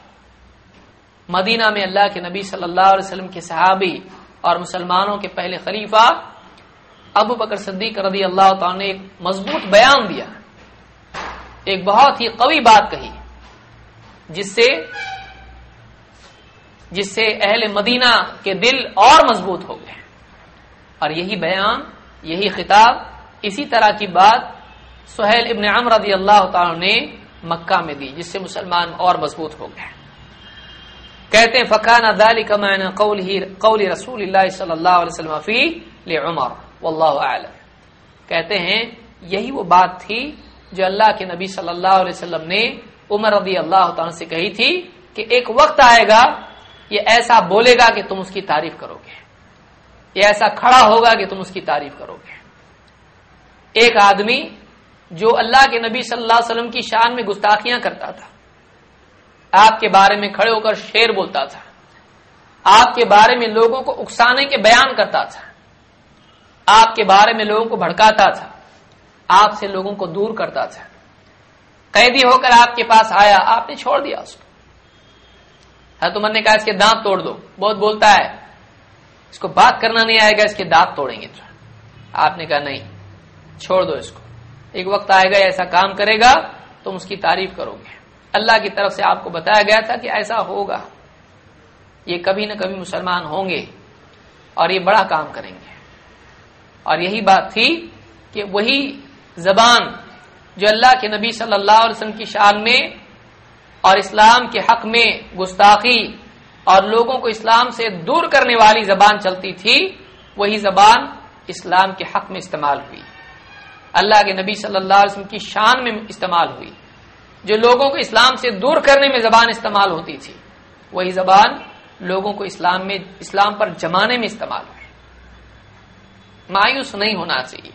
مدینہ میں اللہ کے نبی صلی اللہ علیہ وسلم کے صحابی اور مسلمانوں کے پہلے خلیفہ ابو بکر صدیق رضی اللہ تعالیٰ نے ایک مضبوط بیان دیا، ایک بہت ہی قوی بات کہی، جس سے جس سے اہل مدینہ کے دل اور مضبوط ہو گئے، اور یہی بیان، یہی خطاب، اسی طرح کی بات سہیل ابن عمرو رضی اللہ تعالیٰ نے مکہ میں دی، جس سے مسلمان اور مضبوط ہو گئے۔ کہتے ہیں فکان ذلک معنی قولہ قول رسول اللہ صلی اللہ علیہ وسلم فی لعمر واللہ اعلم، کہتے ہیں یہی وہ بات تھی جو اللہ کے نبی صلی اللہ علیہ وسلم نے عمر رضی اللہ تعالیٰ سے کہی تھی کہ ایک وقت آئے گا یہ ایسا بولے گا کہ تم اس کی تعریف کرو گے، یہ ایسا کھڑا ہوگا کہ تم اس کی تعریف کرو گے۔ ایک آدمی جو اللہ کے نبی صلی اللہ علیہ وسلم کی شان میں گستاخیاں کرتا تھا، آپ کے بارے میں کھڑے ہو کر شعر بولتا تھا، آپ کے بارے میں لوگوں کو اکسانے کے بیان کرتا تھا، آپ کے بارے میں لوگوں کو بھڑکاتا تھا، آپ سے لوگوں کو دور کرتا تھا، قیدی ہو کر آپ کے پاس آیا، آپ نے چھوڑ دیا اس کو۔ حضرت عمر نے کہا اس کے دانت توڑ دو، بہت بولتا ہے، اس کو بات کرنا نہیں آئے گا، اس کے دانت توڑیں گے۔ آپ نے کہا نہیں، چھوڑ دو اس کو، ایک وقت آئے گا ایسا کام کرے گا تم اس کی تعریف کرو گے۔ اللہ کی طرف سے آپ کو بتایا گیا تھا کہ ایسا ہوگا، یہ کبھی نہ کبھی مسلمان ہوں گے اور یہ بڑا کام کریں گے۔ اور یہی بات تھی کہ وہی زبان جو اللہ کے نبی صلی اللہ علیہ وسلم کی شان میں اور اسلام کے حق میں گستاخی اور لوگوں کو اسلام سے دور کرنے والی زبان چلتی تھی، وہی زبان اسلام کے حق میں استعمال ہوئی، اللہ کے نبی صلی اللہ علیہ وسلم کی شان میں استعمال ہوئی۔ جو لوگوں کو اسلام سے دور کرنے میں زبان استعمال ہوتی تھی، وہی زبان لوگوں کو اسلام میں اسلام پر جمانے میں استعمال ہوئی۔ مایوس نہیں ہونا چاہیے۔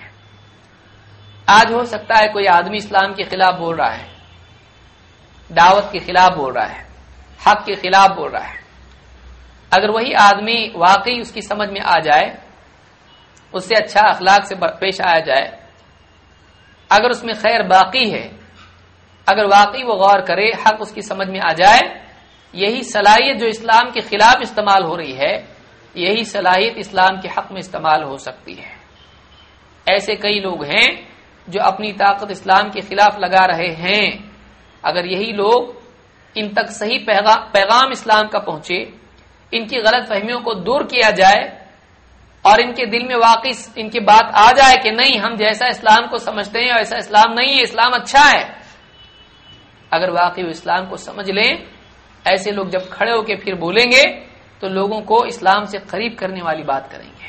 آج ہو سکتا ہے کوئی آدمی اسلام کے خلاف بول رہا ہے، دعوت کے خلاف بول رہا ہے، حق کے خلاف بول رہا ہے، اگر وہی آدمی واقعی اس کی سمجھ میں آ جائے، اس سے اچھا اخلاق سے پیش آیا جائے، اگر اس میں خیر باقی ہے، اگر واقعی وہ غور کرے، حق اس کی سمجھ میں آ جائے، یہی صلاحیت جو اسلام کے خلاف استعمال ہو رہی ہے، یہی صلاحیت اسلام کے حق میں استعمال ہو سکتی ہے۔ ایسے کئی لوگ ہیں جو اپنی طاقت اسلام کے خلاف لگا رہے ہیں، اگر یہی لوگ ان تک صحیح پیغام اسلام کا پہنچے، ان کی غلط فہمیوں کو دور کیا جائے اور ان کے دل میں واقعی ان کی بات آ جائے کہ نہیں، ہم جیسا اسلام کو سمجھتے ہیں ویسا اسلام نہیں ہے، اسلام اچھا ہے، اگر واقعی وہ اسلام کو سمجھ لیں، ایسے لوگ جب کھڑے ہو کے پھر بولیں گے تو لوگوں کو اسلام سے قریب کرنے والی بات کریں گے۔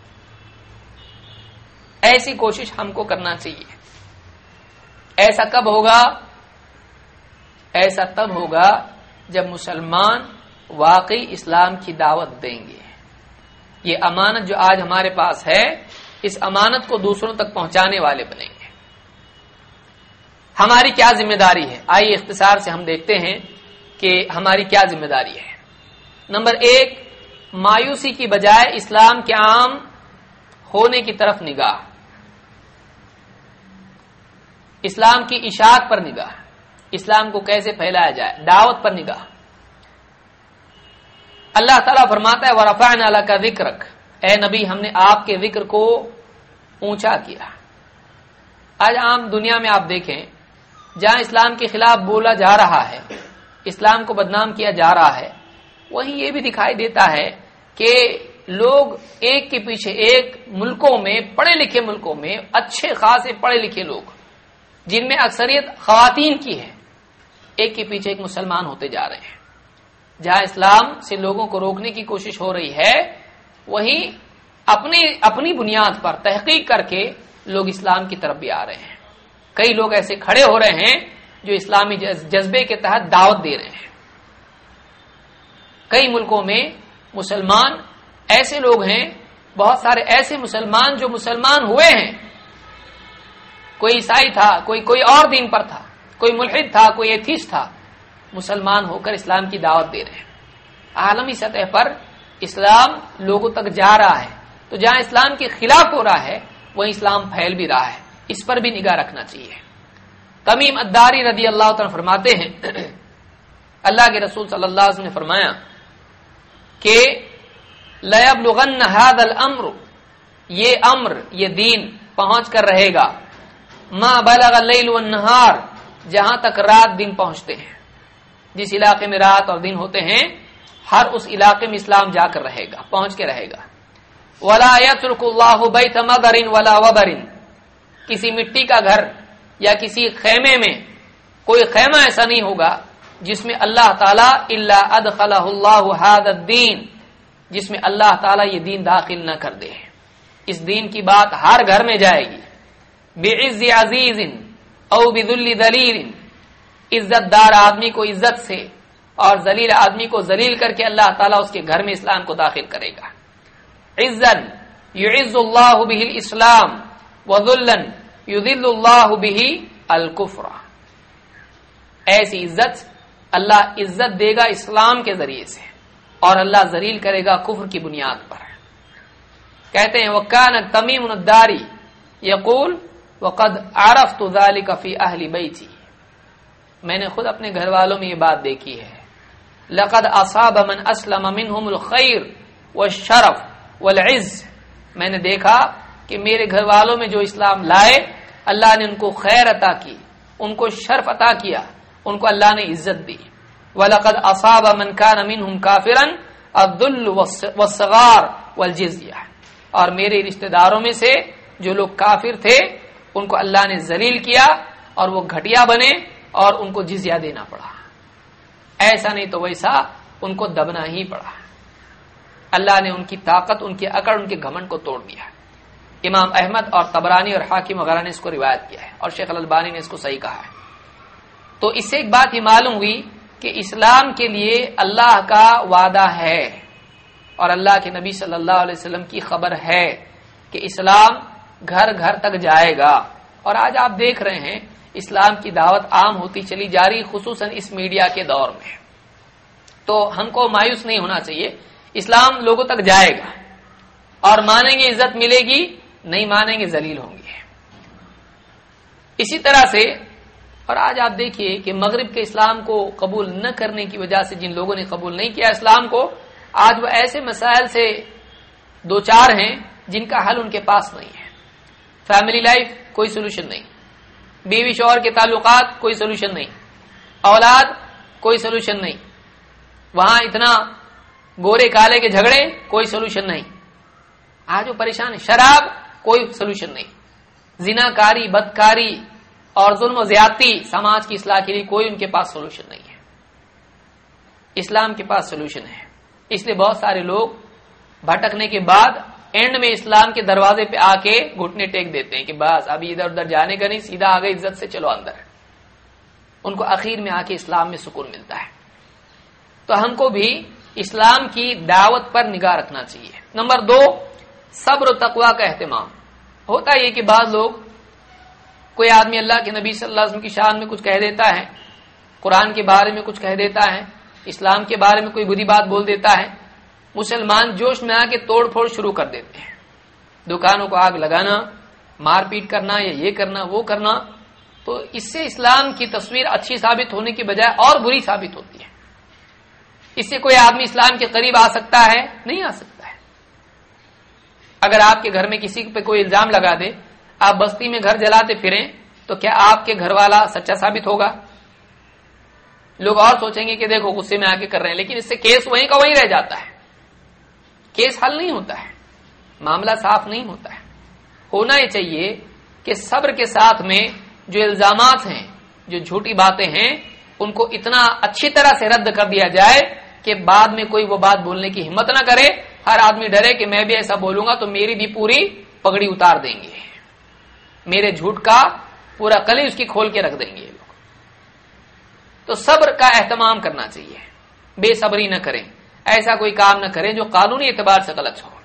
ایسی کوشش ہم کو کرنا چاہیے۔ ایسا کب ہوگا؟ ایسا تب ہوگا جب مسلمان واقعی اسلام کی دعوت دیں گے۔ یہ امانت جو آج ہمارے پاس ہے، اس امانت کو دوسروں تک پہنچانے والے بنیں گے۔ ہماری کیا ذمہ داری ہے؟ آئیے اختصار سے ہم دیکھتے ہیں کہ ہماری کیا ذمہ داری ہے۔ نمبر ایک، مایوسی کی بجائے اسلام کے عام ہونے کی طرف نگاہ، اسلام کی اشاعت پر نگاہ، اسلام کو کیسے پھیلایا جائے، دعوت پر نگاہ۔ اللہ تعالیٰ فرماتا ہے وَرَفَعْنَا لَكَ ذِكْرَكَ، اے نبی ہم نے آپ کے ذکر کو اونچا کیا۔ آج عام دنیا میں آپ دیکھیں، جہاں اسلام کے خلاف بولا جا رہا ہے، اسلام کو بدنام کیا جا رہا ہے، وہیں یہ بھی دکھائی دیتا ہے کہ لوگ ایک کے پیچھے ایک ملکوں میں، پڑھے لکھے ملکوں میں، اچھے خاصے پڑھے لکھے لوگ جن میں اکثریت خواتین کی ہے، ایک کے پیچھے ایک مسلمان ہوتے جا رہے ہیں۔ جہاں اسلام سے لوگوں کو روکنے کی کوشش ہو رہی ہے، وہیں اپنی اپنی بنیاد پر تحقیق کر کے لوگ اسلام کی طرف بھی آ رہے ہیں۔ کئی لوگ ایسے کھڑے ہو رہے ہیں جو اسلامی جذبے کے تحت دعوت دے رہے ہیں۔ کئی ملکوں میں مسلمان ایسے لوگ ہیں، بہت سارے ایسے مسلمان جو مسلمان ہوئے ہیں، کوئی عیسائی تھا، کوئی کوئی اور دین پر تھا، کوئی ملحد تھا، کوئی ایتھیسٹ تھا، مسلمان ہو کر اسلام کی دعوت دے رہے ہیں۔ عالمی سطح پر اسلام لوگوں تک جا رہا ہے، تو جہاں اسلام کے خلاف ہو رہا ہے وہیں اسلام پھیل بھی رہا ہے، اس پر بھی نگاہ رکھنا چاہیے۔ تمیم الداری رضی اللہ عنہ فرماتے ہیں، اللہ کے رسول صلی اللہ علیہ وسلم نے فرمایا کہ لَيَبْلُغَنَّ هَذَا الْأَمْرُ، یہ امر، یہ دین پہنچ کر رہے گا، ما بلغ اللیل والنہار، جہاں تک رات دن پہنچتے ہیں۔ جس علاقے میں رات اور دن ہوتے ہیں، ہر اس علاقے میں اسلام جا کر رہے گا، پہنچ کے رہے گا۔ وَلَا يَتْرُكُ اللَّهُ بَيْتَ مَدَرٍ وَلَا وَبَرٍ، کسی مٹی کا گھر یا کسی خیمے میں، کوئی خیمہ ایسا نہیں ہوگا جس میں اللہ تعالیٰ الا ادخلہ اللہ هذا الدین، جس میں اللہ تعالیٰ یہ دین داخل نہ کر دے۔ اس دین کی بات ہر گھر میں جائے گی، بعز عزیز او بذل ذلیل، عزت دار آدمی کو عزت سے اور ذلیل آدمی کو ذلیل کر کے اللہ تعالیٰ اس کے گھر میں اسلام کو داخل کرے گا۔ عزن یعز اللہ بہ الاسلام وذلن یذل اللہ بہ الکفر، ایسی عزت اللہ عزت دے گا اسلام کے ذریعے سے، اور اللہ ذلیل کرے گا کفر کی بنیاد پر۔ کہتے ہیں وَكَانَ تَمِيمٌ الدَّارِي يَقُولُ وَقَدْ عَرَفْتُ ذَلِكَ فِي أَهْلِ بَيْتِي، میں نے خود اپنے گھر والوں میں یہ بات دیکھی ہے، لَقَدْ أَصَابَ مَنْ أَسْلَمَ مِنْهُمُ الْخَيْرُ وَالشَّرَفُ وَالْعِزُّ، میں نے دیکھا کہ میرے گھر والوں میں جو اسلام لائے، اللہ نے ان کو خیر عطا کی، ان کو شرف عطا کیا، ان کو اللہ نے عزت دی۔ وَلَقَدْ أَصَابَ مَنْ كَانَ مِنْهُمْ كَافِرًا الذُّلُّ وَالصِّغَارُ وَالْجِزْيَةُ، اور میرے رشتہ داروں میں سے جو لوگ کافر تھے ان کو اللہ نے ذلیل کیا اور وہ گھٹیا بنے اور ان کو جزیہ دینا پڑا، ایسا نہیں تو ویسا ان کو دبنا ہی پڑا۔ اللہ نے ان کی طاقت، ان کی اکڑ، ان کے گھمنڈ کو توڑ دیا۔ امام احمد اور طبرانی اور حاکم وغیرہ نے اس کو روایت کیا ہے، اور شیخ الالبانی نے اس کو صحیح کہا ہے۔ تو اس سے ایک بات یہ معلوم ہوئی کہ اسلام کے لیے اللہ کا وعدہ ہے اور اللہ کے نبی صلی اللہ علیہ وسلم کی خبر ہے کہ اسلام گھر گھر تک جائے گا، اور آج آپ دیکھ رہے ہیں اسلام کی دعوت عام ہوتی چلی جا رہی، خصوصاً اس میڈیا کے دور میں۔ تو ہم کو مایوس نہیں ہونا چاہیے، اسلام لوگوں تک جائے گا، اور مانیں گے عزت ملے گی، نہیں مانیں گے ذلیل ہوں گے۔ اسی طرح سے، اور آج آپ دیکھیے کہ مغرب کے اسلام کو قبول نہ کرنے کی وجہ سے جن لوگوں نے قبول نہیں کیا اسلام کو، آج وہ ایسے مسائل سے دو چار ہیں جن کا حل ان کے پاس نہیں ہے۔ فیملی لائف کوئی سولوشن نہیں، بیوی شوہر کے تعلقات کوئی سولوشن نہیں، اولاد کوئی سولوشن نہیں، وہاں اتنا گورے کالے کے جھگڑے کوئی سولوشن نہیں، آج وہ پریشان ہے۔ شراب کوئی سولوشن نہیں، زنا کاری، بدکاری اور ظلم و زیادتی سماج کی اصلاح کے لیے کوئی ان کے پاس سولوشن نہیں ہے۔ اسلام کے پاس سولوشن ہے، اس لیے بہت سارے لوگ بھٹکنے کے بعد اینڈ میں اسلام کے دروازے پہ آ کے گھٹنے ٹیک دیتے ہیں کہ بس ابھی ادھر ادھر جانے کا نہیں، سیدھا آ گئے عزت سے چلو اندر۔ ان کو اخیر میں آ کے اسلام میں سکون ملتا ہے۔ تو ہم کو بھی اسلام کی دعوت پر نگاہ رکھنا چاہیے۔ نمبر دو، صبر و تقوی کا اہتمام۔ ہوتا یہ کہ بعض لوگ، کوئی آدمی اللہ کے نبی صلی اللہ علیہ وسلم کی شان میں کچھ کہہ دیتا ہے، قرآن کے بارے میں کچھ کہہ دیتا ہے، اسلام کے بارے میں کوئی بری بات بول دیتا ہے، مسلمان جوش میں آ کے توڑ پھوڑ شروع کر دیتے ہیں، دکانوں کو آگ لگانا، مار پیٹ کرنا یا یہ کرنا وہ کرنا۔ تو اس سے اسلام کی تصویر اچھی ثابت ہونے کی بجائے اور بری ثابت ہوتی ہے۔ اس سے کوئی آدمی اسلام کے قریب آ سکتا ہے؟ نہیں آ سکتا ہے۔ اگر آپ کے گھر میں کسی پہ کوئی الزام لگا دے، آپ بستی میں گھر جلاتے پھریں، تو کیا آپ کے گھر والا سچا ثابت ہوگا؟ لوگ اور سوچیں گے کہ دیکھو غصے میں آ کے کر رہے ہیں، لیکن اس سے کیس وہیں کا وہیں رہ جاتا ہے، کیس حل نہیں ہوتا ہے، معاملہ صاف نہیں ہوتا ہے۔ ہونا یہ چاہیے کہ صبر کے ساتھ میں جو الزامات ہیں، جو جھوٹی باتیں ہیں، ان کو اتنا اچھی طرح سے رد کر دیا جائے کہ بعد میں کوئی وہ بات بولنے کی ہمت نہ کرے، ہر آدمی ڈرے کہ میں بھی ایسا بولوں گا تو میری بھی پوری پگڑی اتار دیں گے، میرے جھوٹ کا پورا کلی اس کی کھول کے رکھ دیں گے یہ لوگ۔ تو صبر کا اہتمام کرنا چاہیے، بے صبری نہ کریں، ایسا کوئی کام نہ کریں جو قانونی اعتبار سے غلط ہو۔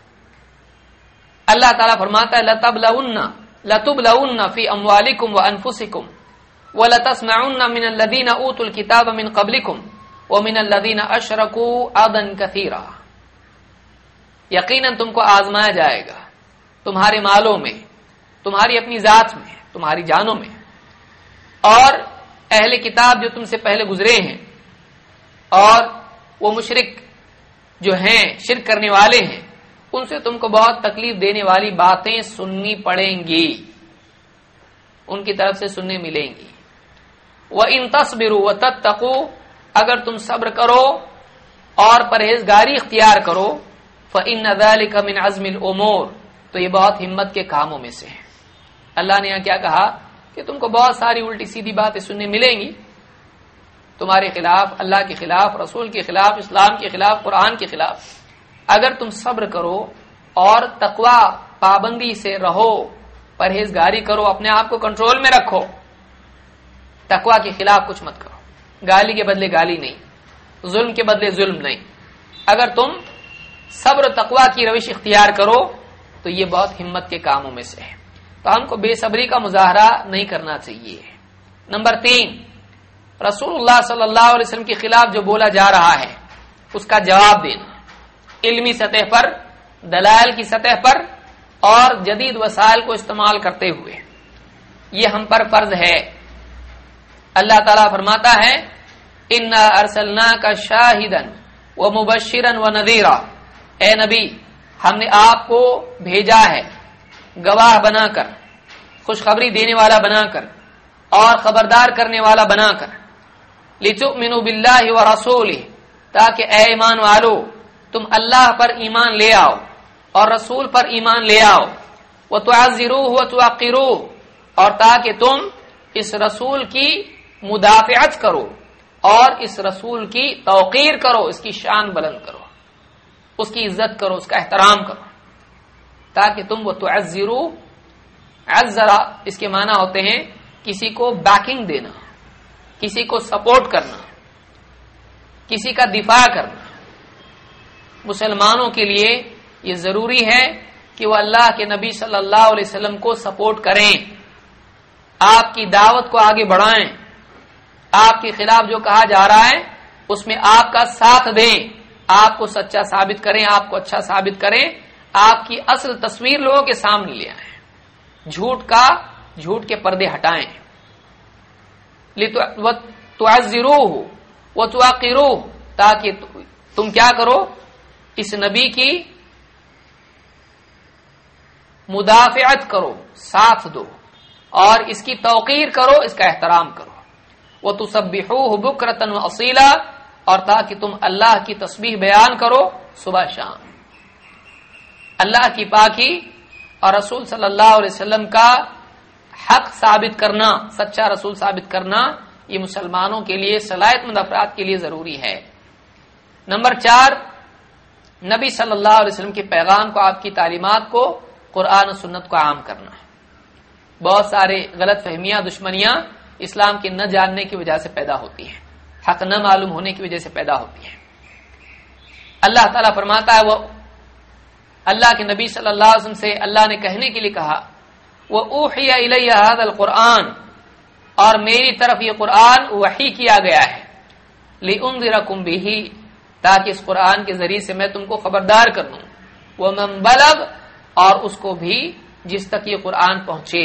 اللہ تعالیٰ فرماتا ہے لَتَبْلَوُنَّ لَتُبْلَوُنَّ فِي أَمْوَالِكُمْ وَأَنفُسِكُمْ وَلَتَسْمَعُنَّ مِنَ الَّذِينَ أُوتُوا الْكِتَابَ مِنْ قَبْلِكُمْ وَمِنَ الَّذِينَ أَشْرَكُوا أَذًى كَثِيرًا، یقیناً تم کو آزمایا جائے گا تمہارے مالوں میں، تمہاری اپنی ذات میں، تمہاری جانوں میں، اور اہل کتاب جو تم سے پہلے گزرے ہیں اور وہ مشرک جو ہیں، شرک کرنے والے ہیں، ان سے تم کو بہت تکلیف دینے والی باتیں سننی پڑیں گی، ان کی طرف سے سننے ملیں گی۔ وَإِن تَصْبِرُوا وَتَتَّقُوا، اگر تم صبر کرو اور پرہیزگاری اختیار کرو، فَإِنَّ ذَلِكَ مِنْ عَزْمِ الْأُمُورِ، تو یہ بہت ہمت کے کاموں میں سے ہے۔ اللہ نے یہاں کیا کہا کہ تم کو بہت ساری الٹی سیدھی باتیں سننے ملیں گی تمہارے خلاف، اللہ کے خلاف، رسول کے خلاف، اسلام کے خلاف، قرآن کے خلاف۔ اگر تم صبر کرو اور تقوی پابندی سے رہو، پرہیزگاری کرو، اپنے آپ کو کنٹرول میں رکھو، تقوی کے خلاف کچھ مت کرو، گالی کے بدلے گالی نہیں، ظلم کے بدلے ظلم نہیں، اگر تم صبر و تقوی کی روش اختیار کرو تو یہ بہت ہمت کے کاموں میں سے ہے۔ تو ہم کو بے صبری کا مظاہرہ نہیں کرنا چاہیے۔ نمبر تین، رسول اللہ صلی اللہ علیہ وسلم کے خلاف جو بولا جا رہا ہے اس کا جواب دینا، علمی سطح پر، دلائل کی سطح پر اور جدید وسائل کو استعمال کرتے ہوئے، یہ ہم پر فرض ہے۔ اللہ تعالیٰ فرماتا ہے اِنَّا أَرْسَلْنَاكَ شَاهِدًا وَمُبَشِّرًا وَنَذِيرًا، اے نبی ہم نے آپ کو بھیجا ہے گواہ بنا کر، خوشخبری دینے والا بنا کر اور خبردار کرنے والا بنا کر، لِتُؤْمِنُوا بِاللَّهِ وَرَسُولِهِ، تاکہ اے ایمان والو تم اللہ پر ایمان لے آؤ اور رسول پر ایمان لے آؤ، وَتُعَزِّرُوهُ وَتُوَقِّرُوهُ، اور تاکہ تم اس رسول کی مدافعت کرو اور اس رسول کی توقیر کرو، اس کی شان بلند کرو، اس کی عزت کرو، اس کا احترام کرو، تاکہ تم وہ تعزرو، عزرا اس کے معنی ہوتے ہیں کسی کو بیکنگ دینا، کسی کو سپورٹ کرنا، کسی کا دفاع کرنا۔ مسلمانوں کے لیے یہ ضروری ہے کہ وہ اللہ کے نبی صلی اللہ علیہ وسلم کو سپورٹ کریں، آپ کی دعوت کو آگے بڑھائیں، آپ کے خلاف جو کہا جا رہا ہے اس میں آپ کا ساتھ دیں، آپ کو سچا ثابت کریں، آپ کو اچھا ثابت کریں، آپ کی اصل تصویر لوگوں کے سامنے لے آئیں، جھوٹ کا جھوٹ کے پردے ہٹائیں، لِتُعَزِّرُوهُ وَتُوَقِّرُوهُ، تاکہ تم کیا کرو، اس نبی کی مدافعت کرو، ساتھ دو، اور اس کی توقیر کرو، اس کا احترام کرو، وَتُسَبِّحُوهُ بُكْرَةً وَأَصِيلًا، اور تاکہ تم اللہ کی تسبیح بیان کرو صبح شام۔ اللہ کی پاکی اور رسول صلی اللہ علیہ وسلم کا حق ثابت کرنا، سچا رسول ثابت کرنا، یہ مسلمانوں کے لیے، صلاحیت مند افراد کے لیے ضروری ہے۔ نمبر چار، نبی صلی اللہ علیہ وسلم کے پیغام کو، آپ کی تعلیمات کو قرآن و سنت کو عام کرنا۔ بہت سارے غلط فہمیاں، دشمنیاں اسلام کے نہ جاننے کی وجہ سے پیدا ہوتی ہیں، حق نہ معلوم ہونے کی وجہ سے پیدا ہوتی ہیں۔ اللہ تعالیٰ فرماتا ہے، وہ اللہ کے نبی صلی اللہ علیہ وسلم سے اللہ نے کہنے کے لیے کہا، وَأُوحِيَ إِلَيَّ هَذَا الْقُرْآنُ، اور میری طرف یہ قرآن وحی کیا گیا ہے، لِأُنذِرَكُمْ بِهِ، تاکہ اس قرآن کے ذریعے سے میں تم کو خبردار کر دوں، وَمَنْ بَلَغَ، اور اس کو بھی جس تک یہ قرآن پہنچے۔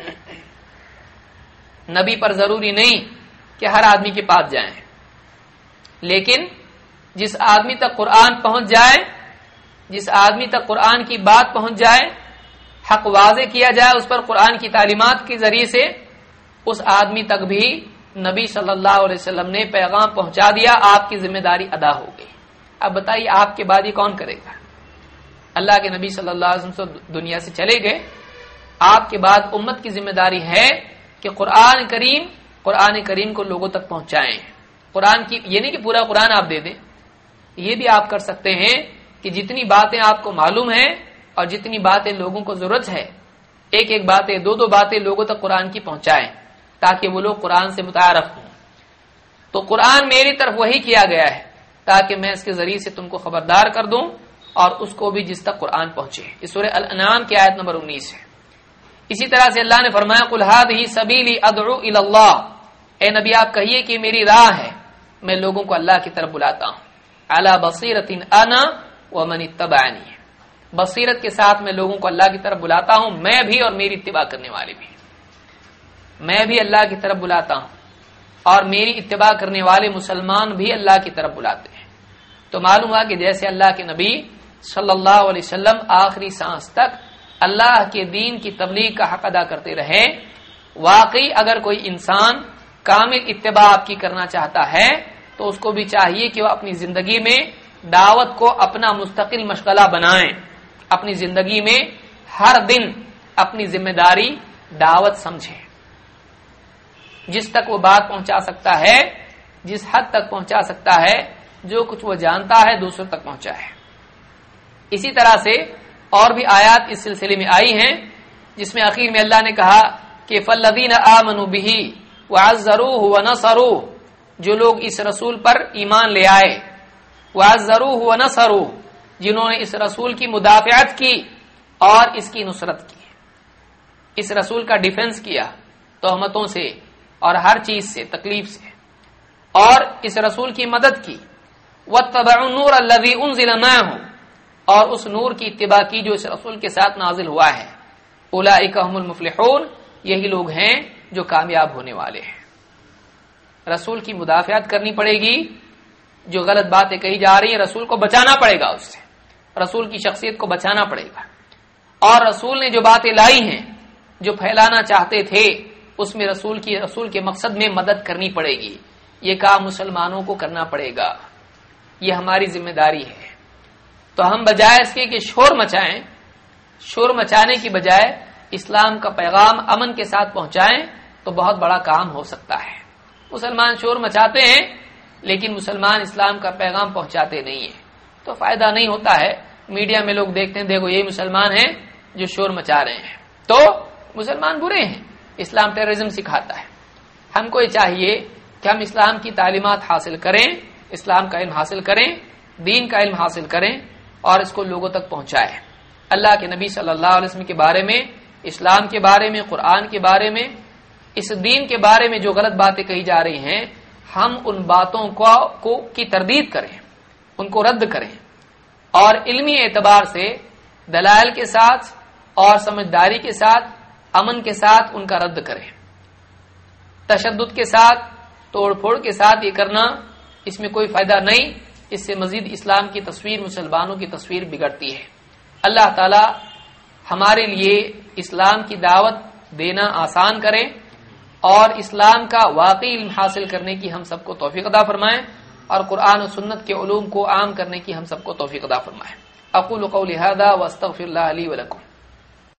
نبی پر ضروری نہیں کہ ہر آدمی کے پاس جائیں، لیکن جس آدمی تک قرآن پہنچ جائے، جس آدمی تک قرآن کی بات پہنچ جائے، حق واضح کیا جائے اس پر قرآن کی تعلیمات کے ذریعے سے، اس آدمی تک بھی نبی صلی اللہ علیہ وسلم نے پیغام پہنچا دیا، آپ کی ذمہ داری ادا ہو گئی۔ اب بتائیے آپ کے بعد یہ کون کرے گا؟ اللہ کے نبی صلی اللہ علیہ وسلم دنیا سے چلے گئے، آپ کے بعد امت کی ذمہ داری ہے کہ قرآن کریم قرآن کریم کو لوگوں تک پہنچائیں۔ قرآن کی یہ نہیں کہ پورا قرآن آپ دے دیں، یہ بھی آپ کر سکتے ہیں کہ جتنی باتیں آپ کو معلوم ہیں اور جتنی باتیں لوگوں کو ضرورت ہے، ایک ایک باتیں، دو دو باتیں لوگوں تک قرآن کی پہنچائیں، تاکہ وہ لوگ قرآن سے متعارف ہوں۔ تو قرآن میری طرف وہی کیا گیا ہے تاکہ میں اس کے ذریعے سے تم کو خبردار کر دوں، اور اس کو بھی جس تک قرآن پہنچے۔ یہ سورہ الانعام کی آیت نمبر انیس ہے۔ اسی طرح سے اللہ نے فرمایا، قُلْ هَٰذِهِ سَبِيلِي أَدْعُو إِلَى اللَّهِ، اے نبی آپ کہیے کہ میری راہ ہے، میں لوگوں کو اللہ کی طرف بلاتا ہوں، عَلَىٰ بَصِيرَةٍ أَنَا وَمَنِ اتَّبَعَنِي، بصیرت کے ساتھ میں لوگوں کو اللہ کی طرف بلاتا ہوں، میں بھی اور میری اتباع کرنے والے بھی، میں بھی اللہ کی طرف بلاتا ہوں اور میری اتباع کرنے والے مسلمان بھی اللہ کی طرف بلاتے ہیں۔ تو معلوم ہوا کہ جیسے اللہ کے نبی صلی اللہ علیہ وسلم آخری سانس تک اللہ کے دین کی تبلیغ کا حق ادا کرتے رہے، واقعی اگر کوئی انسان کامل اتباع آپ کی کرنا چاہتا ہے تو اس کو بھی چاہیے کہ وہ اپنی زندگی میں دعوت کو اپنا مستقل مشغلہ بنائیں، اپنی زندگی میں ہر دن اپنی ذمہ داری دعوت سمجھیں، جس تک وہ بات پہنچا سکتا ہے، جس حد تک پہنچا سکتا ہے، جو کچھ وہ جانتا ہے دوسروں تک پہنچا ہے۔ اسی طرح سے اور بھی آیات اس سلسلے میں آئی ہیں، جس میں آخر میں اللہ نے کہا کہ فَالَّذِينَ آمَنُوا بِهِ وَعَزَّرُوهُ وَنَصَرُوهُ، جو لوگ اس رسول پر ایمان لے آئے، وَعَزَّرُوهُ وَنَصَرُوهُ، جنہوں نے اس رسول کی مدافعت کی اور اس کی نصرت کی، اس رسول کا ڈیفنس کیا تہمتوں سے اور ہر چیز سے، تکلیف سے، اور اس رسول کی مدد کی، وَاتَّبَعُوا النُّورَ الَّذِي أُنزِلَ مَعَهُ، اور اس نور کی اتباع کی جو اس رسول کے ساتھ نازل ہوا ہے، اولئک هم المفلحون، یہی لوگ ہیں جو کامیاب ہونے والے ہیں۔ رسول کی مدافعت کرنی پڑے گی، جو غلط باتیں کہی جا رہی ہیں رسول کو بچانا پڑے گا، اس سے رسول کی شخصیت کو بچانا پڑے گا، اور رسول نے جو باتیں لائی ہیں، جو پھیلانا چاہتے تھے، اس میں رسول کی رسول کے مقصد میں مدد کرنی پڑے گی، یہ کام مسلمانوں کو کرنا پڑے گا، یہ ہماری ذمہ داری ہے۔ تو ہم بجائے اس کے کہ شور مچائیں، شور مچانے کی بجائے اسلام کا پیغام امن کے ساتھ پہنچائیں تو بہت بڑا کام ہو سکتا ہے۔ مسلمان شور مچاتے ہیں لیکن مسلمان اسلام کا پیغام پہنچاتے نہیں ہیں، تو فائدہ نہیں ہوتا ہے۔ میڈیا میں لوگ دیکھتے ہیں، دیکھو یہ مسلمان ہیں جو شور مچا رہے ہیں، تو مسلمان برے ہیں، اسلام ٹیررزم سکھاتا ہے۔ ہم کو یہ چاہیے کہ ہم اسلام کی تعلیمات حاصل کریں، اسلام کا علم حاصل کریں، دین کا علم حاصل کریں اور اس کو لوگوں تک پہنچائیں۔ اللہ کے نبی صلی اللہ علیہ وسلم کے بارے میں، اسلام کے بارے میں، قرآن کے بارے میں، اس دین کے بارے میں جو غلط باتیں کہی جا رہی ہیں، ہم ان باتوں کو, کو کی تردید کریں، ان کو رد کریں اور علمی اعتبار سے دلائل کے ساتھ اور سمجھداری کے ساتھ امن کے ساتھ ان کا رد کریں. تشدد کے ساتھ توڑ پھوڑ کے ساتھ یہ کرنا اس میں کوئی فائدہ نہیں، اس سے مزید اسلام کی تصویر، مسلمانوں کی تصویر بگڑتی ہے. اللہ تعالی ہمارے لیے اسلام کی دعوت دینا آسان کرے اور اسلام کا واقعی علم حاصل کرنے کی ہم سب کو توفیق عطا فرمائے اور قرآن و سنت کے علوم کو عام کرنے کی ہم سب کو توفیق عطا فرمائے. اقول قولی ھذا واستغفر اللہ لی ولکم.